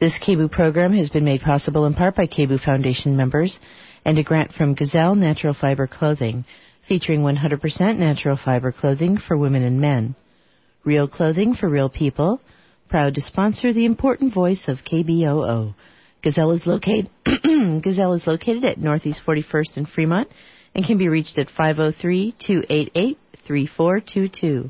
This KBOO program has been made possible in part by KBOO Foundation members and a grant from Gazelle Natural Fiber Clothing, featuring 100% natural fiber clothing for women and men. Real clothing for real people, proud to sponsor the important voice of KBOO. Gazelle is located at Northeast 41st and Fremont and can be reached at 503-288-3422.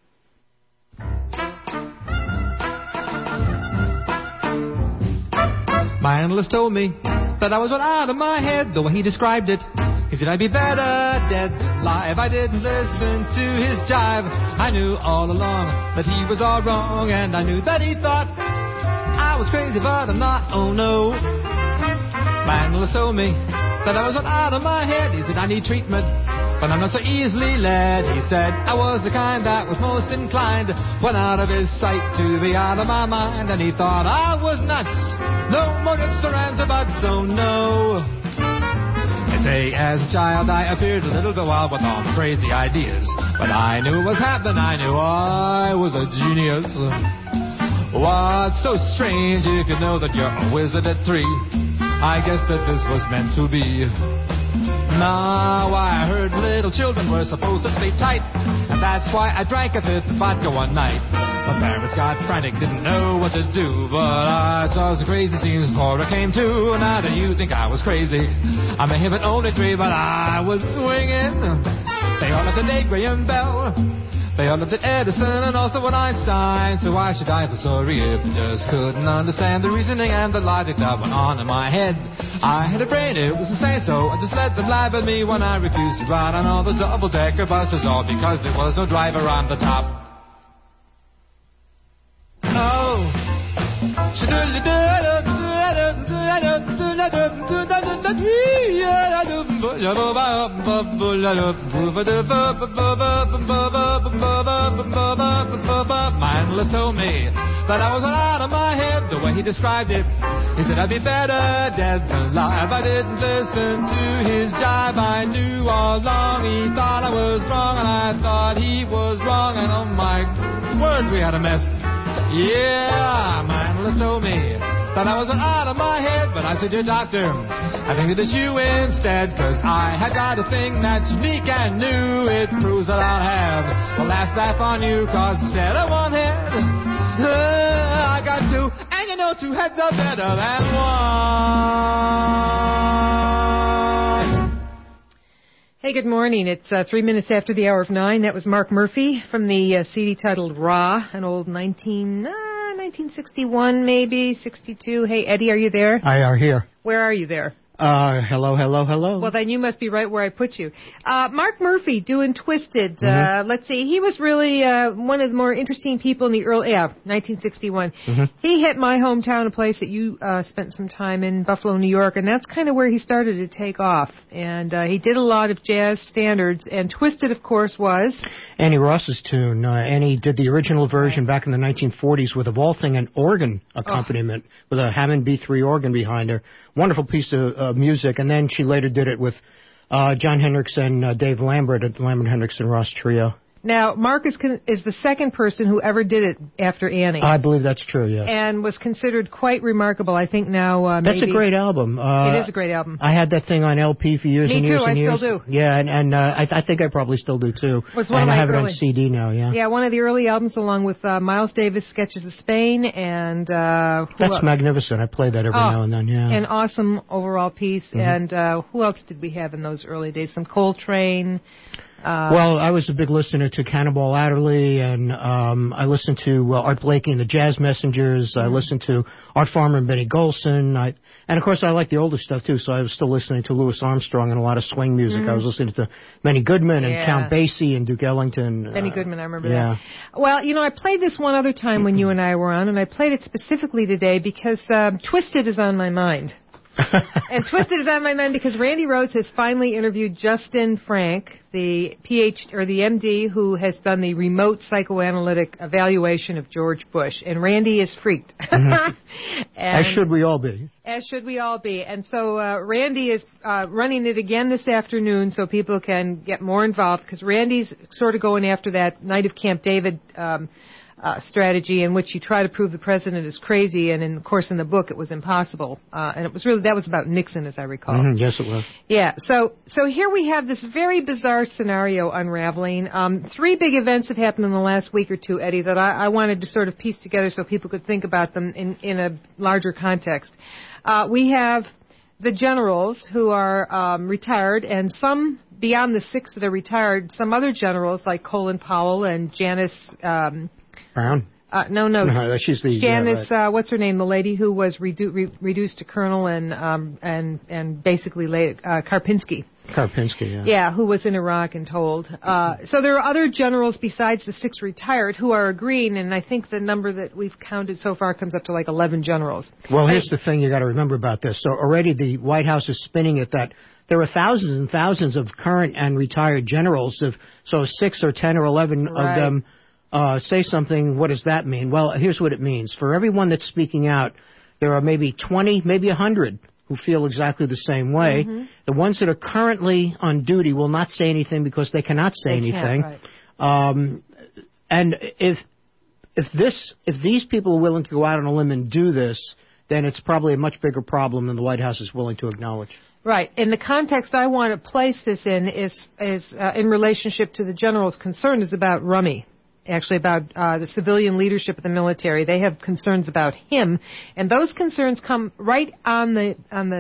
My analyst told me that I was run out of my head the way he described it. He said I'd be better dead than alive if I didn't listen to his jive. I knew all along that he was all wrong, and I knew that he thought I was crazy, but I'm not, oh no. My analyst told me that I was run out of my head. He said I need treatment, but I'm not so easily led. He said I was the kind that was most inclined, went out of his sight to be out of my mind, and he thought I was nuts. No more ifs or ands or buts, oh no. They say as a child I appeared a little bit wild with all my crazy ideas, but I knew what was happening, I knew I was a genius. What's so strange if you know that you're a wizard at 3? I guess that this was meant to be. Now I heard little children were supposed to stay tight, and that's why I drank a fifth of vodka one night. My parents got frantic, didn't know what to do, but I saw some crazy scenes before I came to. Now do you think I was crazy? I may have been only 3, but I was swinging. They all loved the Graham Bell. They all loved Edison and also Einstein. So why should I feel sorry if I just couldn't understand the reasoning and the logic that went on in my head? I had a brain, it was insane, so I just let them laugh at me when I refused to ride on all the double-decker buses, all because there was no driver on the top. Oh, my analyst told me that I was out of my head the way he described it. He said I'd be better dead than alive. I didn't listen to his jive. I knew all along he thought I was wrong, and I thought he was wrong, and oh my word, we had a mess. Yeah, my analyst told me that I was out of my head, but I said, dear doctor, I think that it's you instead, cause I had got a thing that's unique and new. It proves that I'll have the last laugh on you, cause instead of one head, I got 2, and you know 2 heads are better than one. Hey, good morning. It's 3 minutes after the hour of 9. That was Mark Murphy from the CD titled Raw, an old 1961, maybe, 62. Hey, Eddie, are you there? I are here. Where are you there? Hello. Well, then you must be right where I put you. Mark Murphy doing Twisted. Let's see. He was really one of the more interesting people in the early, 1961. He hit my hometown, a place that you spent some time in, Buffalo, New York, and that's kind of where he started to take off. And he did a lot of jazz standards, and Twisted, of course, was Annie Ross's tune. Annie did the original version back in the 1940s with, of all things, an organ accompaniment with a Hammond B3 organ behind her. Wonderful piece of music, and then she later did it with John Hendricks and Dave Lambert at the Lambert Hendricks and Ross Trio. Now, Mark is the second person who ever did it after Annie. I believe that's true, yes. And was considered quite remarkable. I think now that's a great album. It is a great album. I had that thing on LP for years and years and years. Me too, I still do. Yeah, and I think I probably still do too. Was one of my I have early... it on CD now, yeah. Yeah, one of the early albums along with Miles Davis' Sketches of Spain and... that's magnificent. I play that every now and then, yeah. An awesome overall piece. And who else did we have in those early days? Some Coltrane... well, I was a big listener to Cannonball Adderley, and I listened to Art Blakey and the Jazz Messengers. I listened to Art Farmer and Benny Golson. And, of course, I like the older stuff, too, so I was still listening to Louis Armstrong and a lot of swing music. I was listening to Benny Goodman and Count Basie and Duke Ellington. Benny Goodman, I remember that. Well, you know, I played this one other time when you and I were on, and I played it specifically today because Twisted is on my mind. And Twisted is on my mind because Randy Rhoads has finally interviewed Justin Frank, the the MD who has done the remote psychoanalytic evaluation of George Bush. And Randy is freaked. As should we all be. As should we all be. And so Randy is running it again this afternoon so people can get more involved because Randy's sort of going after that Night of Camp David strategy in which you try to prove the president is crazy, and of course in the book it was impossible. And it was really, that was about Nixon, as I recall. Mm-hmm, yes, it was. Yeah, so here we have this very bizarre scenario unraveling. 3 big events have happened in the last week or two, Eddie, that I wanted to sort of piece together so people could think about them in a larger context. We have the generals who are retired, and some beyond the 6 that are retired, some other generals like Colin Powell and Janice Brown? No, she's the Janice. right. What's her name? The lady who was reduced to colonel and basically Karpinski. Karpinski, yeah. Yeah, who was in Iraq and told. So there are other generals besides the 6 retired who are agreeing, and I think the number that we've counted so far comes up to like 11 generals. Well, here's the thing you got to remember about this. So already the White House is spinning it that there are thousands and thousands of current and retired generals. So 6 or 10 or 11 of them say something. What does that mean? Well, here's what it means. For everyone that's speaking out, there are maybe 20, maybe 100 who feel exactly the same way. Mm-hmm. The ones that are currently on duty will not say anything because they cannot say anything. Right. And if these people are willing to go out on a limb and do this, then it's probably a much bigger problem than the White House is willing to acknowledge. Right. And the context I want to place this in is in relationship to the general's concern is about Rummy. Actually, about the civilian leadership of the military. They have concerns about him, and those concerns come right on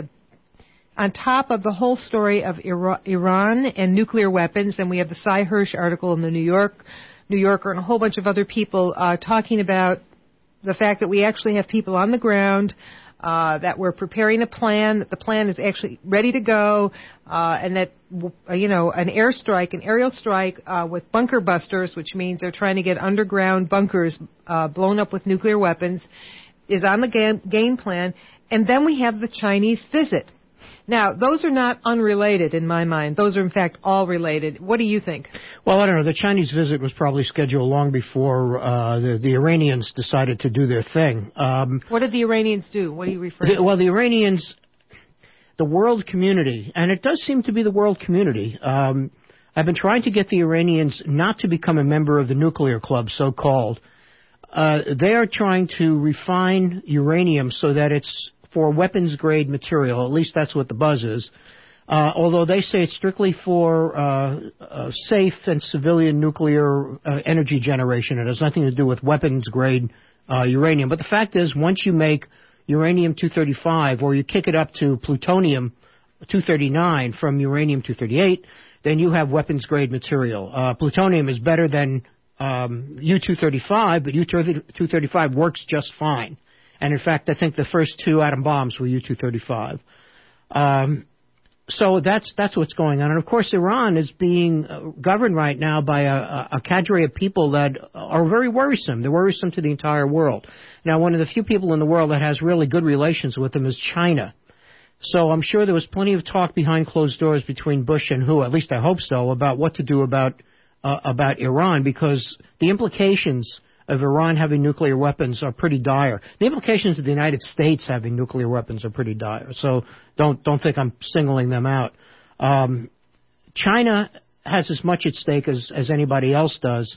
top of the whole story of Iran and nuclear weapons. And we have the Cy Hirsch article in the New Yorker, and a whole bunch of other people talking about the fact that we actually have people on the ground. That we're preparing a plan, that the plan is actually ready to go, and that, an aerial strike with bunker busters, which means they're trying to get underground bunkers blown up with nuclear weapons, is on the game plan. And then we have the Chinese visit. Now, those are not unrelated in my mind. Those are, in fact, all related. What do you think? Well, I don't know. The Chinese visit was probably scheduled long before the Iranians decided to do their thing. What did the Iranians do? What are you referring to? Well, the Iranians, the world community, and it does seem to be the world community, I've been trying to get the Iranians not to become a member of the nuclear club, so-called. They are trying to refine uranium so that it's for weapons-grade material. At least that's what the buzz is. Although they say it's strictly for safe and civilian nuclear energy generation. It has nothing to do with weapons-grade uranium. But the fact is, once you make uranium-235, or you kick it up to plutonium-239 from uranium-238, then you have weapons-grade material. Plutonium is better than U-235, but U-235 works just fine. And in fact, I think the first 2 atom bombs were U-235. So that's what's going on. And of course, Iran is being governed right now by a cadre of people that are very worrisome. They're worrisome to the entire world. Now, one of the few people in the world that has really good relations with them is China. So I'm sure there was plenty of talk behind closed doors between Bush and at least I hope so, about what to do about Iran, because the implications of Iran having nuclear weapons are pretty dire. The implications of the United States having nuclear weapons are pretty dire. So don't think I'm singling them out. China has as much at stake as anybody else does.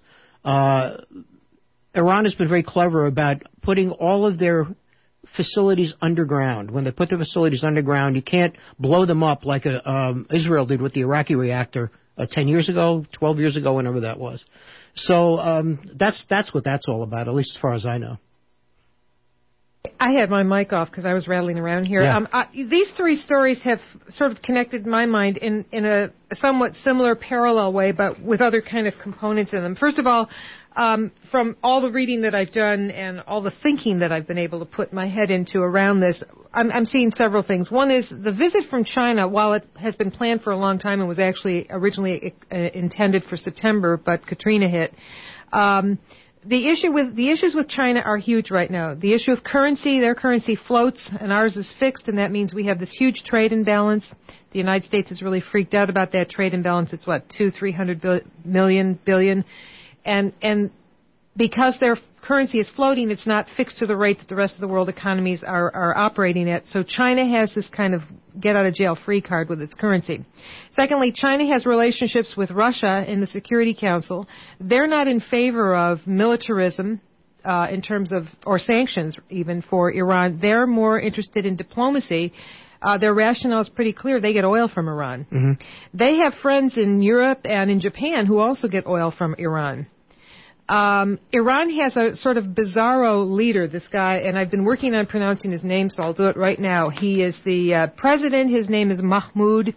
Iran has been very clever about putting all of their facilities underground. When they put the facilities underground, you can't blow them up like Israel did with the Iraqi reactor 10 years ago, 12 years ago, whenever that was. So that's what that's all about, at least as far as I know. I had my mic off because I was rattling around here. Yeah. These 3 stories have sort of connected my mind in a somewhat similar parallel way, but with other kind of components in them. First of all, from all the reading that I've done and all the thinking that I've been able to put my head into around this, I'm seeing several things. One is the visit from China, while it has been planned for a long time and was actually originally intended for September, but Katrina hit. The issues with China are huge right now. The issue of currency, their currency floats and ours is fixed, and that means we have this huge trade imbalance. The United States is really freaked out about that trade imbalance. It's $200-300 billion. And because their currency is floating, it's not fixed to the rate that the rest of the world economies are operating at. So China has this kind of get-out-of-jail-free card with its currency. Secondly, China has relationships with Russia in the Security Council. They're not in favor of militarism in terms of, or sanctions even for Iran. They're more interested in diplomacy. Their rationale is pretty clear. They get oil from Iran. Mm-hmm. They have friends in Europe and in Japan who also get oil from Iran. Iran has a sort of bizarro leader, this guy, and I've been working on pronouncing his name, so I'll do it right now. He is the president. His name is Mahmoud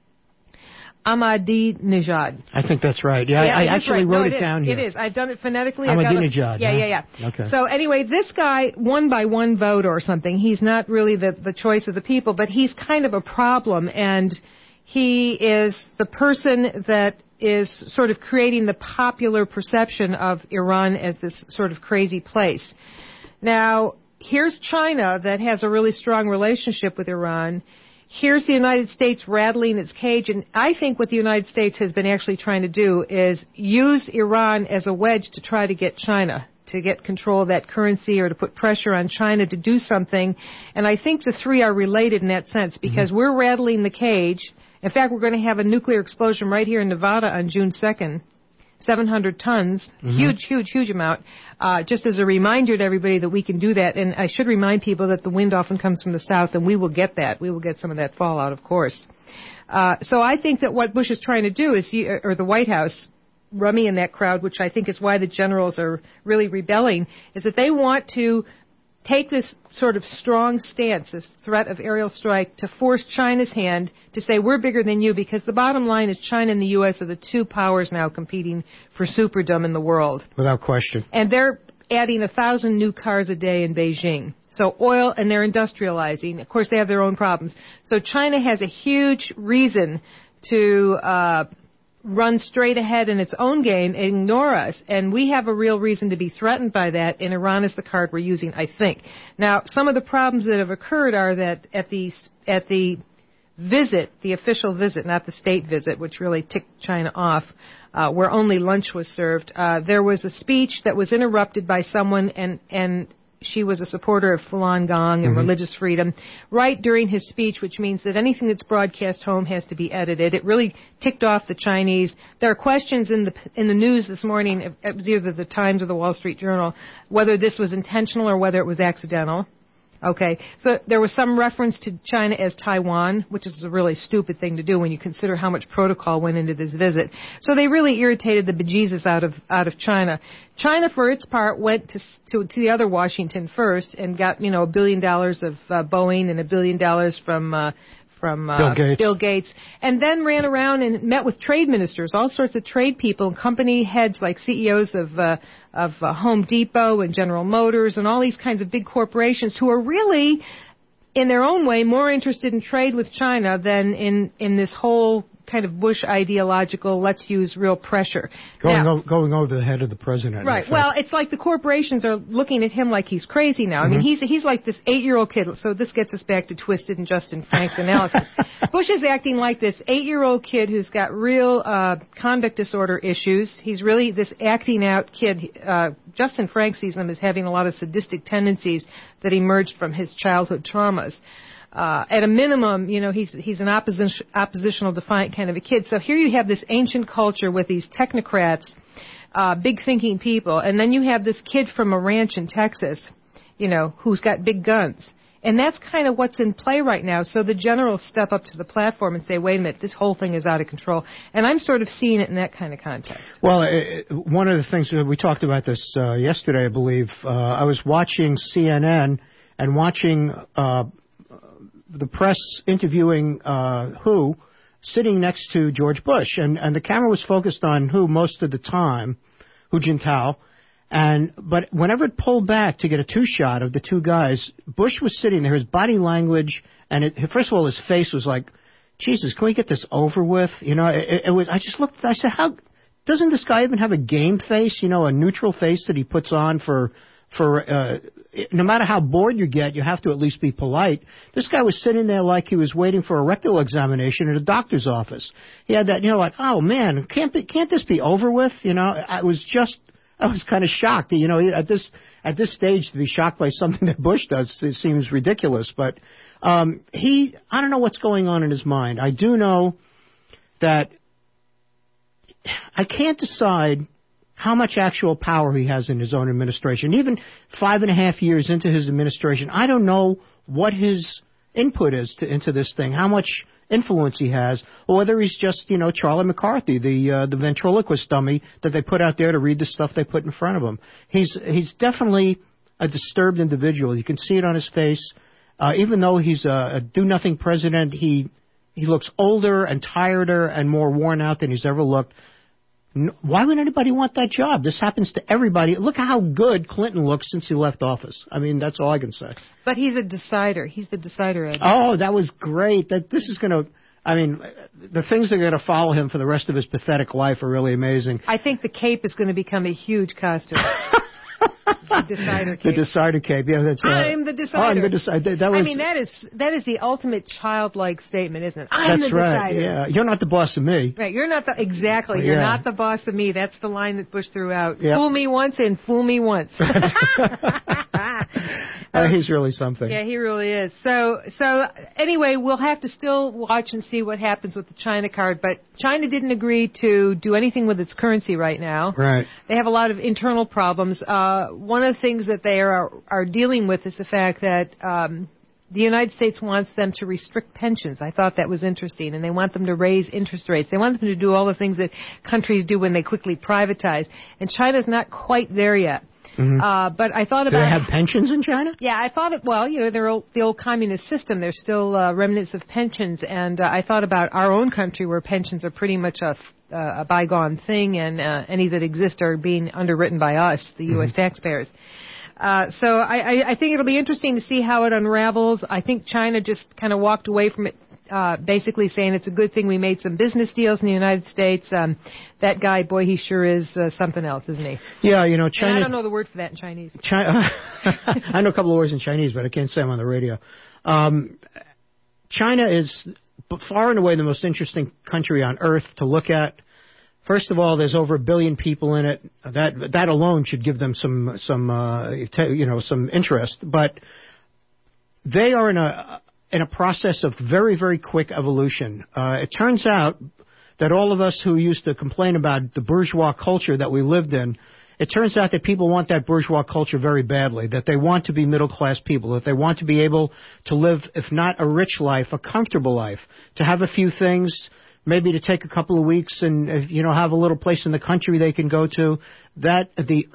Ahmadinejad. I think that's right. Yeah, I actually wrote it down here. It is. I've done it phonetically. Ahmadinejad. Yeah. Okay. So anyway, this guy won by one vote or something. He's not really the choice of the people, but he's kind of a problem, and he is the person that is sort of creating the popular perception of Iran as this sort of crazy place. Now, here's China that has a really strong relationship with Iran. Here's the United States rattling its cage, and I think what the United States has been actually trying to do is use Iran as a wedge to try to get China, to get control of that currency or to put pressure on China to do something. And I think the three are related in that sense because we're rattling the cage. In fact, we're going to have a nuclear explosion right here in Nevada on June 2nd. 700 tons, huge amount. Just as a reminder to everybody that we can do that, and I should remind people that the wind often comes from the south, and we will get that. We will get some of that fallout, of course. So I think that what Bush is trying to do is, or the White House, Rummy and that crowd, which I think is why the generals are really rebelling, is that they want to take this sort of strong stance, this threat of aerial strike, to force China's hand to say we're bigger than you, because the bottom line is China and the U.S. are the two powers now competing for superdom in the world. Without question. And they're adding 1,000 new cars a day in Beijing. So oil, and they're industrializing. Of course, they have their own problems. So China has a huge reason to run straight ahead in its own game and ignore us. And we have a real reason to be threatened by that, and Iran is the card we're using, I think. Now, some of the problems that have occurred are that at the visit, the official visit, not the state visit, which really ticked China off, where only lunch was served, there was a speech that was interrupted by someone, and she was a supporter of Falun Gong and religious freedom right during his speech, which means that anything that's broadcast home has to be edited. It really ticked off the Chinese. There are questions in the news this morning, it was either the Times or the Wall Street Journal, whether this was intentional or whether it was accidental. Okay, so there was some reference to China as Taiwan, which is a really stupid thing to do when you consider how much protocol went into this visit. So they really irritated the bejesus out of China. China, for its part, went to the other Washington first and got $1 billion of Boeing and $1 billion from Bill Gates, and then ran around and met with trade ministers, all sorts of trade people, company heads like CEOs of Home Depot and General Motors and all these kinds of big corporations who are really, in their own way, more interested in trade with China than in this whole kind of Bush ideological, let's use real pressure. Going over the head of the president. Right. Well, it's like the corporations are looking at him like he's crazy now. I mean, he's like this 8-year-old kid. So this gets us back to Twisted and Justin Frank's analysis. Bush is acting like this 8-year-old kid who's got real conduct disorder issues. He's really this acting out kid. Justin Frank sees him as having a lot of sadistic tendencies that emerged from his childhood traumas. At a minimum, he's an oppositional, defiant kind of a kid. So here you have this ancient culture with these technocrats, big thinking people, and then you have this kid from a ranch in Texas, who's got big guns. And that's kind of what's in play right now. So the generals step up to the platform and say, wait a minute, this whole thing is out of control. And I'm sort of seeing it in that kind of context. Well, one of the things, we talked about this yesterday, I believe. I was watching CNN and watching the press interviewing Hu sitting next to George Bush. And the camera was focused on Hu most of the time, Hu Jintao. But whenever it pulled back to get a two-shot of the two guys, Bush was sitting there, his body language, and first of all, his face was like, Jesus, can we get this over with? It was. I just looked, I said, how doesn't this guy even have a game face, a neutral face that he puts on for no matter how bored you get, you have to at least be polite. This guy was sitting there like he was waiting for a rectal examination at a doctor's office. He had that, like, oh man, can't this be over with? I was kind of shocked. At this stage to be shocked by something that Bush does, it seems ridiculous. But I don't know what's going on in his mind. I do know that I can't decide how much actual power he has in his own administration. Even 5.5 years into his administration, I don't know what his input is into this thing, how much influence he has, or whether he's just, Charlie McCarthy, the ventriloquist dummy that they put out there to read the stuff they put in front of him. He's definitely a disturbed individual. You can see it on his face. Even though he's a do-nothing president, he looks older and tireder and more worn out than he's ever looked. Why would anybody want that job? This happens to everybody. Look at how good Clinton looks since he left office. I mean, that's all I can say. But he's a decider. He's the decider, Ed. Oh, that was great. This is going to... I mean, the things that are going to follow him for the rest of his pathetic life are really amazing. I think the cape is going to become a huge costume. The decider cape. The decider cape. Yeah, that's right. I'm the decider. I'm the decider. That is the ultimate childlike statement, isn't it? I'm the decider. Right. Yeah, you're not the boss of me. Right. You're not exactly. You're not the boss of me. That's the line that Bush threw out. Yep. Fool me once and fool me once. He's really something. Yeah, he really is. So anyway, we'll have to still watch and see what happens with the China card. But China didn't agree to do anything with its currency right now. Right. They have a lot of internal problems. One of the things that they are dealing with is the fact that the United States wants them to restrict pensions. I thought that was interesting. And they want them to raise interest rates. They want them to do all the things that countries do when they quickly privatize. And China's not quite there yet. Mm-hmm. But I thought about... Do they have pensions in China? Yeah, I thought they're the old communist system. There's still remnants of pensions. And I thought about our own country where pensions are pretty much a bygone thing, and any that exist are being underwritten by us, the U.S. taxpayers. So I think it'll be interesting to see how it unravels. I think China just kind of walked away from it, basically saying it's a good thing we made some business deals in the United States. That guy, boy, he sure is something else, isn't he? Yeah, China... And I don't know the word for that in Chinese. I know a couple of words in Chinese, but I can't say them on the radio. China is far and away the most interesting country on earth to look at. First of all, there's over 1 billion people in it. That alone should give them some interest. But they are in a process of very, very quick evolution. It turns out that all of us who used to complain about the bourgeois culture that we lived in, it turns out that people want that bourgeois culture very badly, that they want to be middle-class people, that they want to be able to live, if not a rich life, a comfortable life, to have a few things, maybe to take a couple of weeks and, have a little place in the country they can go to. That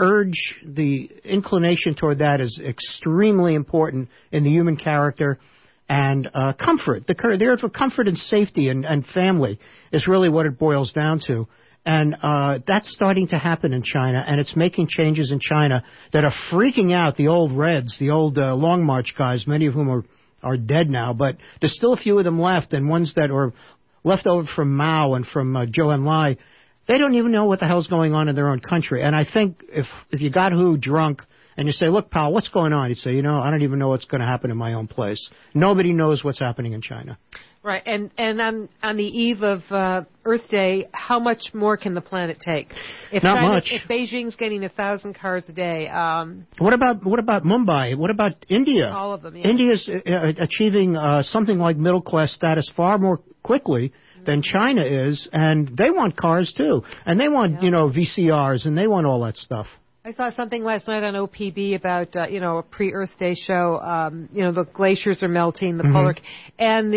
the inclination toward that is extremely important in the human character. And comfort, the urge for comfort and safety and family is really what it boils down to. And that's starting to happen in China, and it's making changes in China that are freaking out the old Reds, the old Long March guys, many of whom are dead now. But there's still a few of them left, and ones that are left over from Mao and from Zhou Enlai. They don't even know what the hell's going on in their own country. And I think if you got who drunk, and you say, look, pal, what's going on? He'd say, I don't even know what's going to happen in my own place. Nobody knows what's happening in China. Right. And on the eve of Earth Day, how much more can the planet take? Not much. If Beijing's getting 1,000 cars a day. What about Mumbai? What about India? All of them, yeah. India's achieving something like middle-class status far more quickly than China is, and they want cars, too. And they want, VCRs, and they want all that stuff. I saw something last night on OPB about, a pre-Earth Day show. The glaciers are melting, the polar, and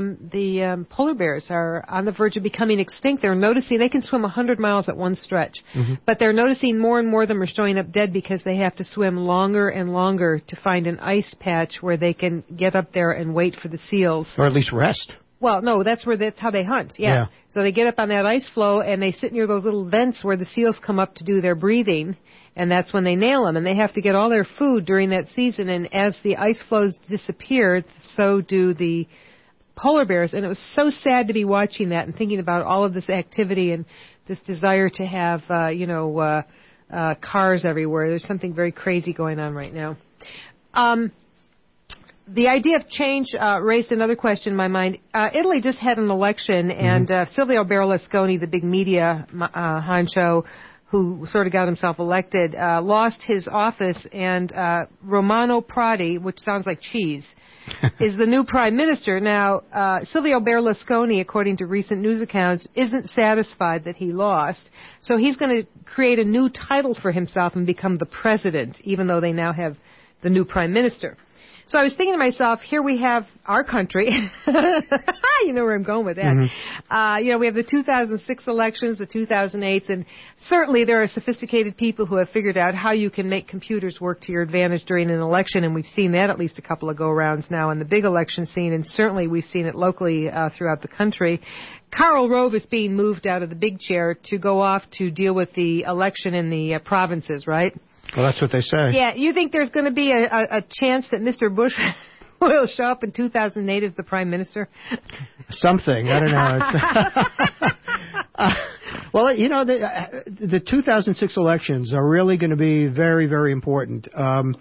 the polar bears are on the verge of becoming extinct. They're noticing they can swim 100 miles at one stretch, but they're noticing more and more of them are showing up dead because they have to swim longer and longer to find an ice patch where they can get up there and wait for the seals. Or at least rest. Well, no, that's how they hunt. Yeah. So they get up on that ice floe and they sit near those little vents where the seals come up to do their breathing, and that's when they nail them. And they have to get all their food during that season. And as the ice floes disappear, so do the polar bears. And it was so sad to be watching that and thinking about all of this activity and this desire to have, cars everywhere. There's something very crazy going on right now. The idea of change raised another question in my mind. Italy just had an election, and Silvio Berlusconi, the big media honcho, who sort of got himself elected, lost his office, and Romano Prodi, which sounds like cheese, is the new prime minister. Now, Silvio Berlusconi, according to recent news accounts, isn't satisfied that he lost, so he's going to create a new title for himself and become the president, even though they now have the new prime minister. So I was thinking to myself, here we have our country. You know where I'm going with that. Mm-hmm. We have the 2006 elections, the 2008s, and certainly there are sophisticated people who have figured out how you can make computers work to your advantage during an election, and we've seen that at least a couple of go-rounds now in the big election scene, and certainly we've seen it locally throughout the country. Karl Rove is being moved out of the big chair to go off to deal with the election in the provinces, right? Well, that's what they say. Yeah, you think there's going to be a chance that Mr. Bush will show up in 2008 as the prime minister? Something. I don't know. Well, the 2006 elections are really going to be very, very important. I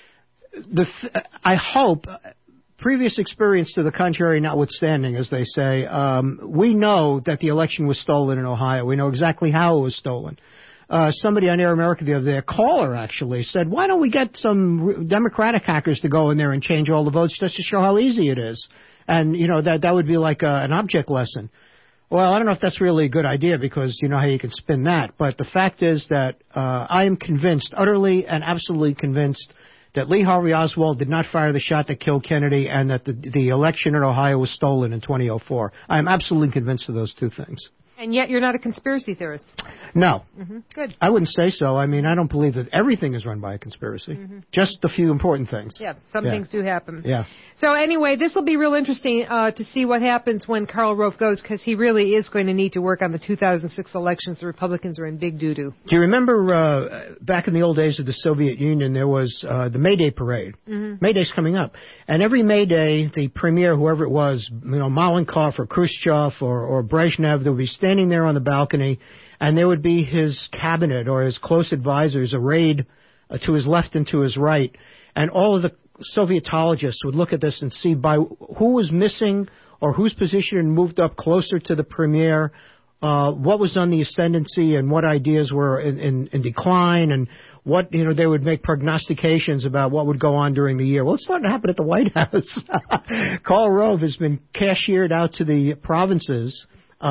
hope, previous experience to the contrary notwithstanding, as they say, we know that the election was stolen in Ohio. We know exactly how it was stolen. Somebody on Air America the other day, a caller actually, said, why don't we get some Democratic hackers to go in there and change all the votes just to show how easy it is? And, that would be like an object lesson. Well, I don't know if that's really a good idea because you know how you can spin that. But the fact is that I am convinced, utterly and absolutely convinced, that Lee Harvey Oswald did not fire the shot that killed Kennedy and that the election in Ohio was stolen in 2004. I am absolutely convinced of those two things. And yet you're not a conspiracy theorist. No. Mm-hmm. Good. I wouldn't say so. I mean, I don't believe that everything is run by a conspiracy. Mm-hmm. Just the few important things. Yeah, some things do happen. Yeah. So anyway, this will be real interesting to see what happens when Karl Rove goes, because he really is going to need to work on the 2006 elections. The Republicans are in big doo-doo. Do you remember back in the old days of the Soviet Union, there was the May Day parade? Mm-hmm. May Day's coming up. And every May Day, the premier, whoever it was, Malenkov or Khrushchev or Brezhnev, they would be standing there on the balcony, and there would be his cabinet or his close advisors arrayed to his left and to his right, and all of the Sovietologists would look at this and see by who was missing or whose position moved up closer to the premier, what was on the ascendancy and what ideas were in decline, and what, they would make prognostications about what would go on during the year. Well, it's starting to happen at the White House. Karl Rove has been cashiered out to the provinces.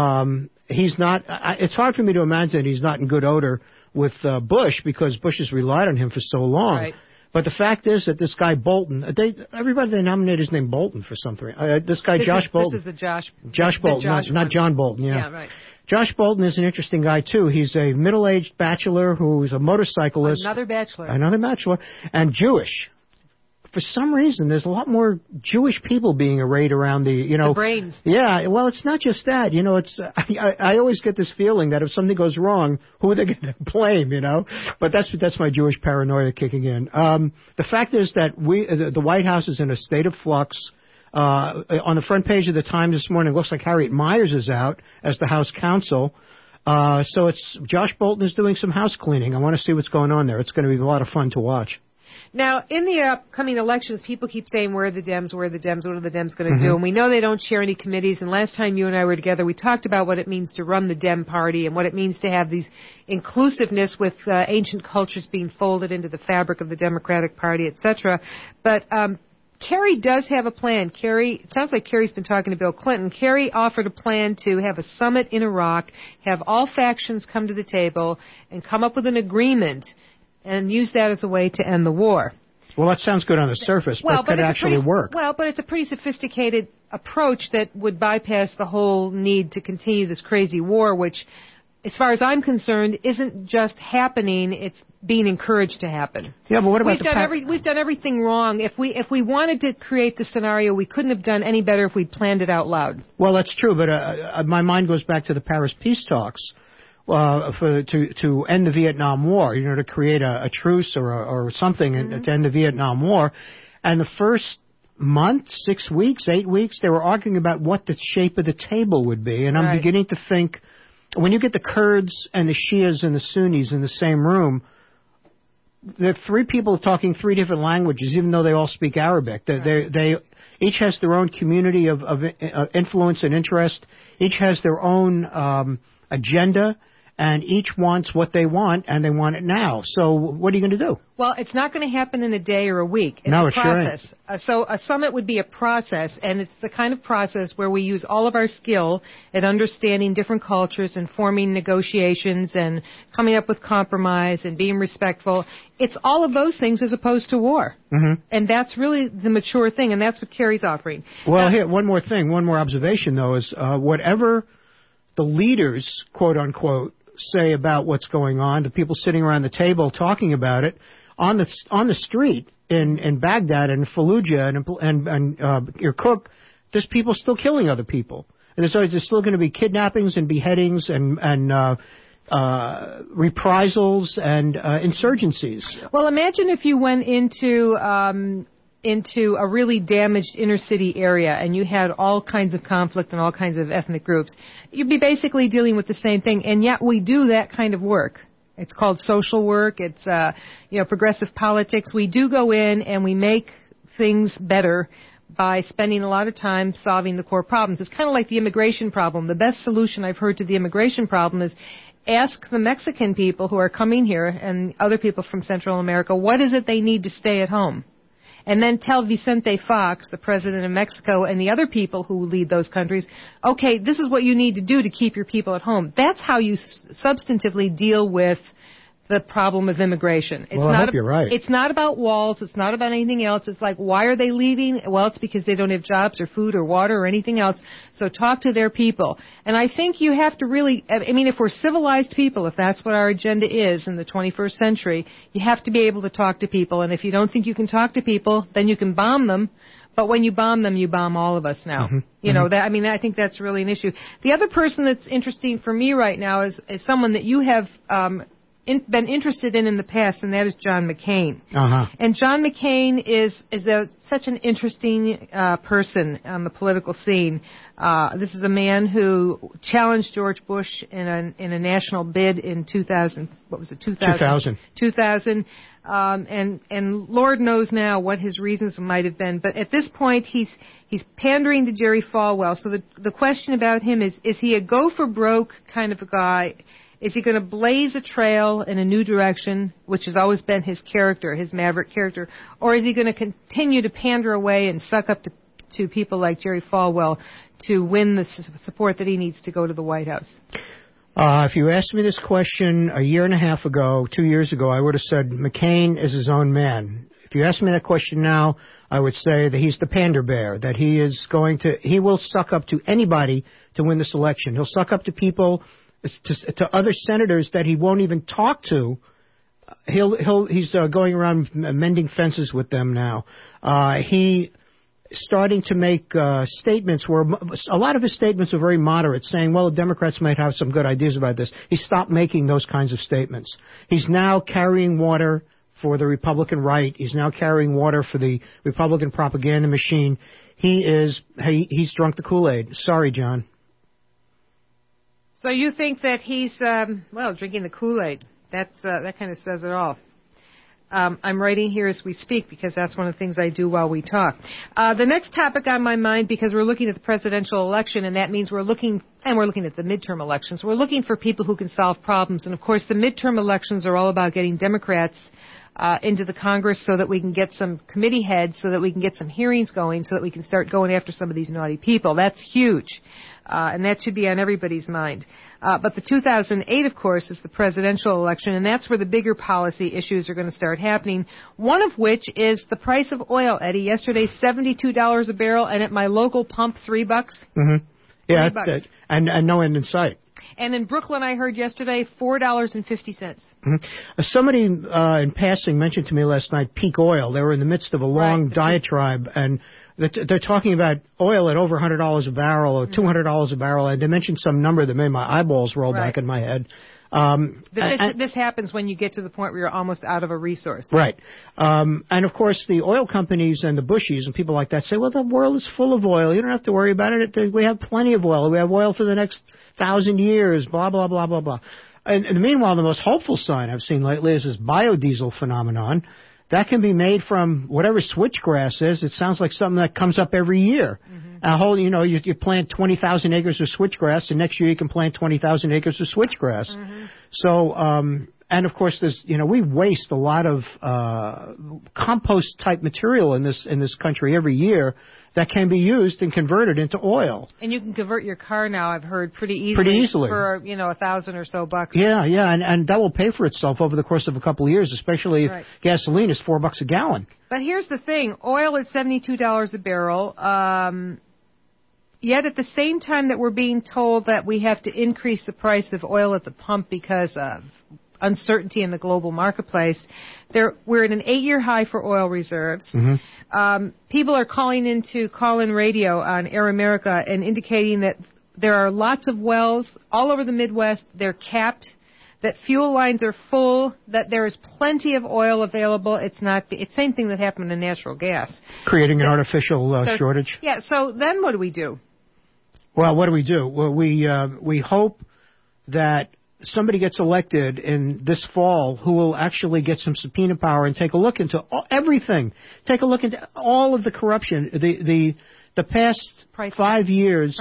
He's not, it's hard for me to imagine he's not in good odor with Bush, because Bush has relied on him for so long. Right. But the fact is that this guy Bolton, everybody they nominate his name Bolton for something. This guy Josh Bolton. This is the Josh Bolton, not John Bolton. Yeah, right. Josh Bolton is an interesting guy too. He's a middle-aged bachelor who's a motorcyclist. Another bachelor, and Jewish. For some reason, there's a lot more Jewish people being arrayed around the brains. Yeah, well, it's not just that. It's I always get this feeling that if something goes wrong, who are they going to blame? But that's my Jewish paranoia kicking in. The fact is that the White House is in a state of flux. On the front page of the Times this morning, it looks like Harriet Miers is out as the House counsel. So it's Josh Bolton is doing some house cleaning. I want to see what's going on there. It's going to be a lot of fun to watch. Now, in the upcoming elections, people keep saying, where are the Dems, what are the Dems going to do? And we know they don't share any committees. And last time you and I were together, we talked about what it means to run the Dem party and what it means to have these inclusiveness with ancient cultures being folded into the fabric of the Democratic Party, etc. But Kerry does have a plan. It sounds like Kerry's been talking to Bill Clinton. Kerry offered a plan to have a summit in Iraq, have all factions come to the table, and come up with an agreement and use that as a way to end the war. Well, that sounds good on the surface, but could it actually work? Well, but it's a pretty sophisticated approach that would bypass the whole need to continue this crazy war, which, as far as I'm concerned, isn't just happening, it's being encouraged to happen. Yeah, but what about we've done everything wrong. If we wanted to create the scenario, we couldn't have done any better if we'd planned it out loud. Well, that's true, but my mind goes back to the Paris peace talks. To end the Vietnam War, to create a truce or something to end the Vietnam War. And the first month, 6 weeks, 8 weeks, they were arguing about what the shape of the table would be. And I'm beginning to think, when you get the Kurds and the Shias and the Sunnis in the same room, there are three people talking three different languages, even though they all speak Arabic. They each has their own community of influence and interest. Each has their own agenda. and each wants what they want, and they want it now. So what are you going to do? Well, it's not going to happen in a day or a week. It's no, a it process. Sure ain't. So a summit would be a process, and it's the kind of process where we use all of our skill at understanding different cultures and forming negotiations and coming up with compromise and being respectful. It's all of those things as opposed to war. Mm-hmm. And that's really the mature thing, and that's what Kerry's offering. Well, here, one more thing, one more observation, though, is whatever the leaders, quote unquote, say about what's going on, the people sitting around the table talking about it, on the street in Baghdad and Fallujah and Kirkuk, there's people still killing other people. And there's still going to be kidnappings and beheadings and reprisals and insurgencies. Well, imagine if you went into a really damaged inner city area and you had all kinds of conflict and all kinds of ethnic groups. You'd be basically dealing with the same thing, and yet we do that kind of work. It's called social work. It's progressive politics. We do go in and we make things better by spending a lot of time solving the core problems. It's kind of like the immigration problem. The best solution I've heard to the immigration problem is ask the Mexican people who are coming here and other people from Central America, what is it they need to stay at home? And then tell Vicente Fox, the president of Mexico, and the other people who lead those countries, okay, this is what you need to do to keep your people at home. That's how you substantively deal with the problem of immigration. Well, I hope you're right. It's not about walls. It's not about anything else. It's like, why are they leaving? Well, it's because they don't have jobs or food or water or anything else. So talk to their people. And I think you have to really, if we're civilized people, if that's what our agenda is in the 21st century, you have to be able to talk to people. And if you don't think you can talk to people, then you can bomb them. But when you bomb them, you bomb all of us now. Mm-hmm. I think that's really an issue. The other person that's interesting for me right now is someone that you have been interested in the past, and that is John McCain. Uh-huh. And John McCain is such an interesting person on the political scene. This is a man who challenged George Bush in a national bid in 2000. What was it? 2000. 2000. And Lord knows now what his reasons might have been. But at this point, he's pandering to Jerry Falwell. So the question about him is he a go for broke kind of a guy? Is he going to blaze a trail in a new direction, which has always been his character, his maverick character, or is he going to continue to pander away and suck up to people like Jerry Falwell to win the support that he needs to go to the White House? If you asked me this question a year and a half ago, 2 years ago, I would have said McCain is his own man. If you ask me that question now, I would say that he's the pander bear, that he will suck up to anybody to win this election. He'll suck up to people, to other senators that he won't even talk to. He's going around mending fences with them now. He starting to make statements where a lot of his statements are very moderate, saying, well, the Democrats might have some good ideas about this. He stopped making those kinds of statements. He's now carrying water for the Republican right. He's now carrying water for the Republican propaganda machine. He's drunk the Kool-Aid. Sorry, John. So you think that he's, drinking the Kool-Aid. That kind of says it all. I'm writing here as we speak because that's one of the things I do while we talk. The next topic on my mind, because we're looking at the presidential election, and that means we're looking at the midterm elections. We're looking for people who can solve problems. And, of course, the midterm elections are all about getting Democrats into the Congress so that we can get some committee heads, so that we can get some hearings going, so that we can start going after some of these naughty people. That's huge. And that should be on everybody's mind. But the 2008, of course, is the presidential election, and that's where the bigger policy issues are going to start happening, one of which is the price of oil, Eddie. Yesterday, $72 a barrel, and at my local pump, $3. Mm-hmm. Yeah, $3. And no end in sight. And in Brooklyn, I heard yesterday, $4.50. Mm-hmm. Somebody in passing mentioned to me last night peak oil. They were in the midst of a long diatribe, and they're talking about oil at over $100 a barrel or $200 a barrel, and they mentioned some number that made my eyeballs roll back in my head. This happens when you get to the point where you're almost out of a resource. Right. And, of course, the oil companies and the Bushies and people like that say, well, the world is full of oil. You don't have to worry about it. We have plenty of oil. We have oil for the next 1,000 years, blah, blah, blah, blah, blah. And meanwhile, the most hopeful sign I've seen lately is this biodiesel phenomenon. That can be made from whatever switchgrass is. It sounds like something that comes up every year. Mm-hmm. You plant 20,000 acres of switchgrass, and next year you can plant 20,000 acres of switchgrass. Mm-hmm. So, and of course, we waste a lot of compost type material in this country every year that can be used and converted into oil. And you can convert your car now, I've heard, pretty easily. For $1,000 or so bucks. Yeah, and that will pay for itself over the course of a couple of years, especially if gasoline is $4 a gallon. But here's the thing: oil at $72 a barrel. Yet at the same time that we're being told that we have to increase the price of oil at the pump because of uncertainty in the global marketplace, we're at an 8-year high for oil reserves. Mm-hmm. People are calling into call-in radio on Air America and indicating that there are lots of wells all over the Midwest. They're capped, that fuel lines are full, that there is plenty of oil available. It's same thing that happened in natural gas. Creating an artificial shortage. Yeah, so then what do we do? Well, what do we do? Well, we hope that somebody gets elected in this fall who will actually get some subpoena power and take a look into everything. Take a look into all of the corruption, the past 5 years.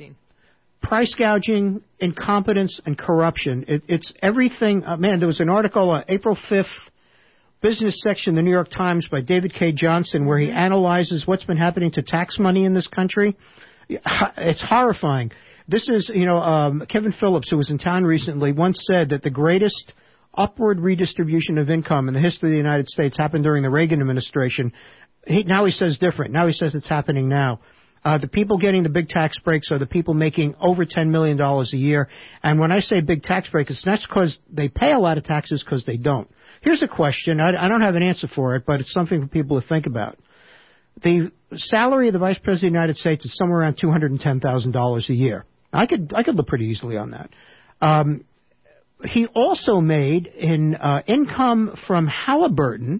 Price gouging, incompetence, and corruption. It's everything. Man, there was an article on April 5th, business section of the New York Times by David K. Johnson where he analyzes what's been happening to tax money in this country. It's horrifying. This is, Kevin Phillips, who was in town recently, once said that the greatest upward redistribution of income in the history of the United States happened during the Reagan administration. Now he says different. Now he says it's happening now. The people getting the big tax breaks are the people making over $10 million a year. And when I say big tax break, it's not because they pay a lot of taxes, because they don't. Here's a question. I don't have an answer for it, but it's something for people to think about. The salary of the Vice President of the United States is somewhere around $210,000 a year. I could live pretty easily on that. He also made in income from Halliburton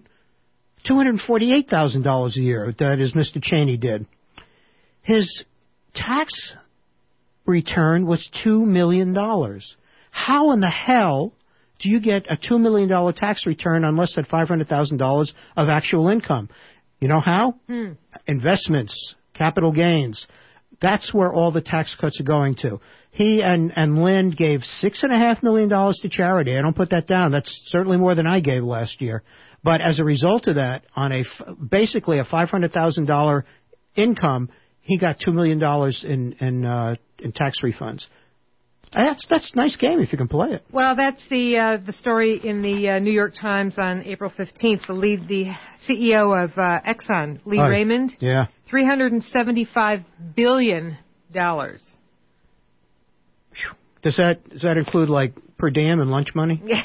$248,000 a year. That is, Mr. Cheney did. His tax return was $2 million. How in the hell do you get a $2 million tax return on less than $500,000 of actual income? You know how? Investments, capital gains. That's where all the tax cuts are going to. He and Lynn gave $6.5 million to charity. I don't put that down. That's certainly more than I gave last year. But as a result of that, on basically a $500,000 income, he got $2 million in tax refunds. That's a nice game if you can play it. Well, that's the story in the New York Times on April 15th. The CEO of Exxon, Lee Raymond, $375 billion. Does that include like per diem and lunch money? Yeah,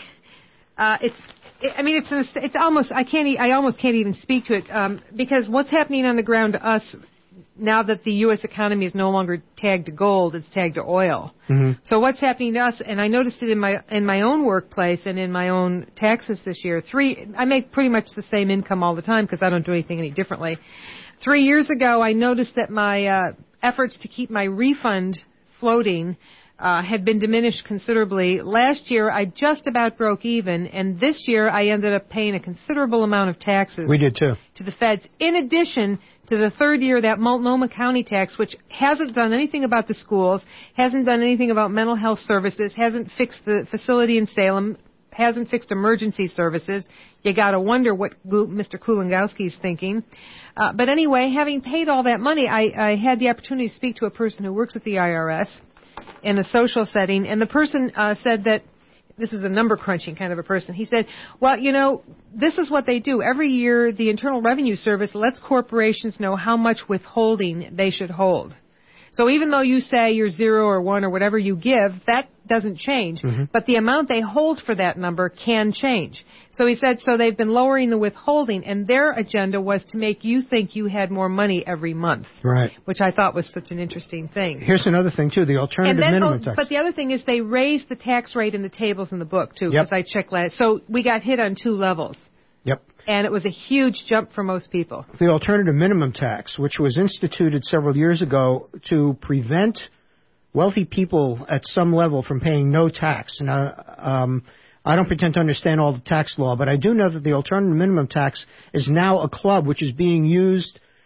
it's almost I almost can't even speak to it because what's happening on the ground to us. Now that the U.S. economy is no longer tagged to gold, it's tagged to oil. Mm-hmm. So what's happening to us, and I noticed it in my own workplace and in my own taxes this year. I make pretty much the same income all the time because I don't do anything any differently. 3 years ago, I noticed that my efforts to keep my refund floating had been diminished considerably. Last year, I just about broke even, and this year I ended up paying a considerable amount of taxes. We did too. To the feds, in addition to the third year, that Multnomah County tax, which hasn't done anything about the schools, hasn't done anything about mental health services, hasn't fixed the facility in Salem, hasn't fixed emergency services. You got to wonder what Mr. Kulangowski's thinking. But anyway, having paid all that money, I had the opportunity to speak to a person who works at the IRS in a social setting, and the person said that this is a number crunching kind of a person. He said, well, this is what they do. Every year, the Internal Revenue Service lets corporations know how much withholding they should hold. So even though you say you're 0 or 1 or whatever you give, that doesn't change. Mm-hmm. But the amount they hold for that number can change. So he said, so they've been lowering the withholding, and their agenda was to make you think you had more money every month. Right. Which I thought was such an interesting thing. Here's another thing, too, the alternative minimum tax. But the other thing is they raised the tax rate in the tables in the book, too, because I checked last. So we got hit on 2 levels. Yep. And it was a huge jump for most people. The alternative minimum tax, which was instituted several years ago to prevent wealthy people at some level from paying no tax. And I don't pretend to understand all the tax law, but I do know that the alternative minimum tax is now a club which is being used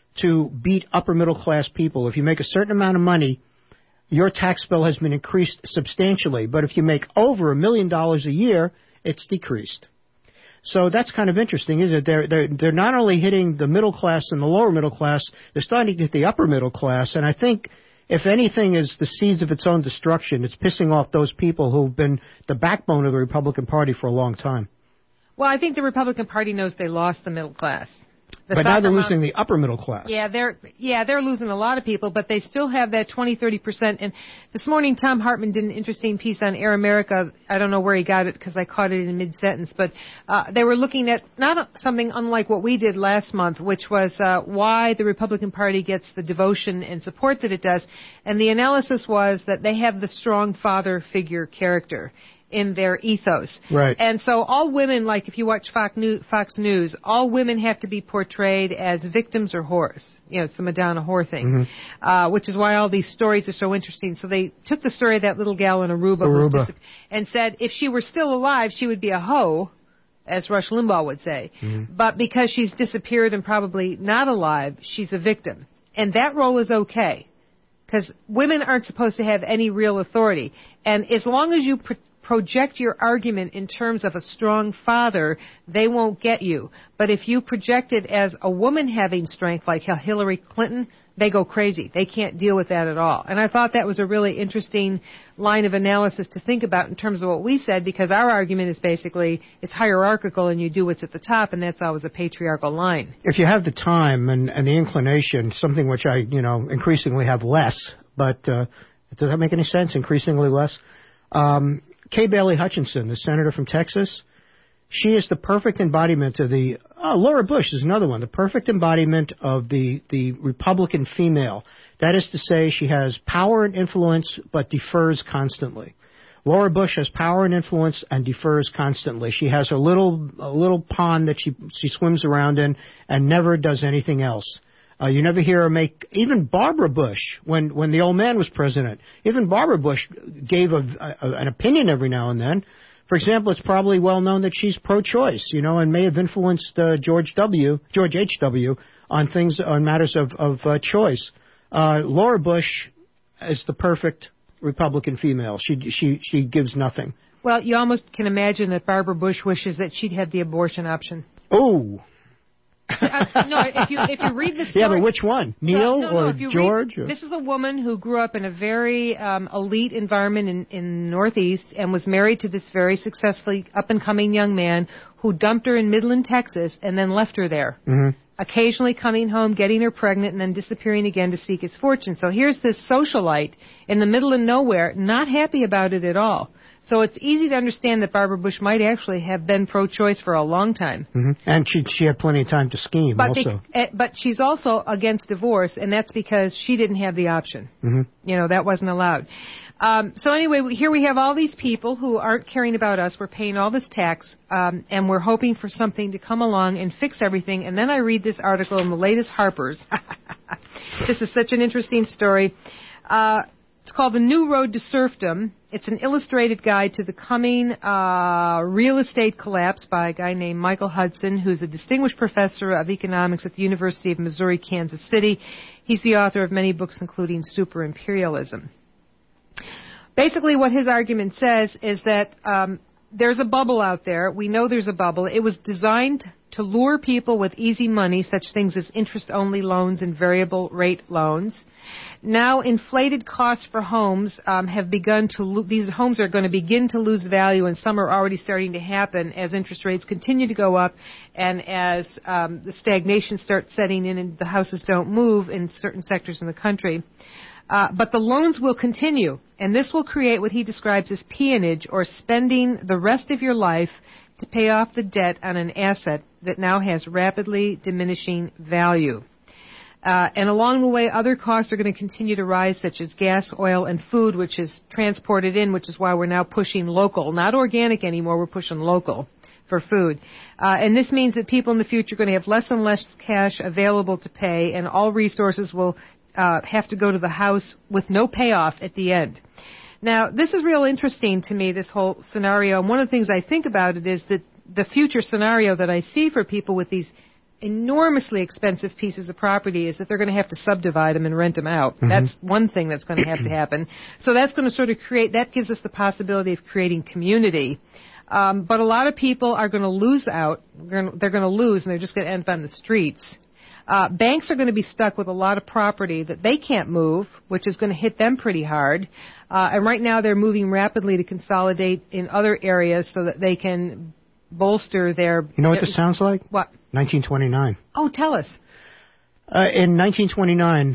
to beat upper middle class people. If you make a certain amount of money, your tax bill has been increased substantially. But if you make over $1 million a year, it's decreased. So that's kind of interesting, isn't it? They're not only hitting the middle class and the lower middle class, they're starting to hit the upper middle class. And I think if anything is the seeds of its own destruction, it's pissing off those people who've been the backbone of the Republican Party for a long time. Well, I think the Republican Party knows they lost the middle class. But now they're losing the upper middle class. Yeah, they're losing a lot of people, but they still have that 20-30%. And this morning, Tom Hartman did an interesting piece on Air America. I don't know where he got it because I caught it in mid-sentence, but they were looking at not something unlike what we did last month, which was why the Republican Party gets the devotion and support that it does. And the analysis was that they have the strong father figure character in their ethos. Right. And so all women, like if you watch Fox News, all women have to be portrayed as victims or whores. You know, it's the Madonna whore thing, which is why all these stories are so interesting. So they took the story of that little gal in Aruba. And said if she were still alive, she would be a hoe, as Rush Limbaugh would say. But because she's disappeared and probably not alive, she's a victim. And that role is okay, because women aren't supposed to have any real authority. And as long as you project your argument in terms of a strong father, they won't get you. But if you project it as a woman having strength, like Hillary Clinton, they go crazy. They can't deal with that at all. And I thought that was a really interesting line of analysis to think about in terms of what we said, because our argument is basically it's hierarchical and you do what's at the top, and that's always a patriarchal line. If you have the time and the inclination, something which I, increasingly have less, but does that make any sense, increasingly less? Kay Bailey Hutchinson, the senator from Texas, she is the perfect embodiment of Laura Bush is another one, the perfect embodiment of the Republican female. That is to say, she has power and influence, but defers constantly. Laura Bush has power and influence and defers constantly. She has her little pond that she swims around in and never does anything else. You never hear her make, even Barbara Bush, when the old man was president, even Barbara Bush gave an opinion every now and then. For example, it's probably well known that she's pro-choice, and may have influenced George H.W. on matters of choice. Laura Bush is the perfect Republican female. She gives nothing. Well, you almost can imagine that Barbara Bush wishes that she'd had the abortion option. Oh. No, if you read the story... Yeah, but which one? Neil or George? This is a woman who grew up in a very elite environment in the Northeast and was married to this very successfully up-and-coming young man who dumped her in Midland, Texas, and then left her there. Occasionally coming home, getting her pregnant, and then disappearing again to seek his fortune. So here's this socialite in the middle of nowhere, not happy about it at all. So it's easy to understand that Barbara Bush might actually have been pro-choice for a long time. And she had plenty of time to scheme also. But she's also against divorce, and that's because she didn't have the option. That wasn't allowed. So anyway, here we have all these people who aren't caring about us. We're paying all this tax, and we're hoping for something to come along and fix everything. And then I read this article in the latest Harper's. This is such an interesting story. It's called The New Road to Serfdom. It's an illustrated guide to the coming real estate collapse by a guy named Michael Hudson, who's a distinguished professor of economics at the University of Missouri, Kansas City. He's the author of many books, including Super Imperialism. Basically, what his argument says is that there's a bubble out there. We know there's a bubble. It was designed to lure people with easy money, such things as interest-only loans and variable rate loans. Now, inflated costs for homes have begun to these homes are going to begin to lose value, and some are already starting to happen as interest rates continue to go up and as the stagnation starts setting in and the houses don't move in certain sectors in the country. But the loans will continue, and this will create what he describes as peonage, or spending the rest of your life to pay off the debt on an asset that now has rapidly diminishing value. And along the way, other costs are going to continue to rise, such as gas, oil, and food, which is transported in, which is why we're now pushing local. Not organic anymore, we're pushing local for food. And this means that people in the future are going to have less and less cash available to pay, and all resources will have to go to the house with no payoff at the end. Now, this is real interesting to me, this whole scenario. And one of the things I think about it is that the future scenario that I see for people with these enormously expensive pieces of property is that they're going to have to subdivide them and rent them out. Mm-hmm. That's one thing that's going to have to happen. So that's going to sort of that gives us the possibility of creating community. But a lot of people are going to lose out. They're going to lose, and they're just going to end up on the streets. Banks are going to be stuck with a lot of property that they can't move, which is going to hit them pretty hard. And right now they're moving rapidly to consolidate in other areas so that they can bolster their... You know what this sounds like? What? 1929. Oh, tell us. In 1929,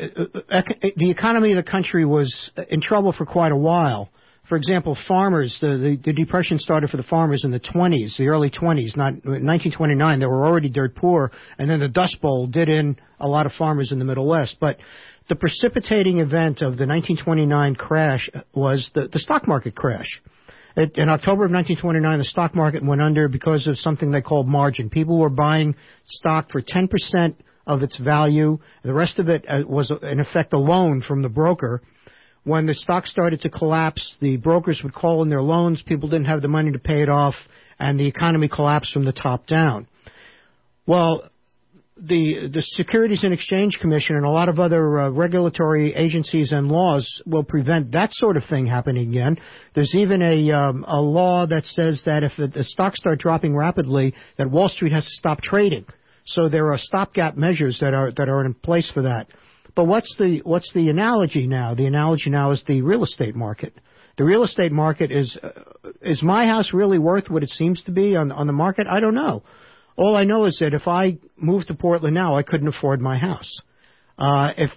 the economy of the country was in trouble for quite a while. For example, farmers, the depression started for the farmers in the 20s, the early 20s. Not 1929, they were already dirt poor, and then the Dust Bowl did in a lot of farmers in the Middle West. But the precipitating event of the 1929 crash was the stock market crash. In October of 1929, the stock market went under because of something they called margin. People were buying stock for 10% of its value. The rest of it was, in effect, a loan from the broker. When the stock started to collapse, the brokers would call in their loans. People didn't have the money to pay it off, and the economy collapsed from the top down. Well, the Securities and Exchange Commission and a lot of other regulatory agencies and laws will prevent that sort of thing happening again. There's even a law that says that if the stocks start dropping rapidly, that Wall Street has to stop trading. So there are stopgap measures that are in place for that. But what's the analogy now? The analogy now is the real estate market. The real estate market is my house really worth what it seems to be on the market? I don't know. All I know is that if I moved to Portland now, I couldn't afford my house. You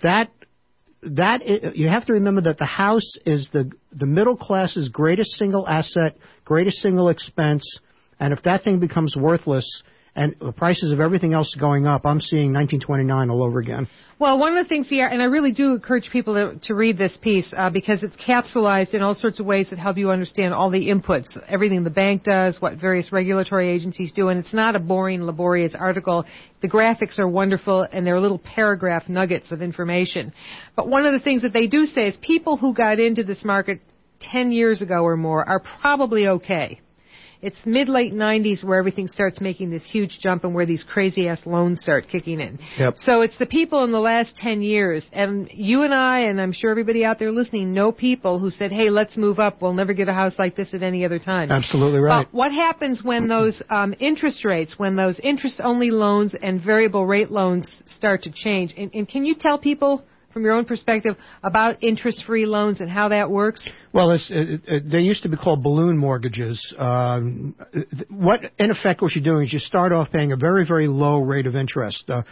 have to remember that the house is the middle class's greatest single asset, greatest single expense, and if that thing becomes worthless, and the prices of everything else going up, I'm seeing 1929 all over again. Well, one of the things here, and I really do encourage people to read this piece because it's capsulized in all sorts of ways that help you understand all the inputs, everything the bank does, what various regulatory agencies do, and it's not a boring, laborious article. The graphics are wonderful, and they're little paragraph nuggets of information. But one of the things that they do say is people who got into this market 10 years ago or more are probably okay. It's mid-late 90s where everything starts making this huge jump and where these crazy-ass loans start kicking in. Yep. So it's the people in the last 10 years. And you and I, and I'm sure everybody out there listening, know people who said, hey, let's move up. We'll never get a house like this at any other time. Absolutely right. But what happens when those interest rates, when those interest-only loans and variable rate loans start to change? And can you tell people from your own perspective about interest-free loans and how that works? Well, they used to be called balloon mortgages. In effect, what you're doing is you start off paying a very, very low rate of interest, 1%,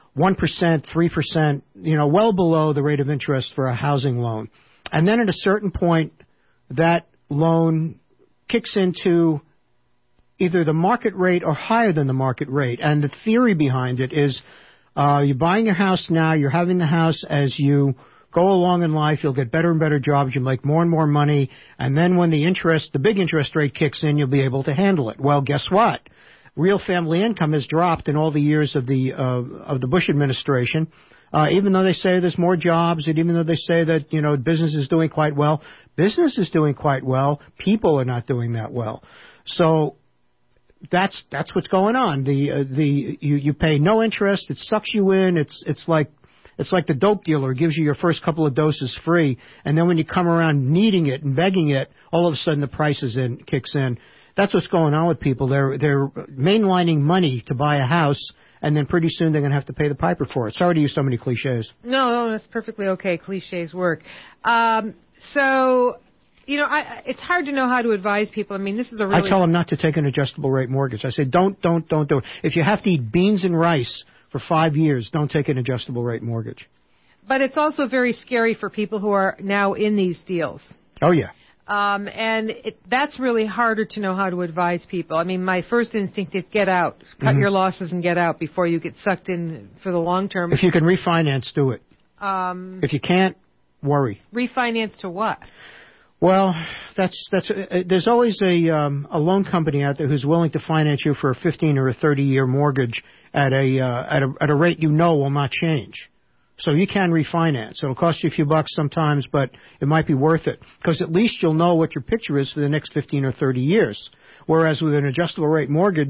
3%, well below the rate of interest for a housing loan. And then at a certain point, that loan kicks into either the market rate or higher than the market rate. And the theory behind it is you're buying your house now, you're having the house as you go along in life, you'll get better and better jobs, you make more and more money, and then when the big interest rate kicks in, you'll be able to handle it. Well, guess what? Real family income has dropped in all the years of the Bush administration. Even though they say there's more jobs, and even though they say that, business is doing quite well, business is doing quite well, people are not doing that well. So that's what's going on. You pay no interest, it sucks you in, it's like the dope dealer gives you your first couple of doses free, and then when you come around needing it and begging it, all of a sudden the price kicks in. That's what's going on with people. They're mainlining money to buy a house, and then pretty soon they're going to have to pay the piper for it. Sorry to use so many cliches. No, that's perfectly okay. Cliches work. It's hard to know how to advise people. I mean, this is a really... I tell them not to take an adjustable rate mortgage. I say, don't do it. If you have to eat beans and rice for 5 years, don't take an adjustable rate mortgage. But it's also very scary for people who are now in these deals. Oh, yeah. That's really harder to know how to advise people. I mean, my first instinct is get out. Cut your losses and get out before you get sucked in for the long term. If you can refinance, do it. If you can't, worry. Refinance to what? Well, there's always a loan company out there who's willing to finance you for a 15 or a 30-year mortgage at a rate will not change. So you can refinance. It'll cost you a few bucks sometimes, but it might be worth it because at least you'll know what your picture is for the next 15 or 30 years. Whereas with an adjustable rate mortgage,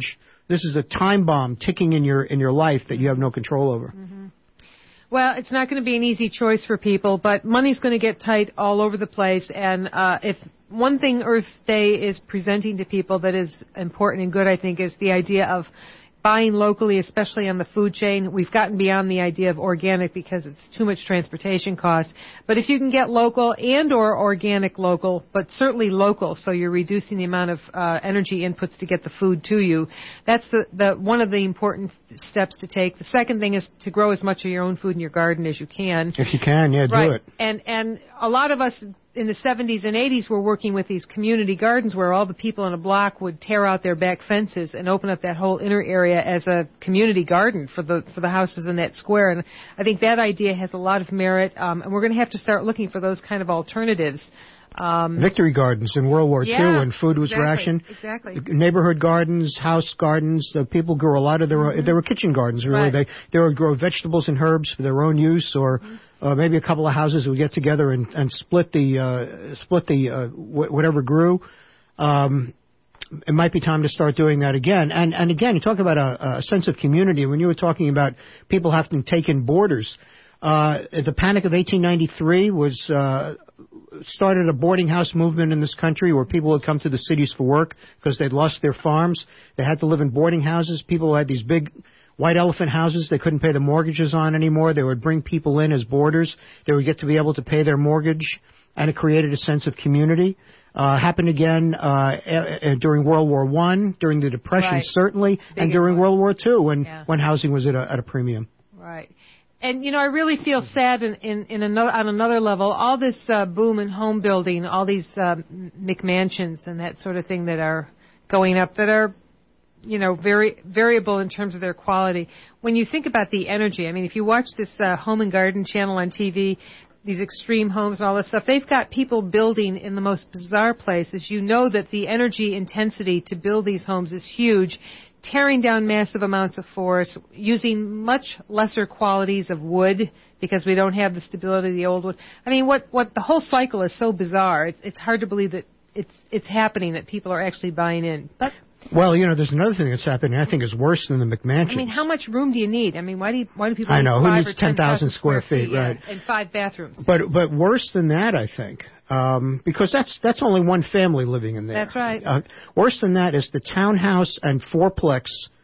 This is a time bomb ticking in your life that you have no control over. Mm-hmm. Well, it's not going to be an easy choice for people, but money's going to get tight all over the place. And if one thing Earth Day is presenting to people that is important and good, I think, is the idea of buying locally, especially on the food chain. We've gotten beyond the idea of organic because it's too much transportation cost. But if you can get local and or organic local, but certainly local, so you're reducing the amount of energy inputs to get the food to you, that's the one of the important steps to take. The second thing is to grow as much of your own food in your garden as you can. If you can, yeah, do it. And a lot of us in the 70s and 80s were working with these community gardens where all the people in a block would tear out their back fences and open up that whole inner area as a community garden for the houses in that square. And I think that idea has a lot of merit, and we're going to have to start looking for those kind of alternatives. Victory gardens in World War II when food was rationed. Exactly. Neighborhood gardens, house gardens. People grew a lot of their own. They were kitchen gardens, really. Right. They would grow vegetables and herbs for their own use, or maybe a couple of houses would get together and split the whatever grew. It might be time to start doing that again. And again, you talk about a sense of community. When you were talking about people having to take in borders, the Panic of 1893 was started a boarding house movement in this country where people would come to the cities for work because they'd lost their farms. They had to live in boarding houses. People had these big white elephant houses they couldn't pay the mortgages on anymore. They would bring people in as boarders. They would get to be able to pay their mortgage, and it created a sense of community. Happened again during World War I, during the Depression certainly, and during World War II when housing was at a premium. Right. And, I really feel sad on another level. All this boom in home building, all these McMansions and that sort of thing that are going up, that are, very variable in terms of their quality. When you think about the energy, I mean, if you watch this Home and Garden channel on TV, these extreme homes and all this stuff, they've got people building in the most bizarre places. You know that the energy intensity to build these homes is huge, tearing down massive amounts of forest, using much lesser qualities of wood because we don't have the stability of the old wood. I mean, what the whole cycle is so bizarre. It's hard to believe that it's happening, that people are actually buying in. But well, there's another thing that's happening I think is worse than the McMansions. I mean, how much room do you need? I mean, why do people I know, need who 5 needs or 10,000 square feet, right? And 5 bathrooms. But worse than that, I think. Because that's only one family living in there. That's right. Worse than that is the townhouse and fourplex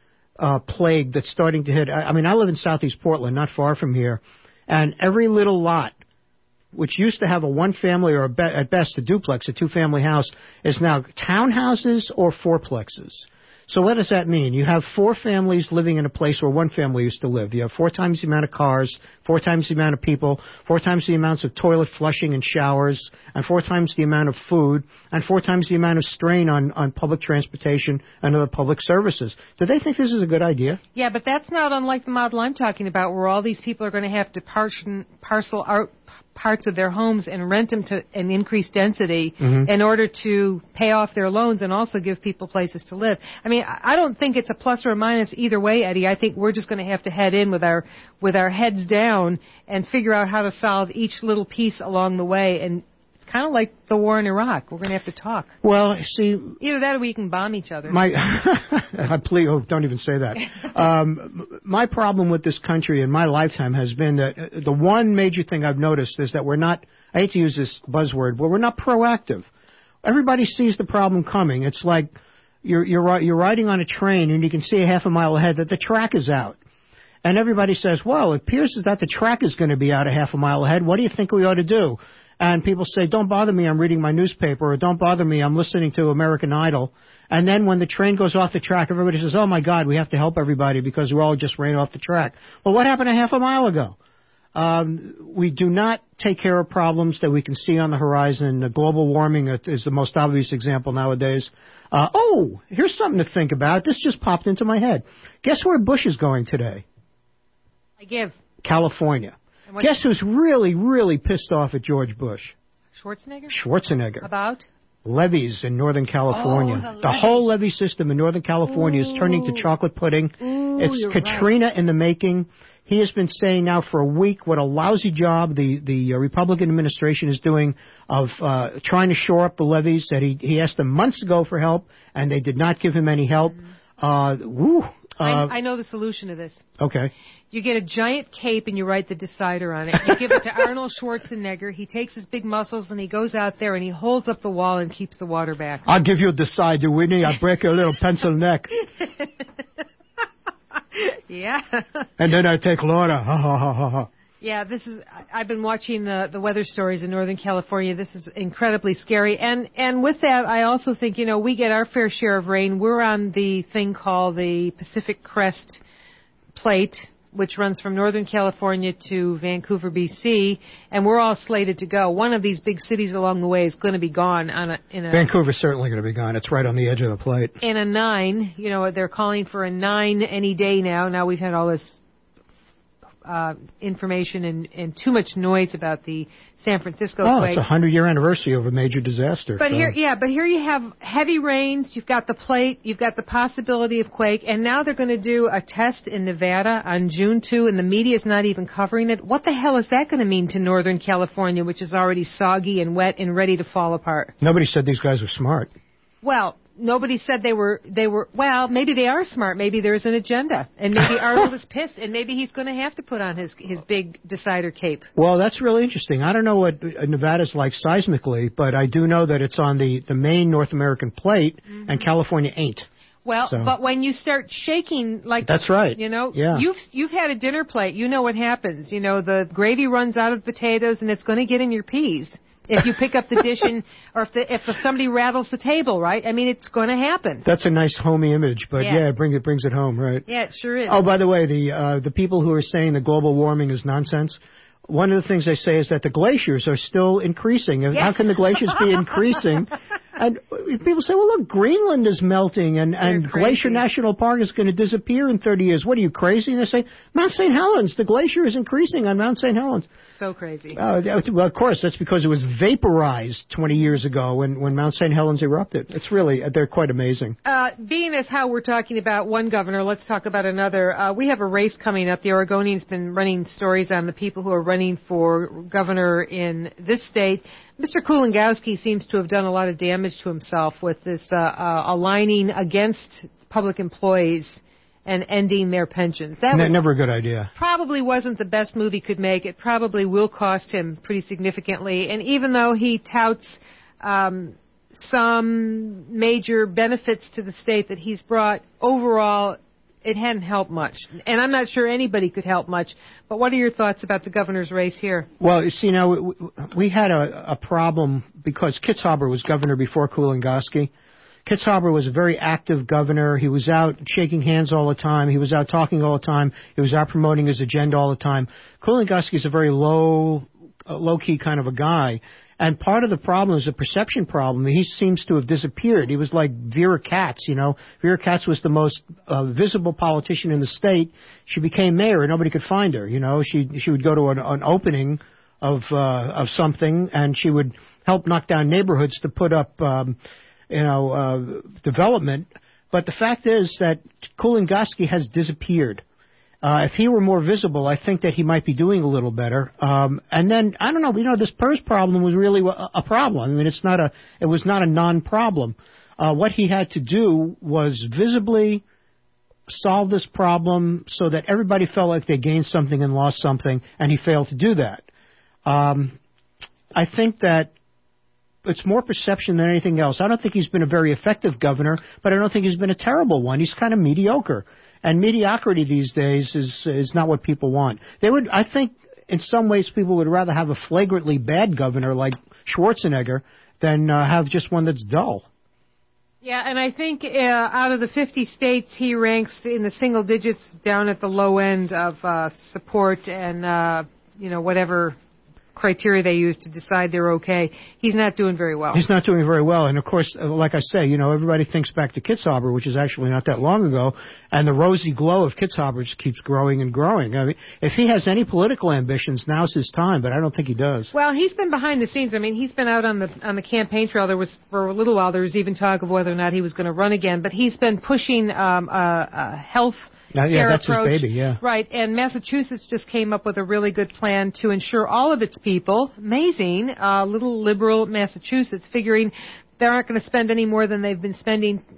plague that's starting to hit. I mean, I live in Southeast Portland, not far from here, and every little lot, which used to have a one-family or at best a duplex, a two-family house, is now townhouses or fourplexes. So what does that mean? You have 4 families living in a place where one family used to live. You have 4 times the amount of cars, 4 times the amount of people, 4 times the amounts of toilet flushing and showers, and 4 times the amount of food, and 4 times the amount of strain on public transportation and other public services. Do they think this is a good idea? Yeah, but that's not unlike the model I'm talking about, where all these people are going to have to parcel out parts of their homes and rent them to an increased density in order to pay off their loans and also give people places to live. I mean, I don't think it's a plus or a minus either way, Eddie. I think we're just going to have to head in with our heads down and figure out how to solve each little piece along the way. And it's kind of like the war in Iraq. We're going to have to talk. Well, see, either that or we can bomb each other. Don't even say that. My problem with this country in my lifetime has been that the one major thing I've noticed is that we're not, I hate to use this buzzword, but we're not proactive. Everybody sees the problem coming. It's like you're riding on a train and you can see a half a mile ahead that the track is out. And everybody says, well, it appears that the track is going to be out a half a mile ahead. What do you think we ought to do? And people say, don't bother me, I'm reading my newspaper, or don't bother me, I'm listening to American Idol. And then when the train goes off the track, everybody says, oh my God, we have to help everybody because we all just ran off the track. Well, what happened a half a mile ago? We do not take care of problems that we can see on the horizon. Global warming is the most obvious example nowadays. Here's something to think about. This just popped into my head. Guess where Bush is going today? I give. California. Guess who's really, really pissed off at George Bush? Schwarzenegger. About? Levees in Northern California. The whole levee system in Northern California is turning to chocolate pudding. It's Katrina in the making. He has been saying now for a week what a lousy job the Republican administration is doing of trying to shore up the levees, that he asked them months ago for help, and they did not give him any help. I know the solution to this. Okay. You get a giant cape and you write the Decider on it. You give it to Arnold Schwarzenegger. He takes his big muscles and he goes out there and he holds up the wall and keeps the water back. I'll give you a Decider, Winnie. I'll break your little pencil neck. Yeah. And then I take Laura. Ha, ha, ha, ha, ha. Yeah, I've been watching the weather stories in Northern California. This is incredibly scary. And with that, I also think, we get our fair share of rain. We're on the thing called the Pacific Crest Plate, which runs from Northern California to Vancouver, BC, and we're all slated to go. One of these big cities along the way is going to be gone Vancouver's certainly going to be gone. It's right on the edge of the plate. In a 9, they're calling for a 9 any day now. Now we've had all this information and too much noise about the San Francisco quake. It's a 100-year anniversary of a major disaster. But here you have heavy rains, you've got the plate, you've got the possibility of quake, and now they're going to do a test in Nevada on June 2, and the media's not even covering it. What the hell is that going to mean to Northern California, which is already soggy and wet and ready to fall apart? Nobody said these guys were smart. Well, nobody said they were, well, maybe they are smart. Maybe there's an agenda. And maybe Arnold is pissed, and maybe he's going to have to put on his big Decider cape. Well, that's really interesting. I don't know what Nevada's like seismically, but I do know that it's on the main North American plate, and California ain't. Well, but when you start shaking like that's right. Yeah. You've had a dinner plate. You know what happens. The gravy runs out of the potatoes, and it's going to get in your peas. If you pick up the dish or if somebody rattles the table, right? I mean, it's going to happen. That's a nice homey image, but it brings it home, right? Yeah, it sure is. Oh, by the way, the people who are saying the global warming is nonsense, one of the things they say is that the glaciers are still increasing. And how can the glaciers be increasing? And people say, well, look, Greenland is melting and Glacier National Park is going to disappear in 30 years. What are you, crazy? And they say, Mount St. Helens, the glacier is increasing on Mount St. Helens. So crazy. Well, of course, that's because it was vaporized 20 years ago when Mount St. Helens erupted. It's really, they're quite amazing. Being as how we're talking about one governor, let's talk about another. We have a race coming up. The Oregonian's been running stories on the people who are running for governor in this state. Mr. Kulongoski seems to have done a lot of damage to himself with this aligning against public employees and ending their pensions. That was never a good idea. Probably wasn't the best move he could make. It probably will cost him pretty significantly. And even though he touts some major benefits to the state that he's brought, overall, it hadn't helped much. And I'm not sure anybody could help much. But what are your thoughts about the governor's race here? Well, you see, now, we had a problem because Kitzhaber was governor before Kulongoski. Kitzhaber was a very active governor. He was out shaking hands all the time. He was out talking all the time. He was out promoting his agenda all the time. Kulongoski is a very low-key kind of a guy. And part of the problem is a perception problem. He seems to have disappeared. He was like Vera Katz, Vera Katz was the most visible politician in the state. She became mayor and nobody could find her, She would go to an opening of something and she would help knock down neighborhoods to put up, development. But the fact is that Kulongoski has disappeared. If he were more visible, I think that he might be doing a little better. And then, I don't know, this PERS problem was really a problem. I mean, it was not a non-problem. What he had to do was visibly solve this problem so that everybody felt like they gained something and lost something, and he failed to do that. I think that it's more perception than anything else. I don't think he's been a very effective governor, but I don't think he's been a terrible one. He's kind of mediocre. And mediocrity these days is not what people want. I think in some ways people would rather have a flagrantly bad governor like Schwarzenegger than have just one that's dull. Yeah, and I think out of the 50 states, he ranks in the single digits down at the low end of support and, whatever criteria they use to decide they're okay. He's not doing very well. He's not doing very well. And, of course, like I say, everybody thinks back to Kitzhaber, which is actually not that long ago, and the rosy glow of Kitzhaber just keeps growing and growing. I mean, if he has any political ambitions, now's his time, but I don't think he does. Well, he's been behind the scenes. I mean, he's been out on the campaign trail. There was, for a little while, there was even talk of whether or not he was going to run again, but he's been pushing a health that's approach. His baby, yeah. Right, and Massachusetts just came up with a really good plan to ensure all of its people, amazing, little liberal Massachusetts, figuring they aren't going to spend any more than they've been spending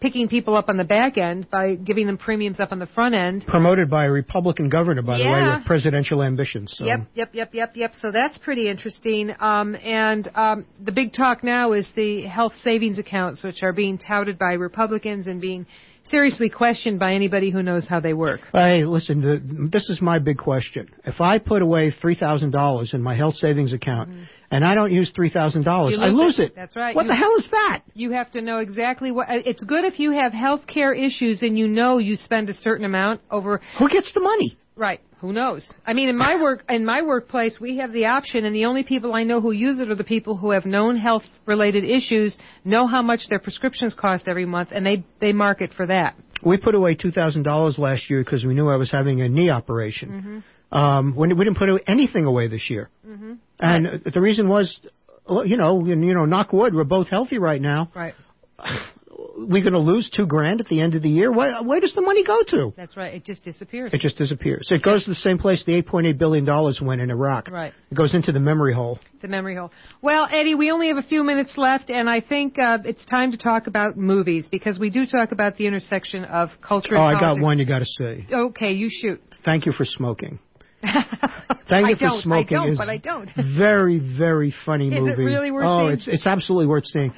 picking people up on the back end by giving them premiums up on the front end. Promoted by a Republican governor, by the way, with presidential ambitions. So. Yep. So that's pretty interesting. The big talk now is the health savings accounts, which are being touted by Republicans and being seriously questioned by anybody who knows how they work. Hey, listen, this is my big question. If I put away $3,000 in my health savings account and I don't use $3,000, I lose it. That's right. What the hell is that? You have to know exactly what. It's good if you have health care issues and you know you spend a certain amount over. Who gets the money? Right. Who knows? I mean, in my workplace, we have the option, and the only people I know who use it are the people who have known health-related issues, know how much their prescriptions cost every month, and they mark it for that. We put away $2,000 last year because we knew I was having a knee operation. We didn't put anything away this year, and the reason was, knock wood, we're both healthy right now. Right. We're going to lose $2,000 at the end of the year. Where does the money go to? That's right. It just disappears. It just disappears. It goes to the same place the $8.8 billion went in Iraq. Right. It goes into the memory hole. The memory hole. Well, Eddie, we only have a few minutes left, and I think it's time to talk about movies, because we do talk about the intersection of culture and politics. I got one you got to say. Okay, you shoot. Thank you for smoking. Thank you for smoking. I don't. Very, very funny movie. Is it really worth seeing? It's absolutely worth seeing.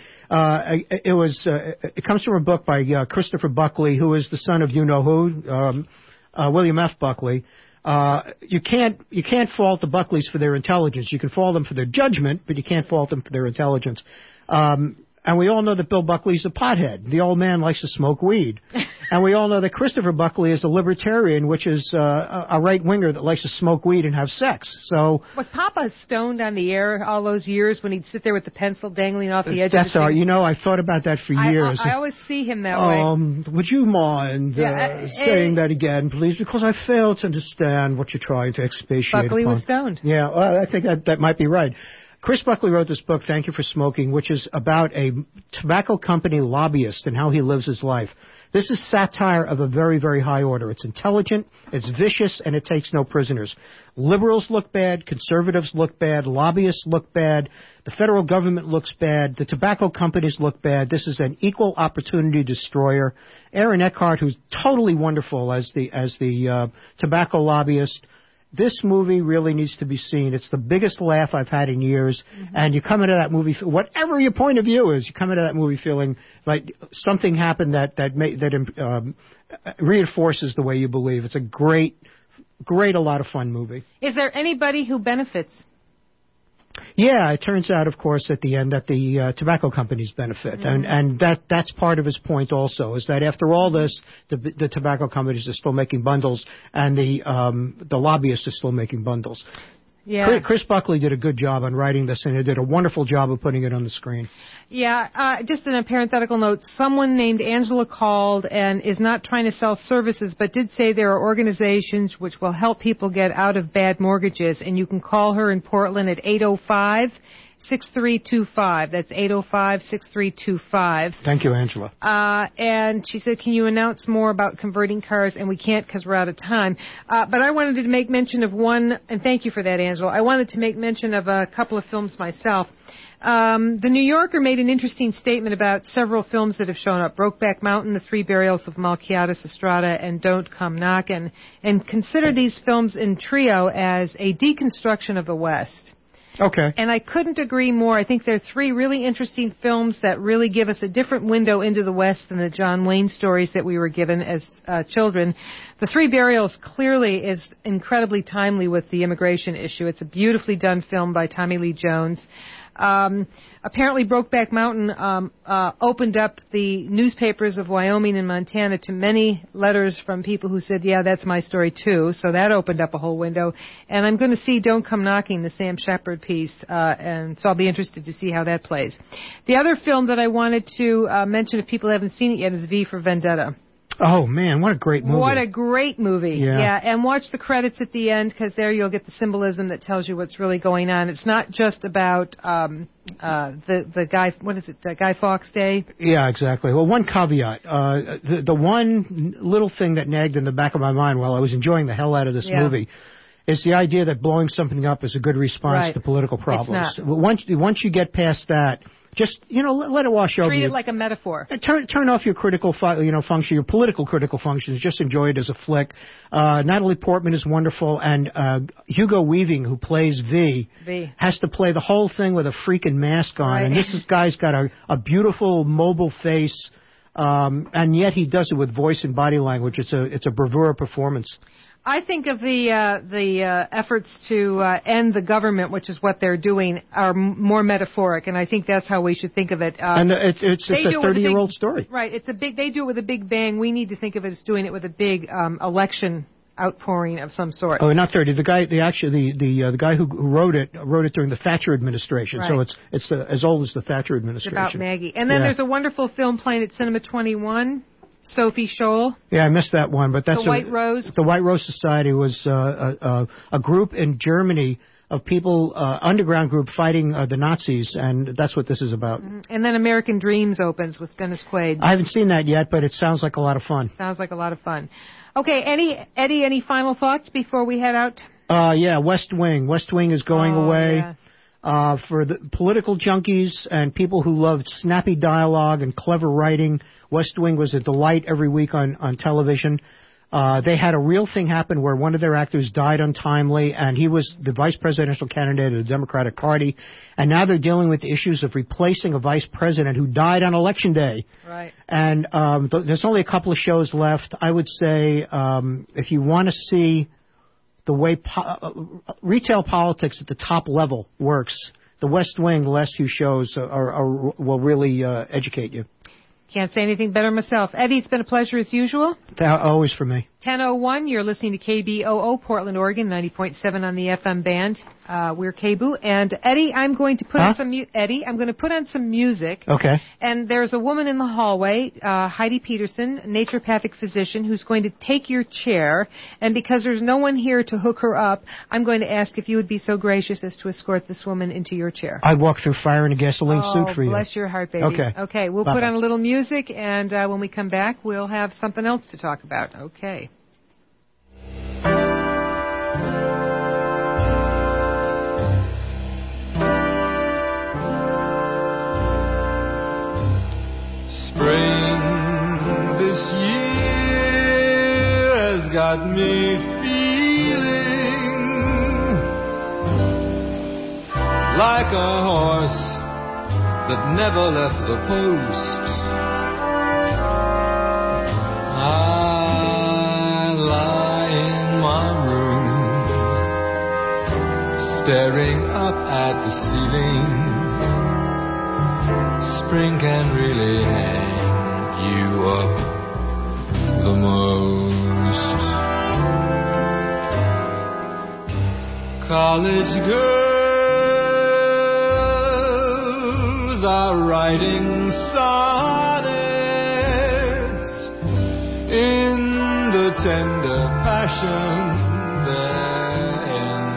It comes from a book by Christopher Buckley, who is the son of you-know-who, William F. Buckley. You can't fault the Buckleys for their intelligence. You can fault them for their judgment, but you can't fault them for their intelligence. And we all know that Bill Buckley's a pothead. The old man likes to smoke weed. And we all know that Christopher Buckley is a libertarian, which is a right-winger that likes to smoke weed and have sex. So was Papa stoned on the air all those years when he'd sit there with the pencil dangling off the edge of the thing? That's all. I've thought about that for years. I always see him that way. Would you mind saying that again, please? Because I fail to understand what you're trying to expatiate Buckley upon. was stoned. Yeah, well, I think that might be right. Chris Buckley wrote this book, Thank You for Smoking, which is about a tobacco company lobbyist and how he lives his life. This is satire of a very, very high order. It's intelligent, it's vicious, and it takes no prisoners. Liberals look bad, conservatives look bad, lobbyists look bad, the federal government looks bad, the tobacco companies look bad. This is an equal opportunity destroyer. Aaron Eckhart, who's totally wonderful as the tobacco lobbyist. This movie really needs to be seen. It's the biggest laugh I've had in years. And you come into that movie, whatever your point of view is, you come into that movie feeling like something happened that reinforces the way you believe. It's a great, a lot of fun movie. Is there anybody who benefits? Yeah, it turns out, of course, at the end that the tobacco companies benefit, and that's part of his point also, is that after all this, the tobacco companies are still making bundles, and the lobbyists are still making bundles. Yeah. Chris Buckley did a good job on writing this, and he did a wonderful job of putting it on the screen. Yeah, just in a parenthetical note, someone named Angela called and is not trying to sell services, but did say there are organizations which will help people get out of bad mortgages, and you can call her in Portland at 805-6325. That's 805-6325. Thank you, Angela. And she said, can you announce more about converting cars? And we can't because we're out of time. But I wanted to make mention of one, and thank you for that, Angela. I wanted to make mention of a couple of films myself. The New Yorker made an interesting statement about several films that have shown up. Brokeback Mountain, The Three Burials of Malkiadis Estrada, and Don't Come Knockin', and consider these films in trio as a deconstruction of the West. Okay. And I couldn't agree more. I think they're three really interesting films that really give us a different window into the West than the John Wayne stories that we were given as children. The Three Burials clearly is incredibly timely with the immigration issue. It's a beautifully done film by Tommy Lee Jones. Apparently Brokeback Mountain opened up the newspapers of Wyoming and Montana to many letters from people who said, yeah, that's my story too. So that opened up a whole window. And I'm going to see Don't Come Knocking, the Sam Shepard piece, and so I'll be interested to see how that plays. The other film that I wanted to mention, if people haven't seen it yet, is V for Vendetta. Oh, man, what a great movie. What a great movie. Yeah, and watch the credits at the end, because there you'll get the symbolism that tells you what's really going on. It's not just about the Guy, what is it, Guy Fawkes Day? Yeah, exactly. Well, one caveat. The one little thing that nagged in the back of my mind while I was enjoying the hell out of this movie is the idea that blowing something up is a good response to political problems. It's not. Once you get past that, just, let it wash over you. Treat it like a metaphor. Turn off your critical, function, your political critical functions. Just enjoy it as a flick. Natalie Portman is wonderful, and Hugo Weaving, who plays V, has to play the whole thing with a freaking mask on. Right. And this guy's got a beautiful, mobile face, and yet he does it with voice and body language. It's a bravura performance. I think of the efforts to end the government, which is what they're doing, are more metaphoric, and I think that's how we should think of it. And it's a 30-year-old story, right? They do it with a big bang. We need to think of it as doing it with a big election outpouring of some sort. Oh, not 30. The guy who wrote it during the Thatcher administration. Right. So it's as old as the Thatcher administration. It's about Maggie. And then there's a wonderful film playing at Cinema 21. Sophie Scholl. Yeah, I missed that one, but that's The White Rose. The White Rose Society was a group in Germany of people, underground group fighting the Nazis, and that's what this is about. And then American Dreams opens with Dennis Quaid. I haven't seen that yet, but it sounds like a lot of fun. Sounds like a lot of fun. Okay, Eddie, any final thoughts before we head out? Yeah, West Wing. West Wing is going away. Yeah. For the political junkies and people who loved snappy dialogue and clever writing, West Wing was a delight every week on television. They had a real thing happen where one of their actors died untimely, and he was the vice presidential candidate of the Democratic Party. And now they're dealing with the issues of replacing a vice president who died on Election Day. Right. And there's only a couple of shows left. I would say if you want to see the way retail politics at the top level works, the West Wing, the last few shows will really educate you. Can't say anything better myself. Eddie, it's been a pleasure as usual. Always for me. 10:01, you're listening to KBOO, Portland, Oregon, 90.7 on the FM band. We're KBOO. And Eddie, I'm going to put on some music. Okay. And there's a woman in the hallway, Heidi Peterson, naturopathic physician, who's going to take your chair. And because there's no one here to hook her up, I'm going to ask if you would be so gracious as to escort this woman into your chair. I'd walk through fire in a gasoline suit for you. Bless your heart, baby. Okay, we'll put on a little music, and when we come back, we'll have something else to talk about. Okay. Spring this year has got me feeling like a horse that never left the post. I lie in my room, staring up at the ceiling. Spring can really hang you up the most. College girls are writing sonnets in the tender passion they're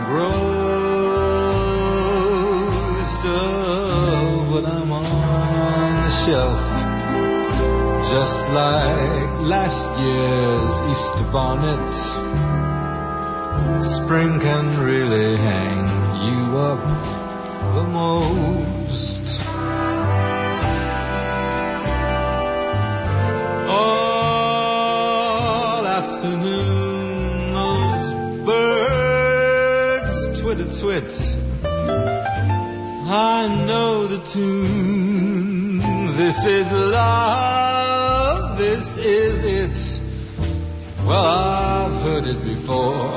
engrossed. But I'm on the shelf, just like last year's Easter bonnets. Spring can really hang you up the most. All afternoon those birds twit. I know the tune. This is love, this is it. Well, I've heard it before,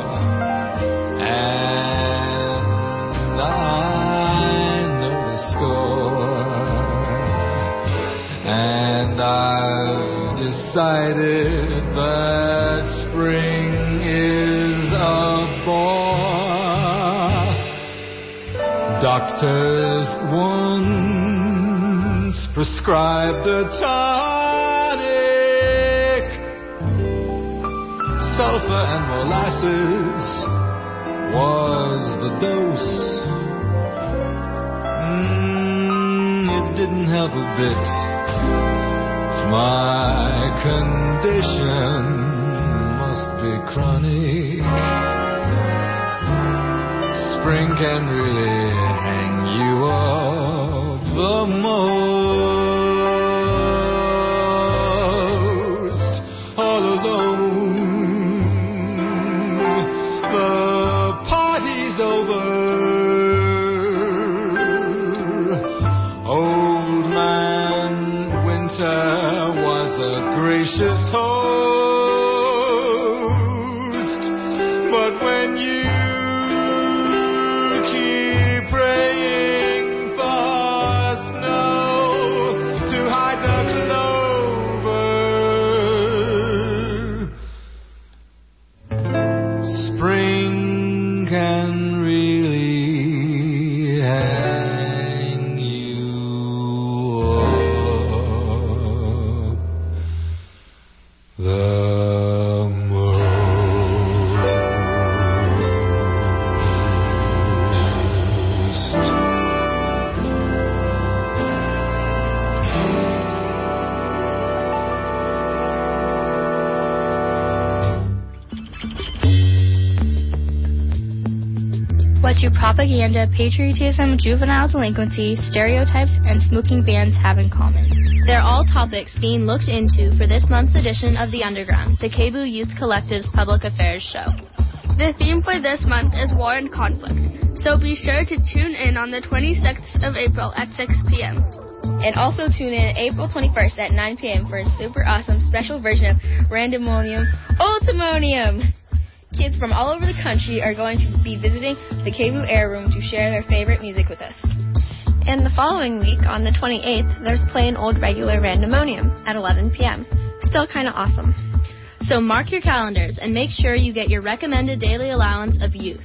and I know the score. And I've decided that spring is a bore. Doctors once prescribed a tonic, sulfur and molasses was the dose. It didn't help a bit. My condition must be chronic. spring can really hang you up the most. All alone, the party's over. Old man Winter was a gracious host, but when you keep praying for snow to hide the clover, spring can really hang you up the most. What do propaganda, patriotism, juvenile delinquency, stereotypes, and smoking bans have in common? They're all topics being looked into for this month's edition of The Underground, the KBOO Youth Collective's public affairs show. The theme for this month is war and conflict, so be sure to tune in on the 26th of April at 6 p.m. And also tune in April 21st at 9 p.m. for a super awesome special version of Randomonium Ultimonium. Kids from all over the country are going to be visiting the KBOO Air Room to share their favorite music with us. And the following week, on the 28th, there's plain old regular Randomonium at 11 p.m. Still kind of awesome. So mark your calendars and make sure you get your recommended daily allowance of youth.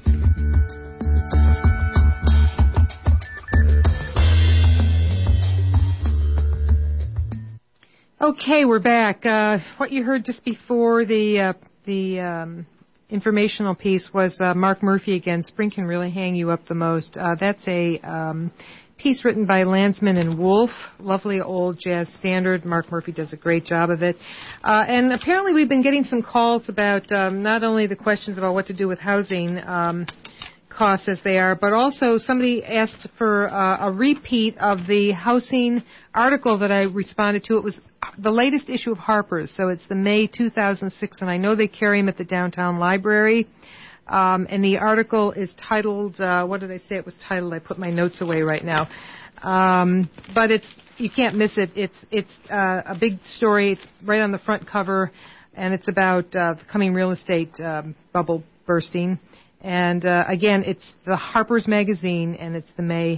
Okay, we're back. What you heard just before the informational piece was Mark Murphy again. Spring can really hang you up the most. That's a piece written by Landsman and Wolf, lovely old jazz standard. Mark Murphy does a great job of it. And apparently we've been getting some calls about not only the questions about what to do with housing costs as they are, but also somebody asked for a repeat of the housing article that I responded to. It was the latest issue of Harper's, so it's the May 2006, and I know they carry them at the downtown library. And the article is titled, what did I say it was titled? I put my notes away right now. But you can't miss it. It's a big story. It's right on the front cover, and it's about the coming real estate bubble bursting. And again, it's the Harper's Magazine, and it's the May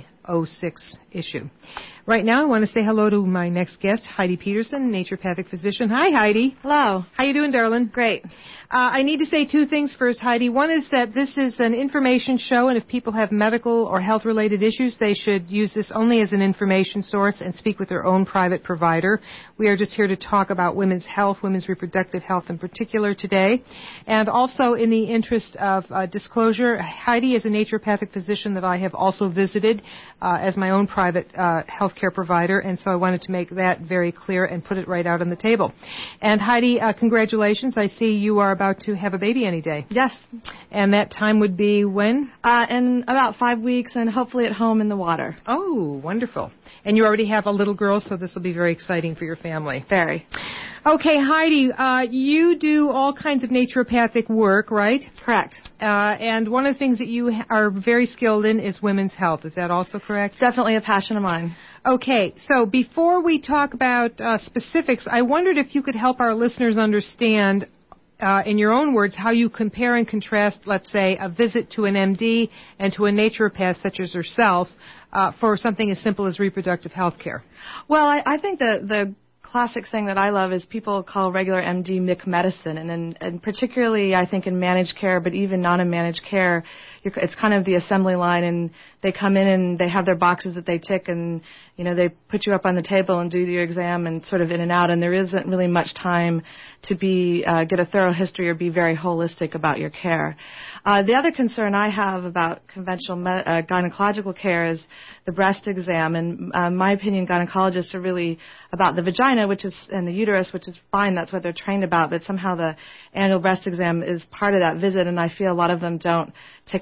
06 issue. Right now, I want to say hello to my next guest, Heidi Peterson, naturopathic physician. Hi, Heidi. Hello. How you doing, darling? Great. I need to say two things first, Heidi. One is that this is an information show, and if people have medical or health-related issues, they should use this only as an information source and speak with their own private provider. We are just here to talk about women's health, women's reproductive health in particular today. And also, in the interest of disclosure, Heidi is a naturopathic physician that I have also visited as my own private healthcare provider, and so I wanted to make that very clear and put it right out on the table. And Heidi, congratulations. I see you are about to have a baby any day. Yes. And that time would be when? In about 5 weeks, and hopefully at home in the water. Oh, wonderful. And you already have a little girl, so this will be very exciting for your family. Very. Okay, Heidi, you do all kinds of naturopathic work, right? Correct. And one of the things that you are very skilled in is women's health. Is that also correct? It's definitely a passion of mine. Okay, so before we talk about specifics, I wondered if you could help our listeners understand, in your own words, how you compare and contrast, let's say, a visit to an MD and to a naturopath such as yourself for something as simple as reproductive health care. Well, I think the classic thing that I love is people call regular MD McMedicine, and particularly I think in managed care, but even not in managed care, it's kind of the assembly line, and they come in and they have their boxes that they tick, and they put you up on the table and do your exam and sort of in and out, and there isn't really much time to get a thorough history or be very holistic about your care. The other concern I have about conventional gynecological care is the breast exam, and in my opinion, gynecologists are really about the vagina, and the uterus, which is fine, that's what they're trained about, but somehow the annual breast exam is part of that visit, and I feel a lot of them don't take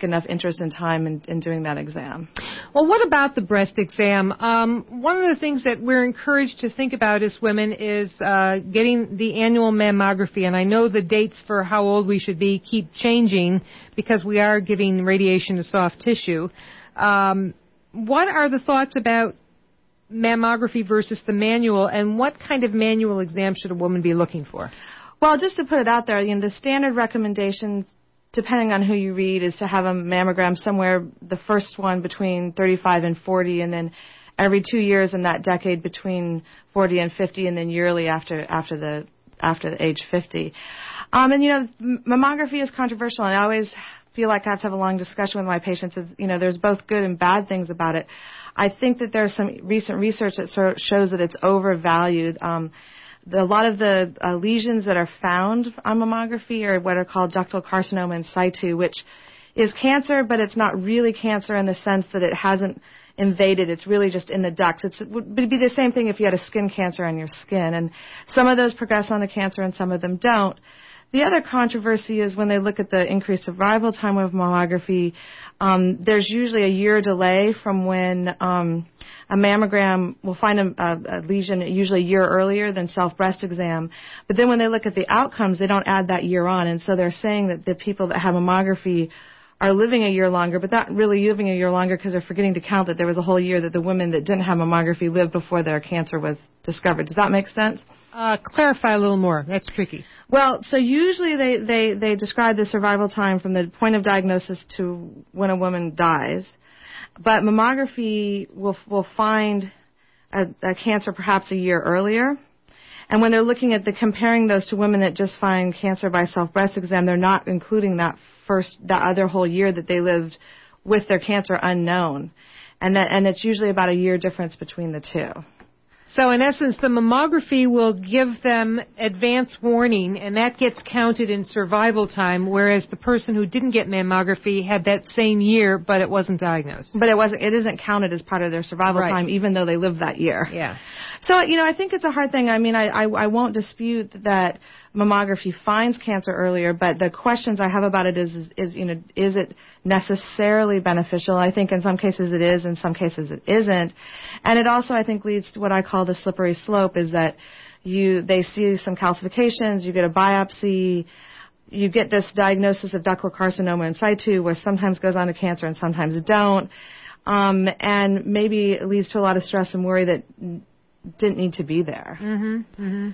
enough interest and time in doing that exam. Well, what about the breast exam? One of the things that we're encouraged to think about as women is getting the annual mammography, and I know the dates for how old we should be keep changing because we are giving radiation to soft tissue. What are the thoughts about mammography versus the manual, and what kind of manual exam should a woman be looking for? Well, just to put it out there, the standard recommendations, depending on who you read, is to have a mammogram somewhere, the first one between 35 and 40, and then every 2 years in that decade between 40 and 50, and then yearly after the age 50. Mammography is controversial, and I always feel like I have to have a long discussion with my patients. There's both good and bad things about it. I think that there's some recent research that shows that it's overvalued. A lot of the lesions that are found on mammography are what are called ductal carcinoma in situ, which is cancer, but it's not really cancer in the sense that it hasn't invaded. It's really just in the ducts. It would be the same thing if you had a skin cancer on your skin. And some of those progress on to cancer and some of them don't. The other controversy is when they look at the increased survival time of mammography, there's usually a year delay from when a mammogram will find a lesion usually a year earlier than self-breast exam. But then when they look at the outcomes, they don't add that year on. And so they're saying that the people that have mammography are living a year longer, but not really living a year longer because they're forgetting to count that there was a whole year that the women that didn't have mammography lived before their cancer was discovered. Does that make sense? Clarify a little more. That's tricky. Well, so usually they describe the survival time from the point of diagnosis to when a woman dies. But mammography will find a cancer perhaps a year earlier. And when they're looking at comparing those to women that just find cancer by self-breast exam, they're not including that other whole year that they lived with their cancer unknown. And it's usually about a year difference between the two. So in essence, the mammography will give them advance warning, and that gets counted in survival time, whereas the person who didn't get mammography had that same year, but it wasn't diagnosed. But it isn't counted as part of their survival time, even though they lived that year. Yeah. So, I think it's a hard thing. I mean, I won't dispute that mammography finds cancer earlier, but the questions I have about it is it necessarily beneficial? I think in some cases it is, in some cases it isn't. And it also, I think, leads to what I call the slippery slope, is that they see some calcifications, you get a biopsy, you get this diagnosis of ductal carcinoma in situ, where sometimes goes on to cancer and sometimes don't. And maybe it leads to a lot of stress and worry that didn't need to be there. Mm-hmm. Mm-hmm.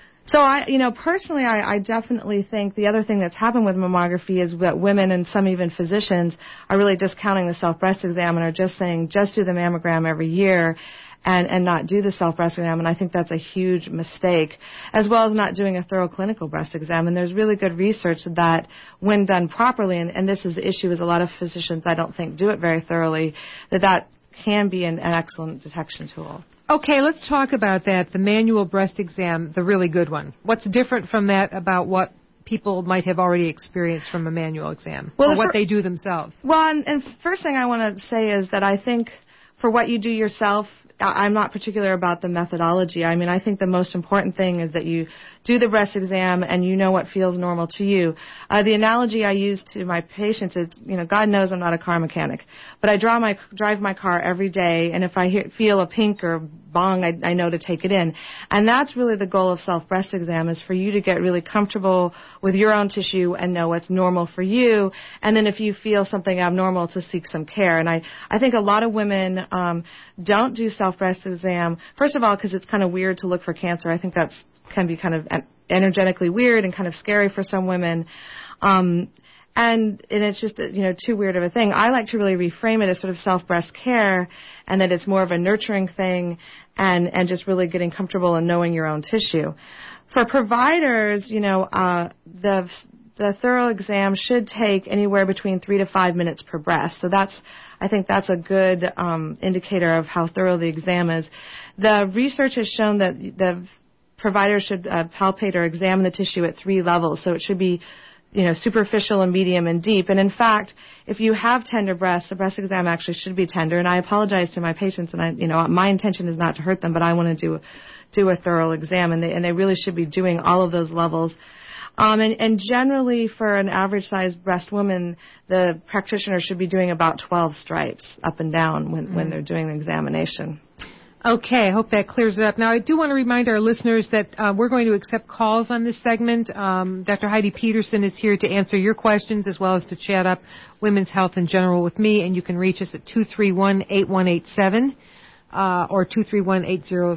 So personally, I definitely think the other thing that's happened with mammography is that women and some even physicians are really discounting the self-breast exam and are just saying, just do the mammogram every year and not do the self-breast exam. And I think that's a huge mistake, as well as not doing a thorough clinical breast exam. And there's really good research that when done properly, and this is the issue, is a lot of physicians, I don't think, do it very thoroughly, that can be an excellent detection tool. Okay, let's talk about that, the manual breast exam, the really good one. What's different from that about what people might have already experienced from a manual exam, or what they do themselves? Well, and first thing I want to say is that I think for what you do yourself, I'm not particular about the methodology. I mean, I think the most important thing is that you do the breast exam and you know what feels normal to you. The analogy I use to my patients is, God knows I'm not a car mechanic, but I drive my car every day, and if I feel a pink or bong, I know to take it in. And that's really the goal of self-breast exam, is for you to get really comfortable with your own tissue and know what's normal for you, and then if you feel something abnormal, to seek some care. And I think a lot of women don't do self-breast exam, first of all, because it's kind of weird to look for cancer. I think can be kind of energetically weird and kind of scary for some women. And it's just, too weird of a thing. I like to really reframe it as sort of self-breast care, and that it's more of a nurturing thing and just really getting comfortable and knowing your own tissue. For providers, the thorough exam should take anywhere between 3 to 5 minutes per breast. So I think that's a good indicator of how thorough the exam is. The research has shown that the provider should palpate or examine the tissue at 3 levels. So it should be, superficial and medium and deep. And in fact, if you have tender breasts, the breast exam actually should be tender. And I apologize to my patients, and my intention is not to hurt them, but I want to do a thorough exam, and they really should be doing all of those levels. And generally, for an average-sized breast woman, the practitioner should be doing about 12 stripes up and down when they're doing the examination. Okay, I hope that clears it up. Now, I do want to remind our listeners that we're going to accept calls on this segment. Dr. Heidi Peterson is here to answer your questions as well as to chat up women's health in general with me, and you can reach us at 231-8187 or 231-8032.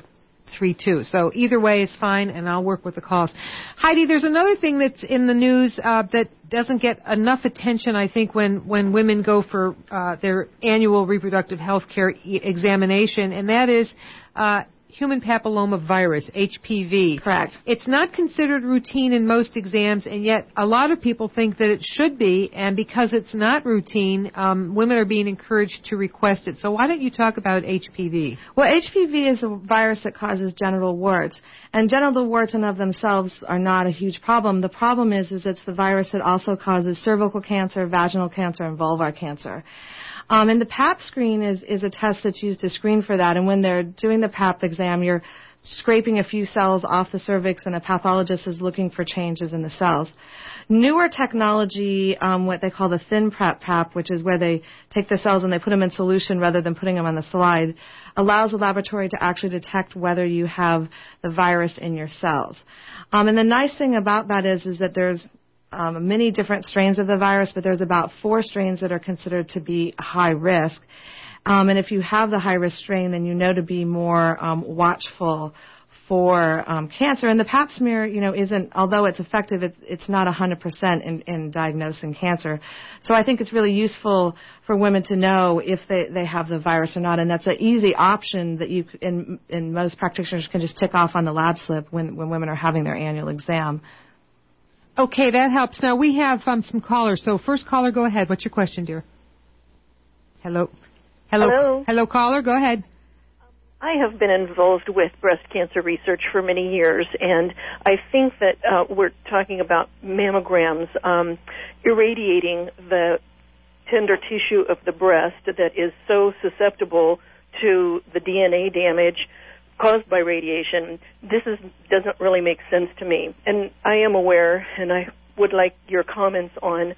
So either way is fine, and I'll work with the calls. Heidi, there's another thing that's in the news that doesn't get enough attention, I think, when women go for their annual reproductive health care examination, and that is human papilloma virus, HPV. Correct. It's not considered routine in most exams, and yet a lot of people think that it should be, and because it's not routine, women are being encouraged to request it. So why don't you talk about HPV? Well, HPV is a virus that causes genital warts, and genital warts in of themselves are not a huge problem. The problem is it's the virus that also causes cervical cancer, vaginal cancer, and vulvar cancer. And the Pap screen is a test that's used to screen for that. And when they're doing the Pap exam, you're scraping a few cells off the cervix, and a pathologist is looking for changes in the cells. Newer technology, what they call the thin Pap, which is where they take the cells and they put them in solution rather than putting them on the slide, allows the laboratory to actually detect whether you have the virus in your cells. And the nice thing about that is that there's many different strains of the virus, but there's about 4 strains that are considered to be high risk. And if you have the high risk strain, then you know to be more watchful for cancer. And the Pap smear, isn't, although it's effective, it's not 100% in diagnosing cancer. So I think it's really useful for women to know if they have the virus or not. And that's an easy option that in most practitioners can just tick off on the lab slip when women are having their annual exam. Okay, that helps. Now, we have some callers. So, first caller, go ahead. What's your question, dear? Hello? Hello, caller. Go ahead. I have been involved with breast cancer research for many years, and I think that we're talking about mammograms irradiating the tender tissue of the breast that is so susceptible to the DNA damage caused by radiation. This doesn't really make sense to me. And I am aware, and I would like your comments on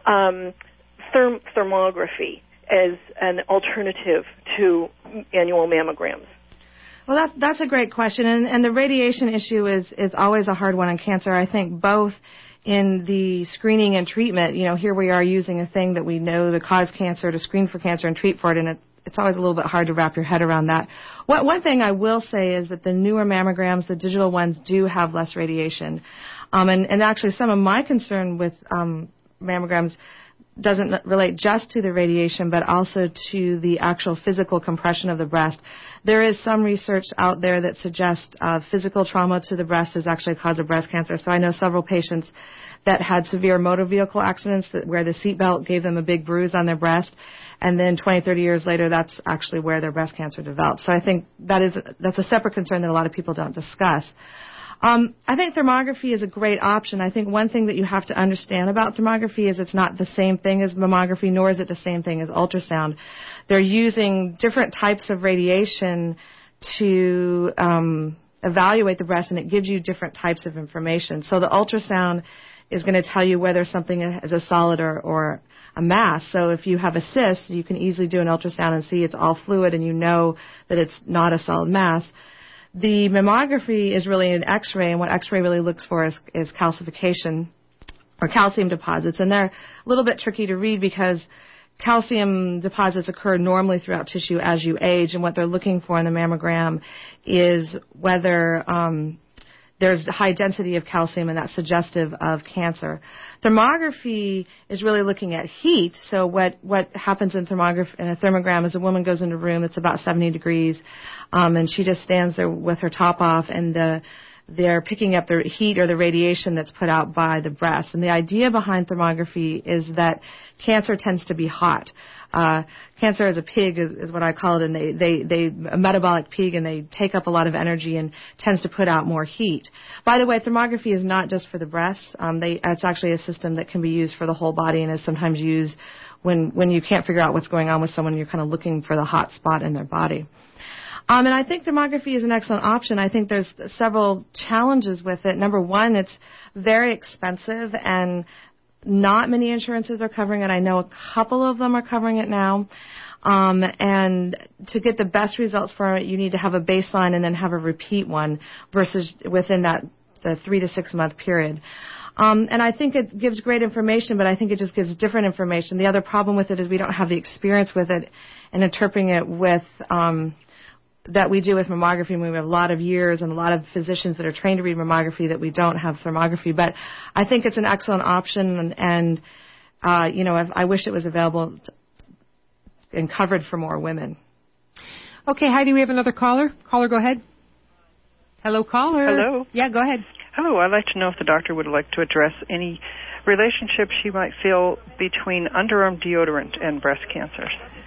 thermography as an alternative to annual mammograms. Well, that's a great question, and the radiation issue is always a hard one in cancer. I think both in the screening and treatment, here we are using a thing that we know to cause cancer, to screen for cancer and treat for it, and it's always a little bit hard to wrap your head around that. One thing I will say is that the newer mammograms, the digital ones, do have less radiation. And actually some of my concern with mammograms doesn't relate just to the radiation, but also to the actual physical compression of the breast. There is some research out there that suggests physical trauma to the breast is actually a cause of breast cancer. So I know several patients that had severe motor vehicle accidents where the seatbelt gave them a big bruise on their breast, and then 20, 30 years later, that's actually where their breast cancer developed. So I think that's a separate concern that a lot of people don't discuss. I think thermography is a great option. I think one thing that you have to understand about thermography is it's not the same thing as mammography, nor is it the same thing as ultrasound. They're using different types of radiation to evaluate the breast, and it gives you different types of information. So the ultrasound is going to tell you whether something is a solid or a mass. So if you have a cyst, you can easily do an ultrasound and see it's all fluid, and you know that it's not a solid mass. The mammography is really an X-ray, and what X-ray really looks for is calcification or calcium deposits. And they're a little bit tricky to read because calcium deposits occur normally throughout tissue as you age, and what they're looking for in the mammogram is whether there's a high density of calcium, and that's suggestive of cancer. Thermography is really looking at heat. So what happens in a thermogram is a woman goes into a room that's about 70 degrees, and she just stands there with her top off, and they're picking up the heat or the radiation that's put out by the breast. And the idea behind thermography is that cancer tends to be hot. Cancer is a pig, is what I call it, and they a metabolic pig, and they take up a lot of energy and tends to put out more heat. By the way, thermography is not just for the breasts. It's actually a system that can be used for the whole body, and is sometimes used when you can't figure out what's going on with someone. You're kind of looking for the hot spot in their body. And I think thermography is an excellent option. I think there's several challenges with it. Number one, it's very expensive, and not many insurances are covering it. I know a couple of them are covering it now. And to get the best results for it, you need to have a baseline and then have a repeat one versus within the 3 to 6 month period. And I think it gives great information, but I think it just gives different information. The other problem with it is we don't have the experience with it and interpreting it with, that we do with mammography. We have a lot of years and a lot of physicians that are trained to read mammography that we don't have thermography. But I think it's an excellent option, and I wish it was available and covered for more women. Okay, Heidi, we have another caller. Caller, go ahead. Hello, caller. Hello. Yeah, go ahead. Hello, I'd like to know if the doctor would like to address any relationship she might feel between underarm deodorant and breast cancer.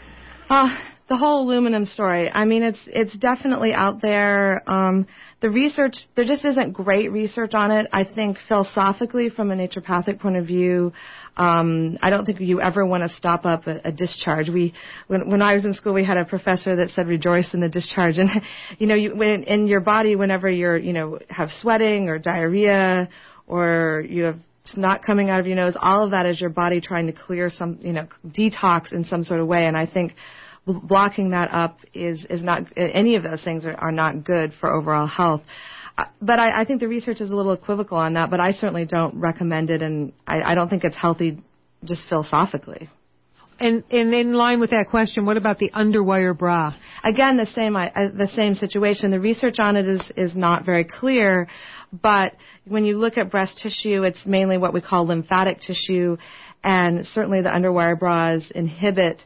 The whole aluminum story. I mean, it's definitely out there. The research, there just isn't great research on it. I think philosophically, from a naturopathic point of view, I don't think you ever want to stop up a discharge. When I was in school, we had a professor that said, rejoice in the discharge. And, when in your body, whenever you're, have sweating or diarrhea or you have snot coming out of your nose, all of that is your body trying to clear some, detox in some sort of way. And I think blocking that up is not, any of those things are not good for overall health. But I think the research is a little equivocal on that, but I certainly don't recommend it, and I don't think it's healthy just philosophically. And in line with that question, what about the underwire bra? Again, the same situation. The research on it is not very clear, but when you look at breast tissue, it's mainly what we call lymphatic tissue, and certainly the underwire bras inhibit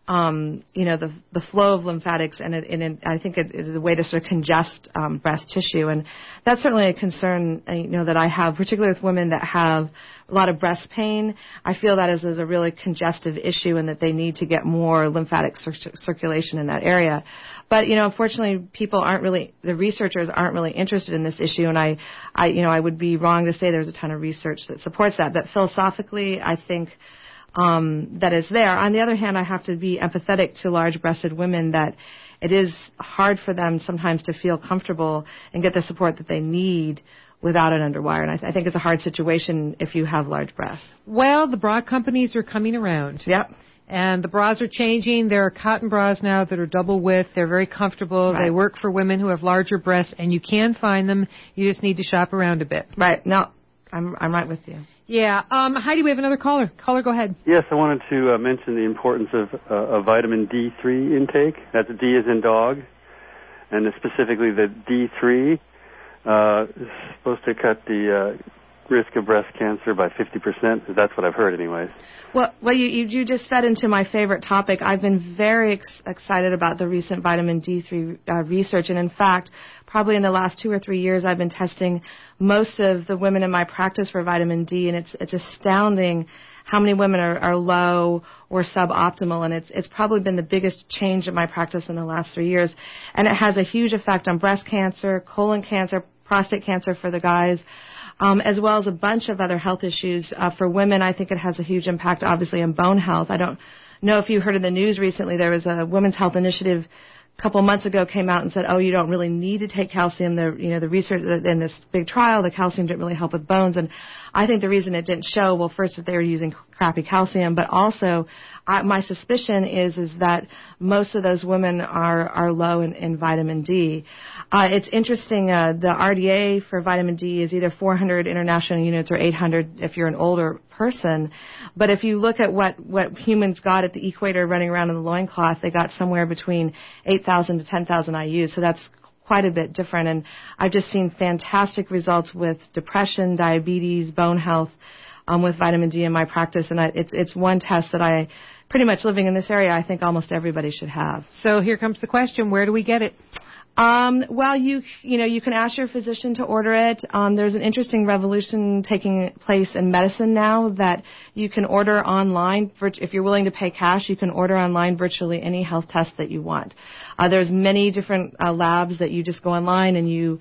the flow of lymphatics, and I think it is a way to sort of congest breast tissue, and that's certainly a concern, that I have, particularly with women that have a lot of breast pain. I feel that is a really congestive issue, and that they need to get more lymphatic circulation in that area. But unfortunately, the researchers aren't really interested in this issue, and I would be wrong to say there's a ton of research that supports that. But philosophically, I think that is there. On the other hand, I have to be empathetic to large-breasted women that it is hard for them sometimes to feel comfortable and get the support that they need without an underwire. And I think it's a hard situation if you have large breasts. Well, the bra companies are coming around. Yep. And the bras are changing. There are cotton bras now that are double width. They're very comfortable. Right. They work for women who have larger breasts, and you can find them. You just need to shop around a bit. Right. No, I'm right with you. Yeah. Heidi, we have another caller. Caller, go ahead. Yes, I wanted to mention the importance of vitamin D3 intake. That's D as in dog, and specifically the D3 is supposed to cut the risk of breast cancer by 50%. That's what I've heard anyways. Well, you just fed into my favorite topic. I've been very excited about the recent vitamin D3 research, and in fact, probably in the last 2 or 3 years, I've been testing most of the women in my practice for vitamin D, and it's astounding how many women are low or suboptimal, and it's probably been the biggest change in my practice in the last 3 years, and it has a huge effect on breast cancer, colon cancer, prostate cancer for the guys, as well as a bunch of other health issues. For women, I think it has a huge impact, obviously, on bone health. I don't know if you heard in the news recently, there was a Women's Health Initiative a couple months ago came out and said, you don't really need to take calcium. The research in this big trial, the calcium didn't really help with bones. And I think the reason it didn't show, well, first that they were using crappy calcium, but also my suspicion is that most of those women are low in vitamin D. It's interesting, the RDA for vitamin D is either 400 international units or 800 if you're an older person. But if you look at what humans got at the equator running around in the loincloth, they got somewhere between 8,000 to 10,000 IUs. So that's quite a bit different. And I've just seen fantastic results with depression, diabetes, bone health with vitamin D in my practice. And it's one test that I pretty much living in this area, I think almost everybody should have. So here comes the question, where do we get it? Well, you can ask your physician to order it. There's an interesting revolution taking place in medicine now that you can order online. If you're willing to pay cash, you can order online virtually any health test that you want. There's many different labs that you just go online and you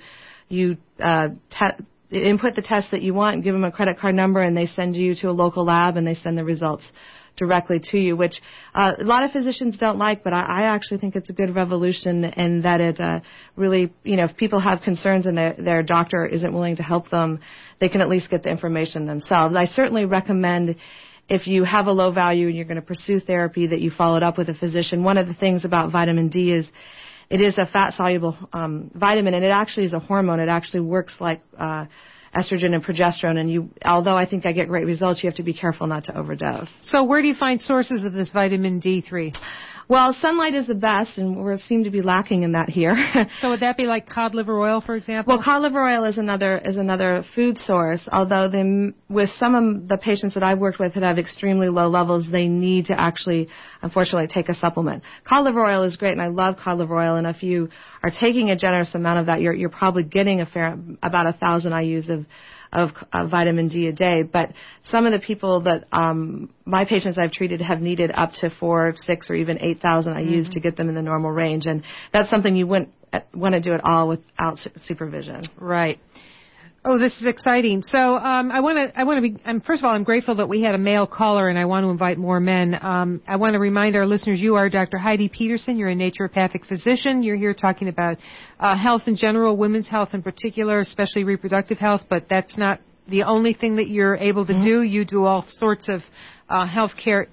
input the test that you want and give them a credit card number, and they send you to a local lab and they send the results directly to you, which a lot of physicians don't like, but I actually think it's a good revolution, and that it really, if people have concerns and their doctor isn't willing to help them, they can at least get the information themselves. I certainly recommend, if you have a low value and you're going to pursue therapy, that you follow it up with a physician. One of the things about vitamin D is it is a fat-soluble vitamin, and it actually is a hormone. It actually works like estrogen and progesterone, and although I think I get great results, you have to be careful not to overdose. So where do you find sources of this vitamin D3? Well, sunlight is the best, and we seem to be lacking in that here. So would that be like cod liver oil, for example? Well, cod liver oil is another food source, although with some of the patients that I've worked with that have extremely low levels, they need to actually, unfortunately, take a supplement. Cod liver oil is great, and I love cod liver oil, and if you are taking a generous amount of that, you're probably getting about 1,000 IUs of vitamin D a day. But some of the people that my patients I've treated have needed up to 4, 6, or even 8,000 IUs to get them in the normal range, and that's something you wouldn't want to do at all without supervision. Right. Oh, this is exciting. So I want to be. First of all, I'm grateful that we had a male caller, and I want to invite more men. I want to remind our listeners, you are Dr. Heidi Peterson. You're a naturopathic physician. You're here talking about health in general, women's health in particular, especially reproductive health. But that's not the only thing that you're able to do. You do all sorts of health care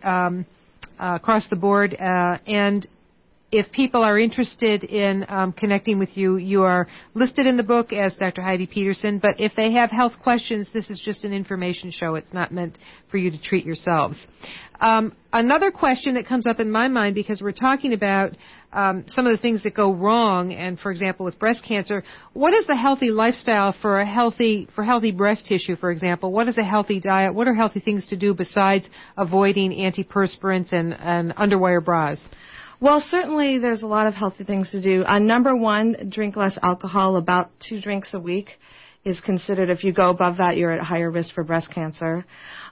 across the board, and if people are interested in connecting with you, you are listed in the book as Dr. Heidi Peterson. But if they have health questions, this is just an information show. It's not meant for you to treat yourselves. Another question that comes up in my mind, because we're talking about some of the things that go wrong, and for example with breast cancer, what is the healthy lifestyle for healthy breast tissue, for example? What is a healthy diet? What are healthy things to do besides avoiding antiperspirants and underwire bras? Well, certainly there's a lot of healthy things to do. Number one, drink less alcohol. About 2 drinks a week is considered. If you go above that, you're at higher risk for breast cancer.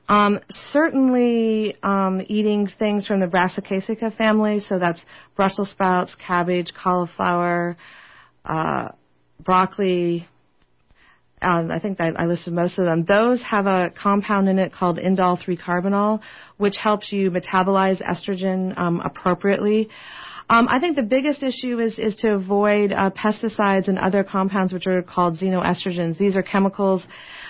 Certainly eating things from the Brassicaceae family, so that's Brussels sprouts, cabbage, cauliflower, broccoli. I think I listed most of them. Those have a compound in it called indole 3-carbinol, which helps you metabolize estrogen appropriately. I think the biggest issue is to avoid pesticides and other compounds which are called xenoestrogens. These are chemicals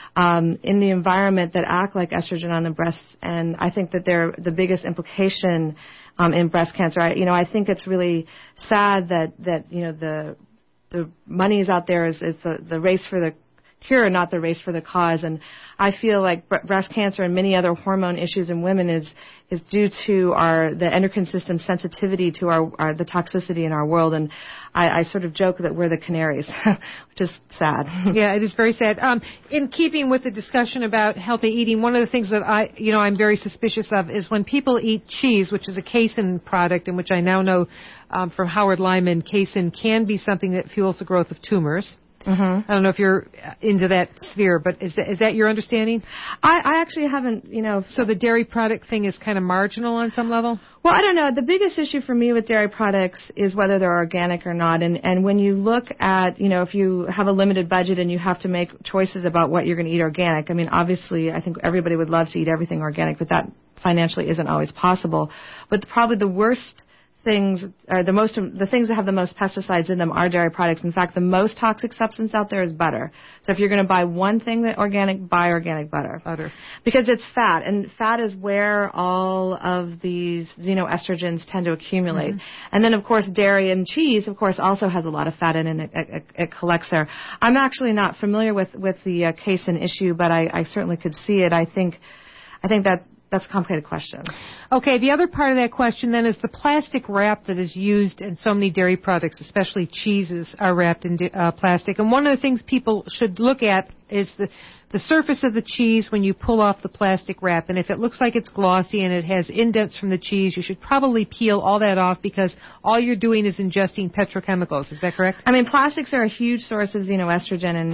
in the environment that act like estrogen on the breast, and I think that they're the biggest implication in breast cancer. I think it's really sad that the money is out there is the race for the cure, not the race for the cause. And I feel like breast cancer and many other hormone issues in women is due to the endocrine system sensitivity to the toxicity in our world. And I sort of joke that we're the canaries, which is sad. Yeah, it is very sad. In keeping with the discussion about healthy eating, one of the things that I'm very suspicious of is when people eat cheese, which is a casein product, and which I now know from Howard Lyman, casein can be something that fuels the growth of tumors. Mm-hmm. I don't know if you're into that sphere, but is that your understanding? I actually haven't, So the dairy product thing is kind of marginal on some level? Well, I don't know. The biggest issue for me with dairy products is whether they're organic or not. And when you look at, if you have a limited budget and you have to make choices about what you're going to eat organic, I mean, obviously, I think everybody would love to eat everything organic, but that financially isn't always possible. But probably the worst things, or the things that have the most pesticides in them are dairy products. In fact, the most toxic substance out there is butter. So if you're going to buy one thing that organic, buy organic butter. Because it's fat, and fat is where all of these xenoestrogens tend to accumulate. Mm-hmm. And then, of course, dairy and cheese, of course, also has a lot of fat in it, and it collects there. I'm actually not familiar with the casein issue, but I certainly could see it. I think that's a complicated question. Okay, the other part of that question then is the plastic wrap that is used in so many dairy products, especially cheeses, are wrapped in plastic. And one of the things people should look at is the surface of the cheese when you pull off the plastic wrap. And if it looks like it's glossy and it has indents from the cheese, you should probably peel all that off, because all you're doing is ingesting petrochemicals. Is that correct? I mean, plastics are a huge source of xenoestrogen,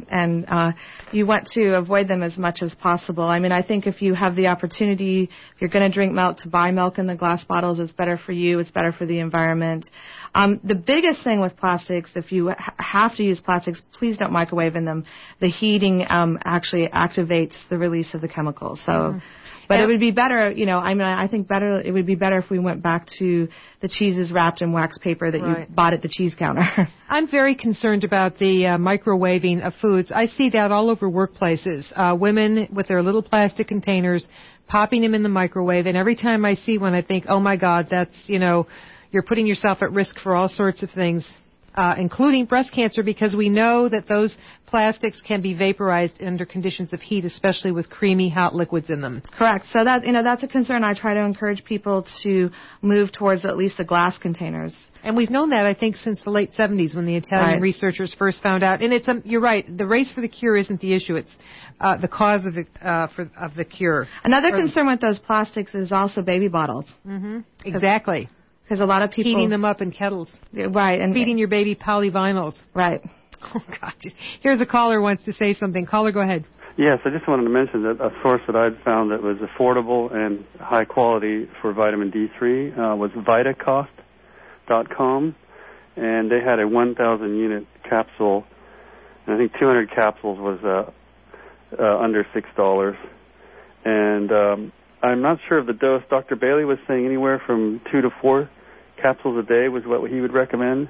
and you want to avoid them as much as possible. I mean, I think if you have the opportunity, if you're going to drink milk, to buy milk in the glass bottles. It's better for you. It's better for the environment. The biggest thing with plastics, if you have to use plastics, please don't microwave in them. The heating actually activates the release of the chemicals. So But it would be better, I think it would be better if we went back to the cheeses wrapped in wax paper that you bought at the cheese counter. I'm very concerned about the microwaving of foods. I see that all over workplaces. Women with their little plastic containers, popping them in the microwave, and every time I see one, I think, oh my God, that's, you're putting yourself at risk for all sorts of things, including breast cancer, because we know that those plastics can be vaporized under conditions of heat, especially with creamy, hot liquids in them. Correct. So that's a concern. I try to encourage people to move towards at least the glass containers. And we've known that, I think, since the late 70s when the Italian researchers first found out. And it's you're right. The race for the cure isn't the issue. It's the cause of the cure. Another concern with those plastics is also baby bottles. Mm-hmm. Exactly. Because a lot of people... Heating them up in kettles. Right. And feeding your baby polyvinyls. Right. Oh, God. Here's a caller who wants to say something. Caller, go ahead. Yes, I just wanted to mention that a source that I'd found that was affordable and high quality for vitamin D3 was Vitacost.com. And they had a 1,000 unit capsule, and I think 200 capsules was under $6. And I'm not sure of the dose. Dr. Bailey was saying anywhere from 2 to 4 capsules a day was what he would recommend.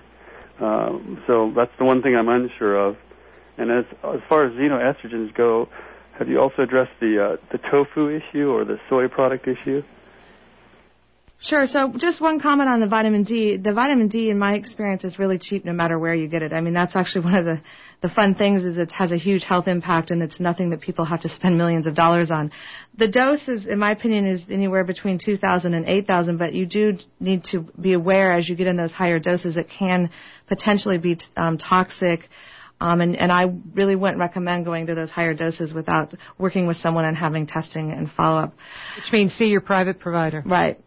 So that's the one thing I'm unsure of. And as far as xenoestrogens go, have you also addressed the tofu issue or the soy product issue? Sure. So just one comment on the vitamin D. The vitamin D, in my experience, is really cheap no matter where you get it. I mean, that's actually one of the fun things is it has a huge health impact, and it's nothing that people have to spend millions of dollars on. The dose, in my opinion, is anywhere between 2,000 and 8,000, but you do need to be aware as you get in those higher doses, it can potentially be toxic. And I really wouldn't recommend going to those higher doses without working with someone and having testing and follow-up. Which means see your private provider. Right.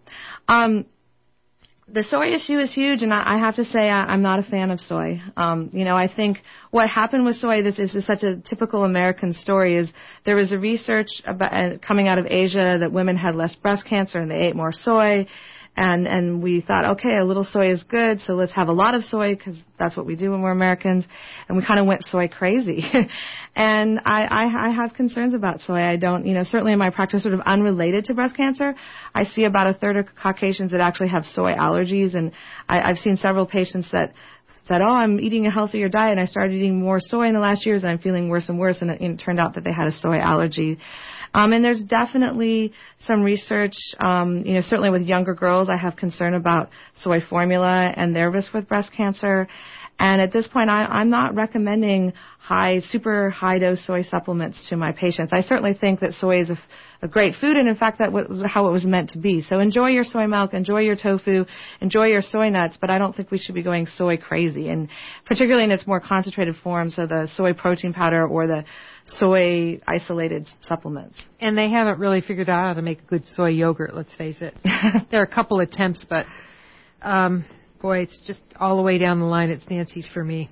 The soy issue is huge, and I have to say I'm not a fan of soy. I think what happened with soy, this is such a typical American story, is there was a research coming out of Asia that women had less breast cancer and they ate more soy. And we thought, okay, a little soy is good, so let's have a lot of soy because that's what we do when we're Americans. And we kind of went soy crazy. And I have concerns about soy. I don't, certainly in my practice, sort of unrelated to breast cancer, I see about a third of Caucasians that actually have soy allergies. And I've seen several patients that said, oh, I'm eating a healthier diet, and I started eating more soy in the last years, and I'm feeling worse and worse. And it turned out that they had a soy allergy. And there's definitely some research, certainly with younger girls, I have concern about soy formula and their risk with breast cancer. And at this point, I'm not recommending super high dose soy supplements to my patients. I certainly think that soy is a great food, and in fact, that was how it was meant to be. So enjoy your soy milk, enjoy your tofu, enjoy your soy nuts, but I don't think we should be going soy crazy, and particularly in its more concentrated form, so the soy protein powder or the soy isolated supplements. And they haven't really figured out how to make a good soy yogurt, let's face it. There are a couple attempts, but boy, it's just all the way down the line. It's Nancy's for me.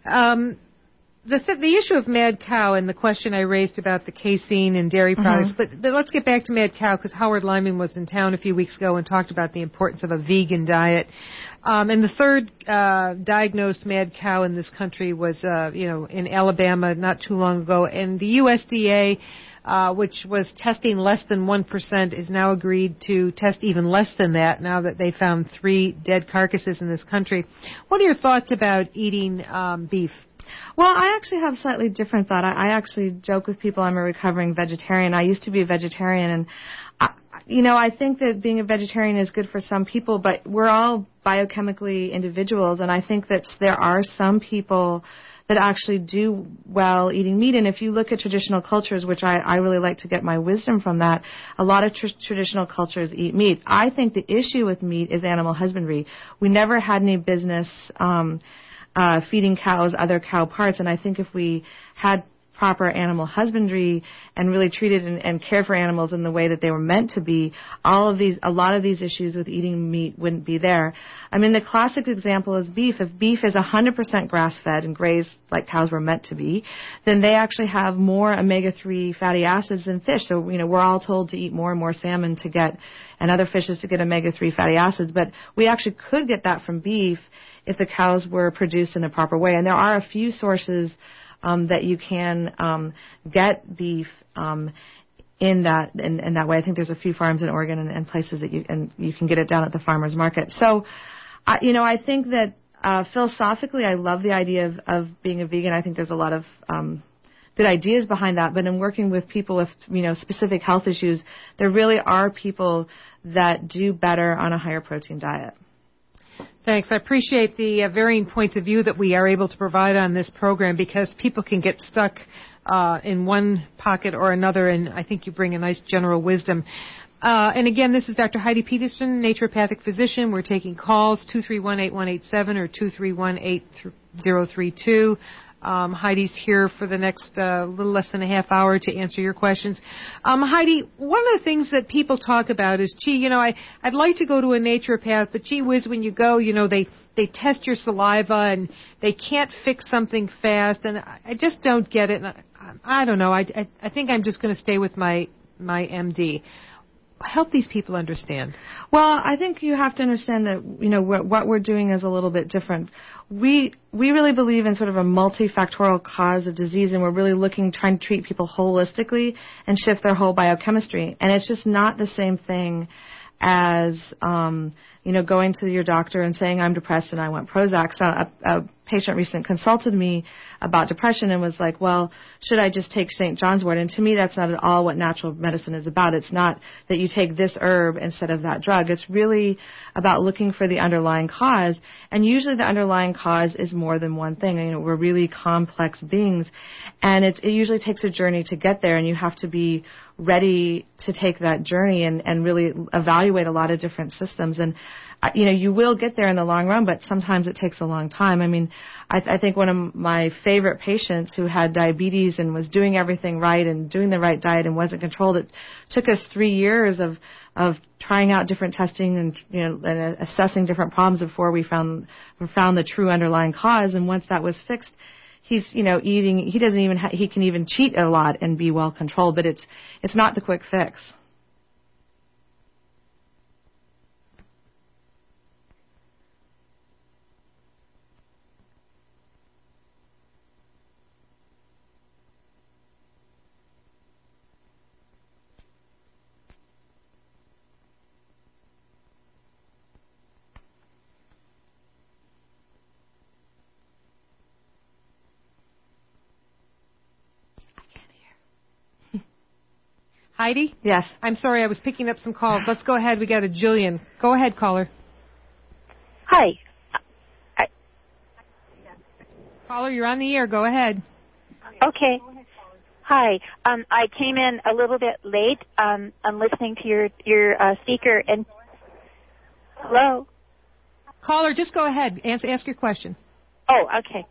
The issue of mad cow and the question I raised about the casein and dairy products, but let's get back to mad cow because Howard Lyman was in town a few weeks ago and talked about the importance of a vegan diet. And the third diagnosed mad cow in this country was, in Alabama not too long ago, and the USDA, which was testing less than 1%, is now agreed to test even less than that now that they found 3 dead carcasses in this country. What are your thoughts about eating beef? Well, I actually have a slightly different thought. I actually joke with people I'm a recovering vegetarian. I used to be a vegetarian, and I think that being a vegetarian is good for some people, but we're all biochemically individuals, and I think that there are some people that actually do well eating meat. And if you look at traditional cultures, which I really like to get my wisdom from that, a lot of traditional cultures eat meat. I think the issue with meat is animal husbandry. We never had any business feeding cows other cow parts, and I think if we had proper animal husbandry and really treated and cared for animals in the way that they were meant to be, a lot of these issues with eating meat wouldn't be there. I mean, the classic example is beef. If beef is 100% grass-fed and grazed like cows were meant to be, then they actually have more omega-3 fatty acids than fish. So, we're all told to eat more and more salmon and other fishes to get omega-3 fatty acids, but we actually could get that from beef if the cows were produced in the proper way. And there are a few sources that you can get beef in that way. I think there's a few farms in Oregon and places that you can get it down at the farmers market. So, I think that philosophically, I love the idea of being a vegan. I think there's a lot of good ideas behind that. But in working with people with specific health issues, there really are people that do better on a higher protein diet. Thanks. I appreciate the varying points of view that we are able to provide on this program, because people can get stuck in one pocket or another, and I think you bring a nice general wisdom. And again, this is Dr. Heidi Peterson, naturopathic physician. We're taking calls, 231-8187 or 231-8032. Heidi's here for the next little less than a half hour to answer your questions. Heidi, one of the things that people talk about is, I'd like to go to a naturopath, but gee whiz, when you go, they test your saliva and they can't fix something fast, and I just don't get it. And I don't know. I think I'm just going to stay with my MD. Help these people understand. Well, I think you have to understand that, what we're doing is a little bit different. We really believe in sort of a multifactorial cause of disease, and we're really trying to treat people holistically and shift their whole biochemistry. And it's just not the same thing as, going to your doctor and saying, I'm depressed and I want Prozac. So a patient recently consulted me about depression and was like, well, should I just take St. John's wort? And to me, that's not at all what natural medicine is about. It's not that you take this herb instead of that drug. It's really about looking for the underlying cause. And usually the underlying cause is more than one thing. We're really complex beings. And it usually takes a journey to get there, and you have to be ready to take that journey and really evaluate a lot of different systems. And you will get there in the long run, but sometimes it takes a long time. I think one of my favorite patients who had diabetes and was doing everything right and doing the right diet and wasn't controlled, it took us 3 years of trying out different testing and assessing different problems before we found the true underlying cause. And once that was fixed, he's eating. He can even cheat a lot and be well controlled, but it's not the quick fix. Heidi? Yes. I'm sorry, I was picking up some calls. Let's go ahead. We got a Jillian. Go ahead, caller. Hi. Caller, you're on the air. Go ahead. Okay. Hi. I came in a little bit late. I'm listening to your speaker. And hello? Caller, just go ahead. Ask your question. Oh, okay.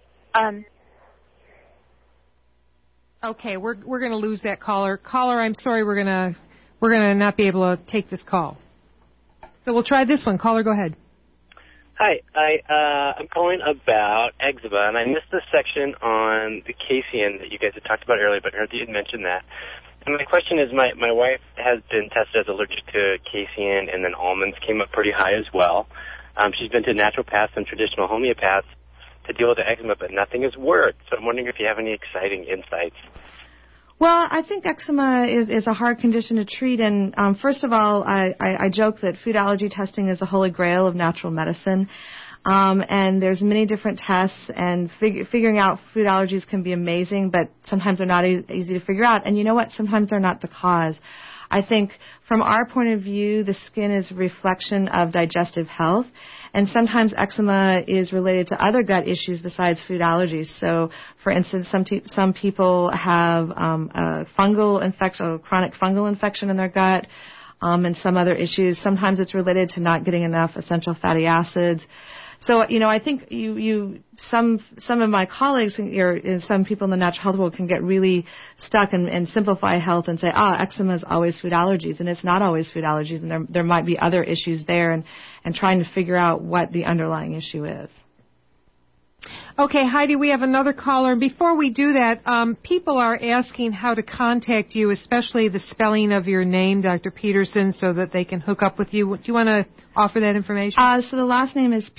Okay, we're going to lose that caller. Caller, I'm sorry, we're going to not be able to take this call. So we'll try this one. Caller, go ahead. Hi, I'm calling about eczema, and I missed the section on the casein that you guys had talked about earlier, but I heard that you had mentioned that. And my question is, my wife has been tested as allergic to casein, and then almonds came up pretty high as well. She's been to naturopaths and traditional homeopaths to deal with the eczema, but nothing has worked. So I'm wondering if you have any exciting insights. Well, I think eczema is a hard condition to treat, and first of all, I joke that food allergy testing is the holy grail of natural medicine, and there's many different tests, and figuring out food allergies can be amazing, but sometimes they're not easy to figure out, and you know what? Sometimes they're not the cause. I think from our point of view, the skin is a reflection of digestive health, and sometimes eczema is related to other gut issues besides food allergies. So, for instance, some people have a fungal infection, a chronic fungal infection in their gut, and some other issues. Sometimes it's related to not getting enough essential fatty acids. So, I think some of my colleagues or some people in the natural health world can get really stuck and simplify health and say, eczema is always food allergies, and it's not always food allergies, and there might be other issues there, and trying to figure out what the underlying issue is. Okay, Heidi, we have another caller. Before we do that, people are asking how to contact you, especially the spelling of your name, Dr. Peterson, so that they can hook up with you. Do you want to offer that information? So the last name is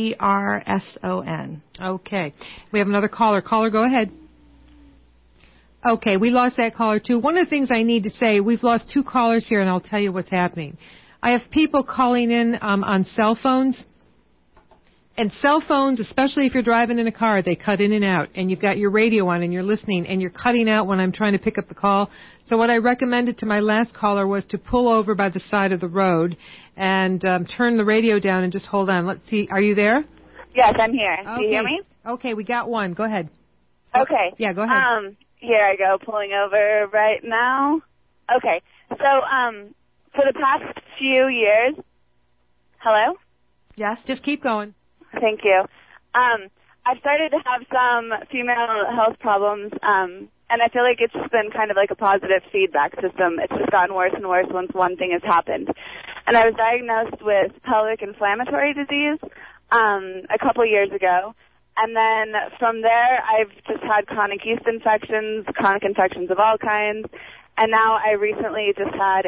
Peterson. Okay. We have another caller. Caller, go ahead. Okay, we lost that caller too. One of the things I need to say, we've lost 2 callers here, and I'll tell you what's happening. I have people calling in on cell phones. And cell phones, especially if you're driving in a car, they cut in and out. And you've got your radio on and you're listening and you're cutting out when I'm trying to pick up the call. So what I recommended to my last caller was to pull over by the side of the road and turn the radio down and just hold on. Let's see. Are you there? Yes, I'm here. Okay. Do you hear me? Okay, we got one. Go ahead. Okay. Yeah, go ahead. Here I go, pulling over right now. Okay. So, for the past few years... Hello? Yes? Just keep going. Thank you. I've started to have some female health problems, and I feel like it's been kind of like a positive feedback system. It's just gotten worse and worse once one thing has happened. And I was diagnosed with pelvic inflammatory disease a couple years ago. And then from there, I've just had chronic yeast infections, chronic infections of all kinds. And now I recently just had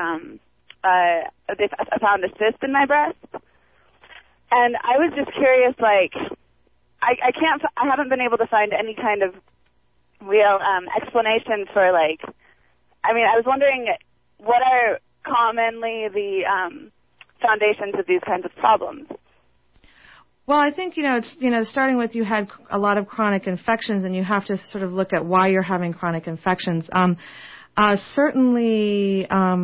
I found a cyst in my breast. And I was just curious, like, I haven't been able to find any kind of real explanation for, like, I mean, I was wondering what are commonly the foundations of these kinds of problems? Well, I think, it's, starting with you had a lot of chronic infections, and you have to sort of look at why you're having chronic infections. Certainly,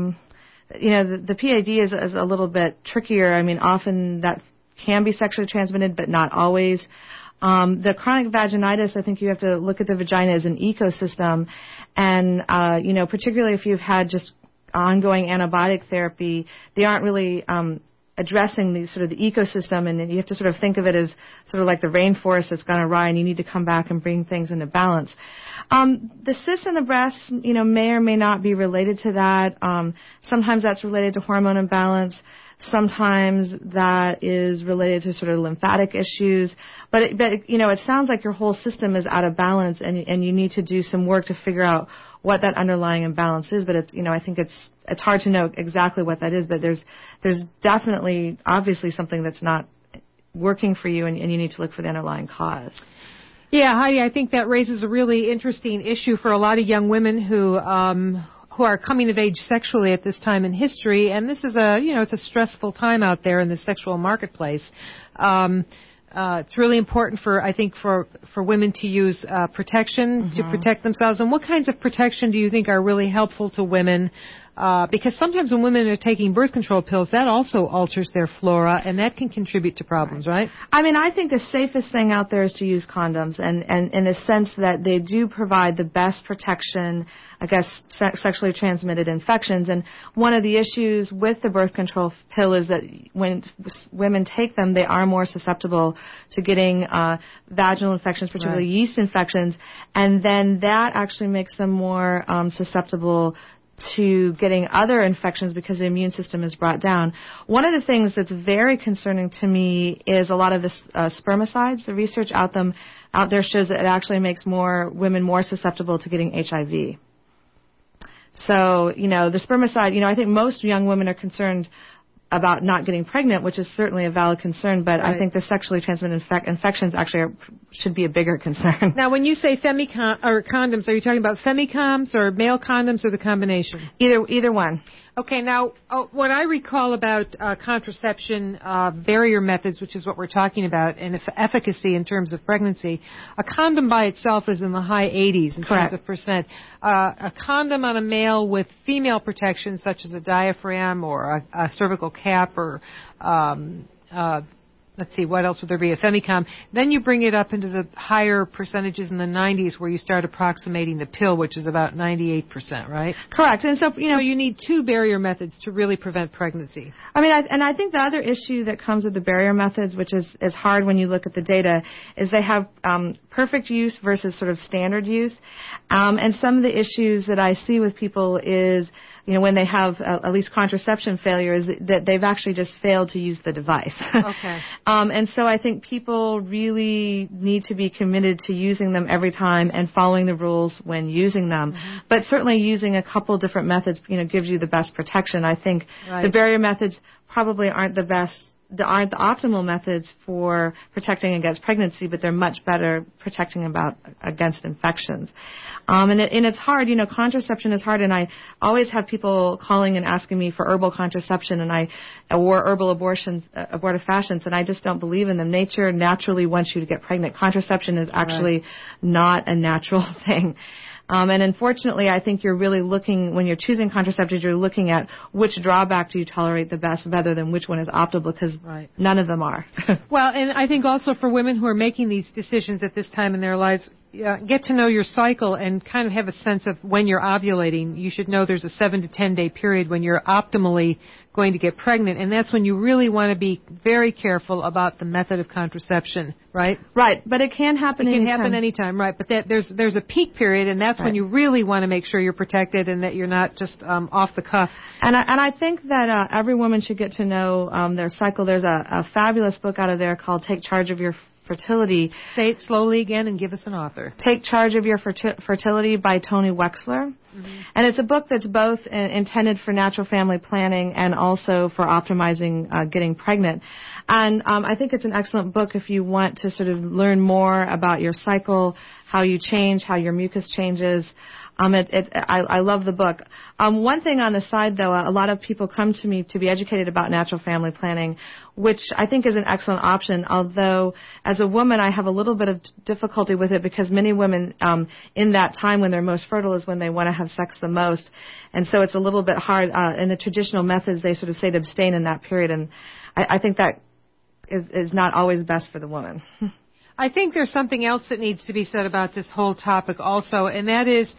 the PID is a little bit trickier. I mean, often that can be sexually transmitted, but not always. The chronic vaginitis, I think you have to look at the vagina as an ecosystem. And, particularly if you've had just ongoing antibiotic therapy, they aren't really addressing the ecosystem, and you have to sort of think of it as sort of like the rainforest that's gone awry, and you need to come back and bring things into balance. The cyst in the breast, may or may not be related to that. Sometimes that's related to hormone imbalance. Sometimes that is related to sort of lymphatic issues. But it sounds like your whole system is out of balance, and you need to do some work to figure out what that underlying imbalance is. But I think it's hard to know exactly what that is. But there's definitely, obviously, something that's not working for you, and you need to look for the underlying cause. Yeah, Heidi, I think that raises a really interesting issue for a lot of young women who are coming of age sexually at this time in history, and this is it's a stressful time out there in the sexual marketplace. It's really important for women to use protection to protect themselves. And what kinds of protection do you think are really helpful to women? Because sometimes when women are taking birth control pills, that also alters their flora, and that can contribute to problems, right? I mean, I think the safest thing out there is to use condoms, and in the sense that they do provide the best protection against sexually transmitted infections. And one of the issues with the birth control pill is that when women take them, they are more susceptible to getting vaginal infections, particularly yeast infections, and then that actually makes them more susceptible to getting other infections because the immune system is brought down. One of the things that's very concerning to me is a lot of the spermicides. The research out there shows that it actually makes women more susceptible to getting HIV. So, the spermicide, I think most young women are concerned about not getting pregnant, which is certainly a valid concern, but I think the sexually transmitted infections actually should be a bigger concern. Now, when you say condoms, are you talking about femicoms or male condoms or the combination? Either one. Okay, now, what I recall about contraception barrier methods, which is what we're talking about, and efficacy in terms of pregnancy, a condom by itself is in the high 80s in terms of percent. A condom on a male with female protection, such as a diaphragm or a cervical cap or let's see, what else would there be? A femicom. Then you bring it up into the higher percentages in the 90s where you start approximating the pill, which is about 98%, right? Correct. And so, so you need 2 barrier methods to really prevent pregnancy. I mean, I think the other issue that comes with the barrier methods, which is hard when you look at the data, is they have perfect use versus sort of standard use. And some of the issues that I see with people is, when they have at least contraception failure, is that they've actually just failed to use the device. Okay. And so I think people really need to be committed to using them every time and following the rules when using them. But certainly using a couple different methods, gives you the best protection. I think the barrier methods probably aren't the best aren't the optimal methods for protecting against pregnancy, but they're much better protecting against infections. And it's hard, contraception is hard, and I always have people calling and asking me for herbal contraception or herbal abortifacients, and I just don't believe in them. Nature naturally wants you to get pregnant. Contraception is actually not a natural thing. And unfortunately, I think you're really looking, when you're choosing contraceptives, you're looking at which drawback do you tolerate the best rather than which one is optimal, because none of them are. Well, and I think also for women who are making these decisions at this time in their lives, get to know your cycle and kind of have a sense of when you're ovulating. You should know there's a 7 to 10 day period when you're optimally going to get pregnant, and that's when you really want to be very careful about the method of contraception, right? Right, but it can happen anytime. It can happen anytime, right, but there's a peak period, and that's when you really want to make sure you're protected and that you're not just off the cuff. And I think that every woman should get to know their cycle. There's a fabulous book out of there called Take Charge of Your Fertility. Say it slowly again and give us an author. Take Charge of Your Fertility by Toni Wexler. Mm-hmm. And it's a book that's both intended for natural family planning and also for optimizing getting pregnant. And I think it's an excellent book if you want to sort of learn more about your cycle, how you change, how your mucus changes. I love the book. One thing on the side, though, a lot of people come to me to be educated about natural family planning, which I think is an excellent option, although as a woman I have a little bit of difficulty with it because many women in that time when they're most fertile is when they want to have sex the most. And so it's a little bit hard. In the traditional methods, they sort of say to abstain in that period, and I think that is not always best for the woman. I think there's something else that needs to be said about this whole topic also, and that is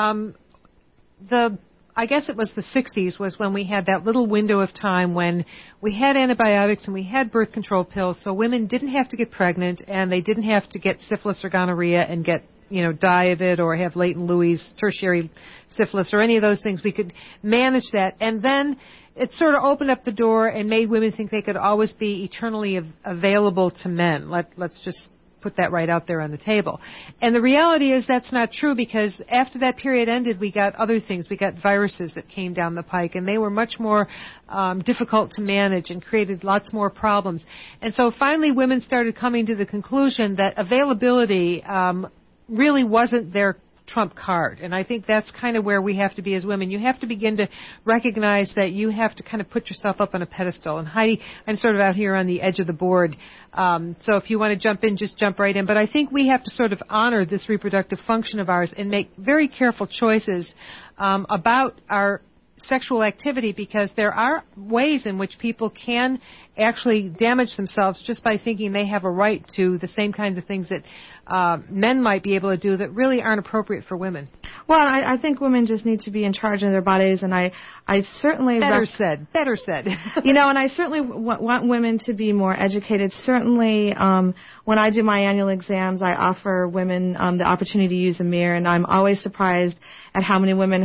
I guess it was the 60s was when we had that little window of time when we had antibiotics and we had birth control pills, so women didn't have to get pregnant and they didn't have to get syphilis or gonorrhea and get, die of it or have latent Louis, tertiary syphilis or any of those things. We could manage that. And then it sort of opened up the door and made women think they could always be eternally available to men. Let's just put that right out there on the table. And the reality is that's not true because after that period ended, we got other things. We got viruses that came down the pike, and they were much more difficult to manage and created lots more problems. And so finally women started coming to the conclusion that availability really wasn't their trump card. And I think that's kind of where we have to be as women. You have to begin to recognize that you have to kind of put yourself up on a pedestal. And Heidi, I'm sort of out here on the edge of the board. So if you want to jump in, just jump right in. But I think we have to sort of honor this reproductive function of ours and make very careful choices about our sexual activity, because there are ways in which people can actually damage themselves just by thinking they have a right to the same kinds of things that men might be able to do that really aren't appropriate for women. Well, I think women just need to be in charge of their bodies, and I certainly... Better said. And I certainly want women to be more educated. Certainly, when I do my annual exams, I offer women the opportunity to use a mirror, and I'm always surprised at how many women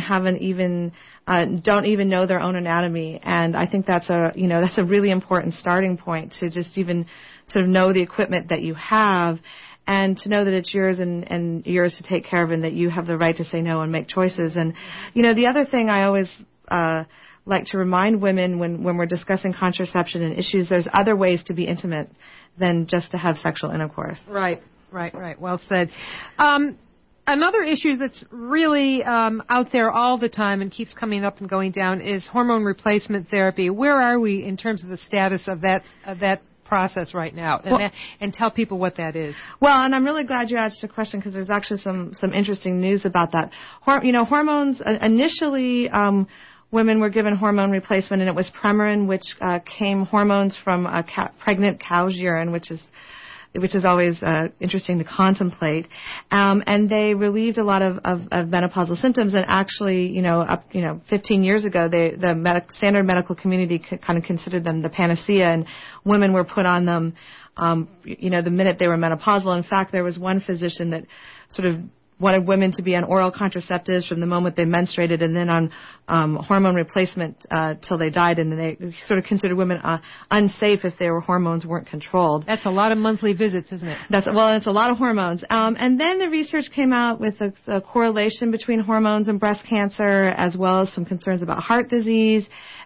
don't even know their own anatomy, and I think that's a really important starting point to just even sort of know the equipment that you have and to know that it's yours and yours to take care of and that you have the right to say no and make choices. And the other thing I always like to remind women when we're discussing contraception and issues, there's other ways to be intimate than just to have sexual intercourse. Right. Well said. Another issue that's really out there all the time and keeps coming up and going down is hormone replacement therapy. Where are we in terms of the status of that process right now? And tell people what that is. Well, and I'm really glad you asked the question because there's actually some interesting news about that. Hormones, initially women were given hormone replacement, and it was Premarin, which came hormones from a pregnant cow's urine, which is always interesting to contemplate. And they relieved a lot of menopausal symptoms. And actually, 15 years ago, the standard medical community kind of considered them the panacea, and women were put on them, the minute they were menopausal. In fact, there was one physician that sort of wanted women to be on oral contraceptives from the moment they menstruated and then on hormone replacement till they died, and they sort of considered women unsafe if their hormones weren't controlled. That's a lot of monthly visits, isn't it? It's a lot of hormones. And then the research came out with a correlation between hormones and breast cancer, as well as some concerns about heart disease.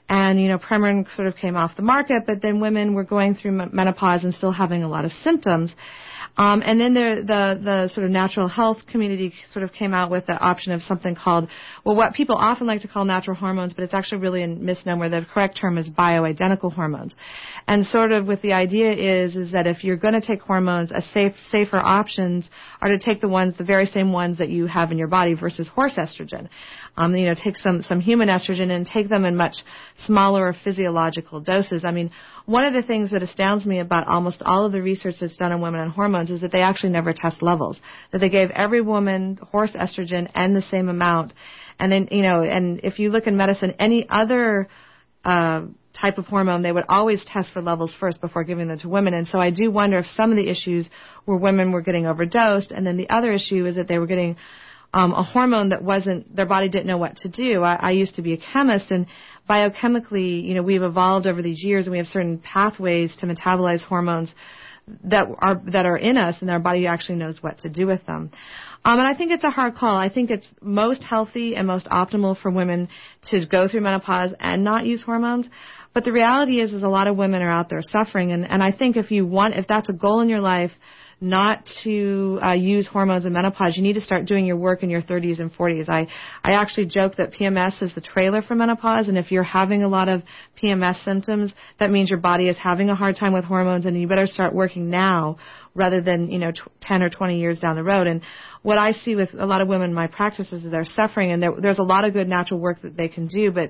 And, Premarin sort of came off the market, but then women were going through menopause and still having a lot of symptoms. And then the sort of natural health community sort of came out with the option of something called, what people often like to call natural hormones, but it's actually really a misnomer. The correct term is bioidentical hormones. And sort of with the idea is that if you're going to take hormones, safer options are to take the very same ones that you have in your body versus horse estrogen. Take some human estrogen and take them in much smaller physiological doses. I mean, one of the things that astounds me about almost all of the research that's done on women on hormones is that they actually never test levels. That they gave every woman horse estrogen and the same amount. And then, and if you look in medicine, any other type of hormone, they would always test for levels first before giving them to women. And so I do wonder if some of the issues were women were getting overdosed, and then the other issue is that they were getting a hormone that their body didn't know what to do. I used to be a chemist, and biochemically, we've evolved over these years, and we have certain pathways to metabolize hormones that are in us, and our body actually knows what to do with them. And I think it's a hard call. I think it's most healthy and most optimal for women to go through menopause and not use hormones. But the reality is a lot of women are out there suffering, and I think if that's a goal in your life, not to use hormones in menopause, you need to start doing your work in your 30s and 40s. I actually joke that PMS is the trailer for menopause, and if you're having a lot of PMS symptoms, that means your body is having a hard time with hormones, and you better start working now rather than 10 or 20 years down the road. And what I see with a lot of women in my practice is that they're suffering, and there's a lot of good natural work that they can do, but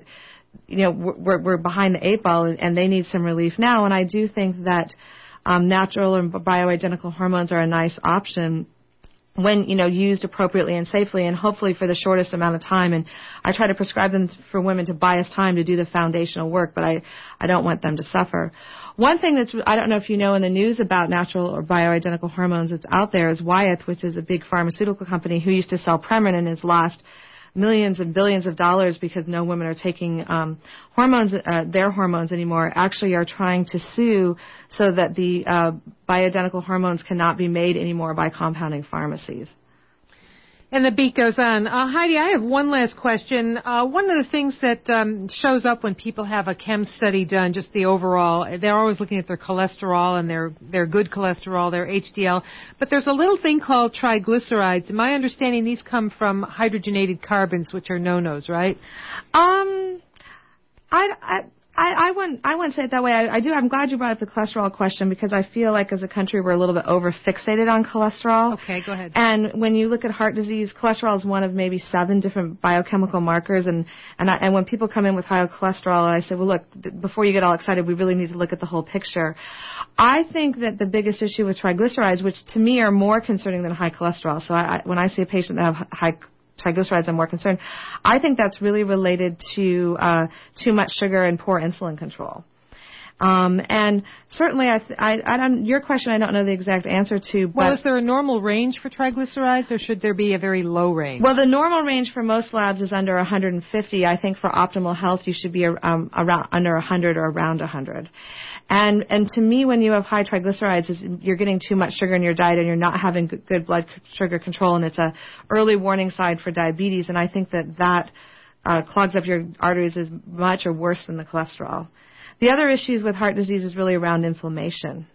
we're behind the 8 ball, and they need some relief now. And I do think that natural and bioidentical hormones are a nice option when, used appropriately and safely, and hopefully for the shortest amount of time. And I try to prescribe them for women to buy us time to do the foundational work, but I don't want them to suffer. One thing I don't know if you know in the news about natural or bioidentical hormones that's out there is Wyeth, which is a big pharmaceutical company who used to sell Premarin and has lost millions and billions of dollars because no women are taking their hormones anymore, actually are trying to sue so that the bioidentical hormones cannot be made anymore by compounding pharmacies. And the beat goes on. Heidi, I have one last question. One of the things that shows up when people have a chem study done, just the overall, they're always looking at their cholesterol and their good cholesterol, their HDL. But there's a little thing called triglycerides. In my understanding, these come from hydrogenated carbons, which are no-nos, right? I wouldn't say it that way. I'm glad you brought up the cholesterol question because I feel like as a country we're a little bit over fixated on cholesterol. Okay, go ahead. And when you look at heart disease, cholesterol is one of maybe 7 different biochemical markers. And when people come in with high cholesterol, I say, well, look, before you get all excited, we really need to look at the whole picture. I think that the biggest issue with triglycerides, which to me are more concerning than high cholesterol. So when I see a patient that have high triglycerides, I'm more concerned. I think that's really related to too much sugar and poor insulin control. And certainly, your question I don't know the exact answer to. But is there a normal range for triglycerides, or should there be a very low range? Well, the normal range for most labs is under 150. I think for optimal health, you should be around under 100 or around 100. And to me, when you have high triglycerides, you're getting too much sugar in your diet and you're not having good blood sugar control, and it's a early warning sign for diabetes. And I think that clogs up your arteries as much or worse than the cholesterol. The other issues with heart disease is really around inflammation.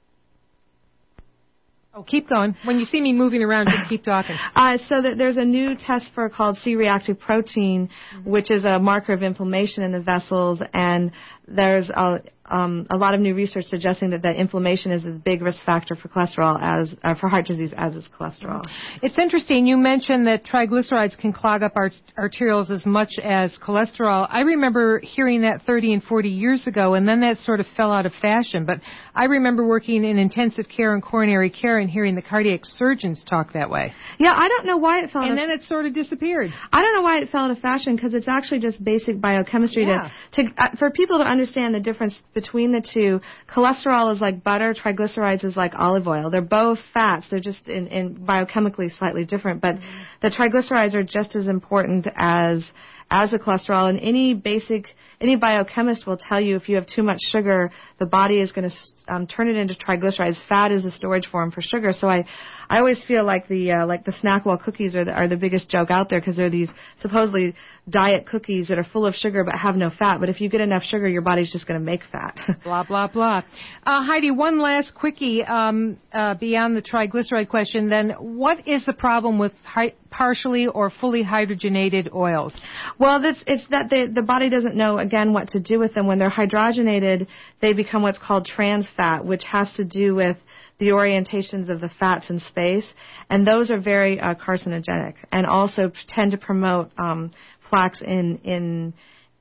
Oh, keep going. When you see me moving around, just keep talking. So there's a new test called C-reactive protein, which is a marker of inflammation in the vessels, and there's a lot of new research suggesting that inflammation is as big risk factor for cholesterol for heart disease as is cholesterol. It's interesting. You mentioned that triglycerides can clog up our arterioles as much as cholesterol. I remember hearing that 30 and 40 years ago, and then that sort of fell out of fashion. But I remember working in intensive care and coronary care and hearing the cardiac surgeons talk that way. Yeah, I don't know why it fell out of fashion. And then it sort of disappeared. I don't know why it fell out of fashion because it's actually just basic biochemistry. Yeah. For people to understand the difference between the two, cholesterol is like butter, triglycerides is like olive oil. They're both fats. They're just in biochemically slightly different, but the triglycerides are just as important as as a cholesterol. And any biochemist will tell you if you have too much sugar, the body is going to turn it into triglycerides. Fat is a storage form for sugar. So I always feel like the Snackwell cookies are the biggest joke out there, because they're these supposedly diet cookies that are full of sugar but have no fat. But if you get enough sugar, your body's just going to make fat. Blah, blah, blah. Heidi, one last quickie beyond the triglyceride question then. What is the problem with partially or fully hydrogenated oils? Well, it's that the body doesn't know, again, what to do with them. When they're hydrogenated, they become what's called trans fat, which has to do with the orientations of the fats in space, and those are very carcinogenic, and also tend to promote plaques in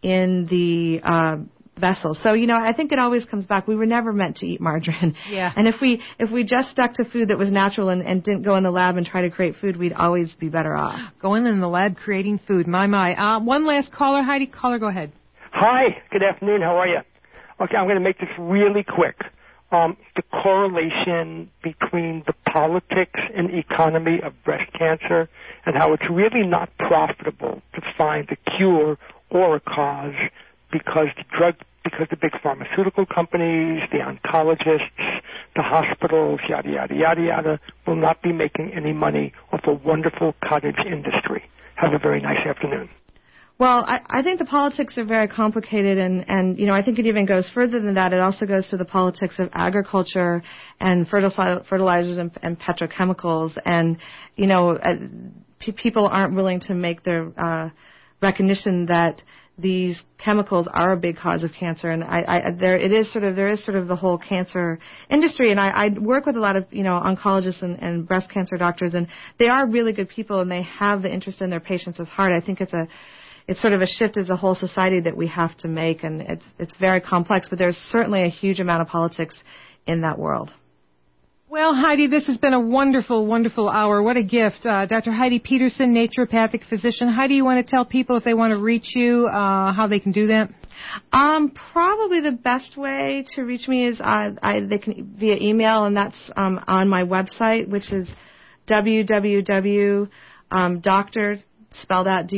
the vessels. So, I think it always comes back. We were never meant to eat margarine. Yeah. And if we just stuck to food that was natural and didn't go in the lab and try to create food, we'd always be better off. Going in the lab creating food. My. One last caller, Heidi. Caller, go ahead. Hi. Good afternoon. How are you? Okay, I'm going to make this really quick. The correlation between the politics and economy of breast cancer, and how it's really not profitable to find a cure or a cause, because the big pharmaceutical companies, the oncologists, the hospitals, yada, yada, yada, yada, will not be making any money off a wonderful cottage industry. Have a very nice afternoon. Well, I think the politics are very complicated, and I think it even goes further than that. It also goes to the politics of agriculture and fertilizers and petrochemicals, and people aren't willing to make their recognition that these chemicals are a big cause of cancer, and there is sort of the whole cancer industry, and I work with a lot of oncologists and breast cancer doctors, and they are really good people, and they have the interest in their patients' heart. I think it's sort of a shift as a whole society that we have to make, and it's very complex, but there's certainly a huge amount of politics in that world. Well, Heidi, this has been a wonderful, wonderful hour. What a gift. Dr. Heidi Peterson, naturopathic physician. Heidi, you want to tell people if they want to reach you, how they can do that? Probably the best way to reach me is they can via email, and that's on my website, which is www.doctor, spelled out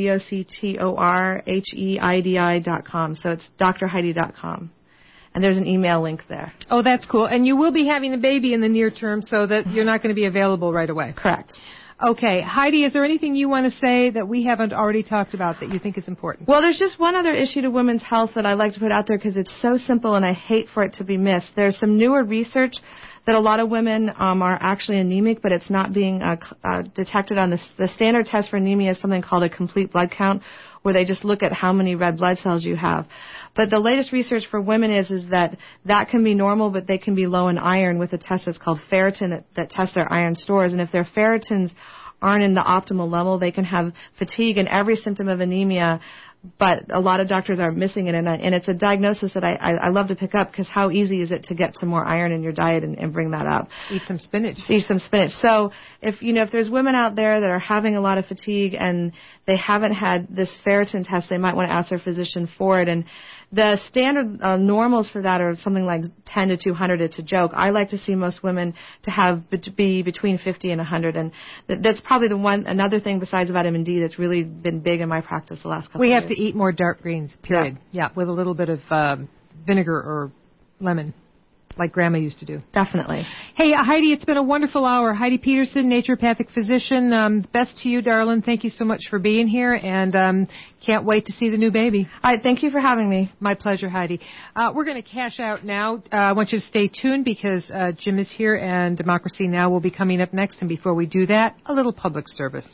DoctorHeidi.com. So it's drheidi.com. And there's an email link there. Oh, that's cool. And you will be having a baby in the near term, so that you're not going to be available right away. Correct. Okay. Heidi, is there anything you want to say that we haven't already talked about that you think is important? Well, there's just one other issue to women's health that I'd like to put out there, because it's so simple and I hate for it to be missed. There's some newer research that a lot of women are actually anemic, but it's not being detected on the standard test for anemia is something called a complete blood count, where they just look at how many red blood cells you have. But the latest research for women is that can be normal, but they can be low in iron with a test that's called ferritin that tests their iron stores. And if their ferritins aren't in the optimal level, they can have fatigue and every symptom of anemia, but a lot of doctors are missing it. And it's a diagnosis that I love to pick up, because how easy is it to get some more iron in your diet and bring that up? Eat some spinach. So if there's women out there that are having a lot of fatigue and they haven't had this ferritin test, they might want to ask their physician for it. And the standard normals for that are something like 10 to 200. It's a joke. I like to see most women to be between 50 and 100, and that's probably another thing besides vitamin D that's really been big in my practice the last couple of years. We have to eat more dark greens, period. Yeah, with a little bit of vinegar or lemon, like Grandma used to do. Definitely. Hey, Heidi, it's been a wonderful hour. Heidi Peterson, naturopathic physician. Best to you, darling. Thank you so much for being here, and can't wait to see the new baby. All right, thank you for having me. My pleasure, Heidi. We're going to cash out now. I want you to stay tuned, because Jim is here, and Democracy Now! Will be coming up next. And before we do that, a little public service.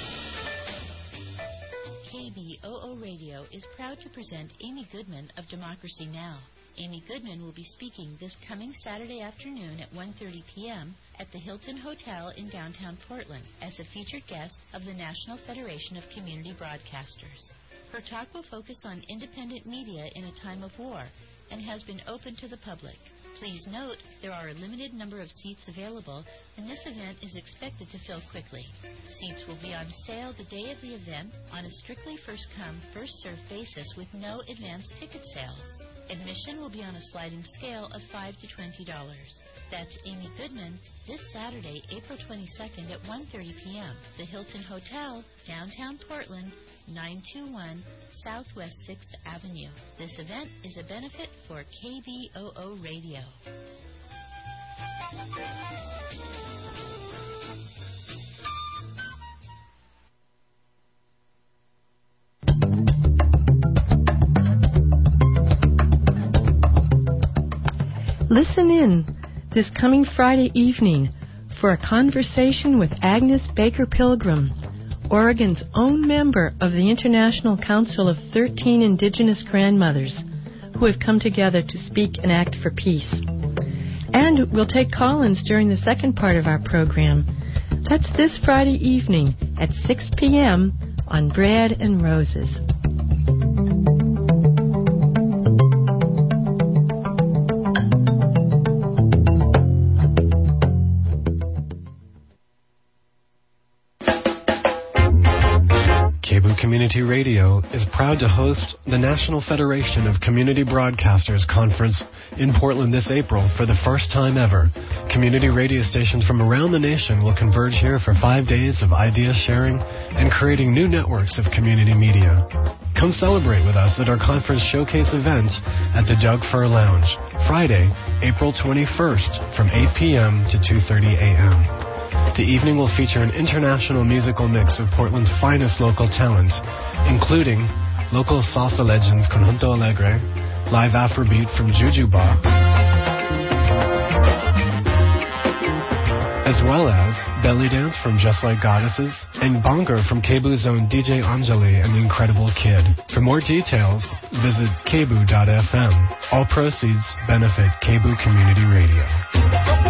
KBOO Radio is proud to present Amy Goodman of Democracy Now! Amy Goodman will be speaking this coming Saturday afternoon at 1:30 p.m. at the Hilton Hotel in downtown Portland as a featured guest of the National Federation of Community Broadcasters. Her talk will focus on independent media in a time of war and has been open to the public. Please note there are a limited number of seats available, and this event is expected to fill quickly. Seats will be on sale the day of the event on a strictly first-come, first-served basis with no advance ticket sales. Admission will be on a sliding scale of $5 to $20. That's Amy Goodman this Saturday, April 22nd at 1:30 p.m. The Hilton Hotel, downtown Portland, 921 Southwest 6th Avenue. This event is a benefit for KBOO Radio. Listen in this coming Friday evening for a conversation with Agnes Baker Pilgrim, Oregon's own member of the International Council of 13 Indigenous Grandmothers, who have come together to speak and act for peace. And we'll take call-ins during the second part of our program. That's this Friday evening at 6 p.m. on Bread and Roses. Community Radio is proud to host the National Federation of Community Broadcasters Conference in Portland this April for the first time ever. Community radio stations from around the nation will converge here for 5 days of idea sharing and creating new networks of community media. Come celebrate with us at our conference showcase event at the Doug Fir Lounge, Friday, April 21st from 8 p.m. to 2:30 a.m. The evening will feature an international musical mix of Portland's finest local talent, including local salsa legends Conjunto Alegre, live Afrobeat from Jujubah, as well as belly dance from Just Like Goddesses, and bongo from KBOO's own DJ Anjali and the Incredible Kid. For more details, visit kboo.fm. All proceeds benefit KBOO Community Radio.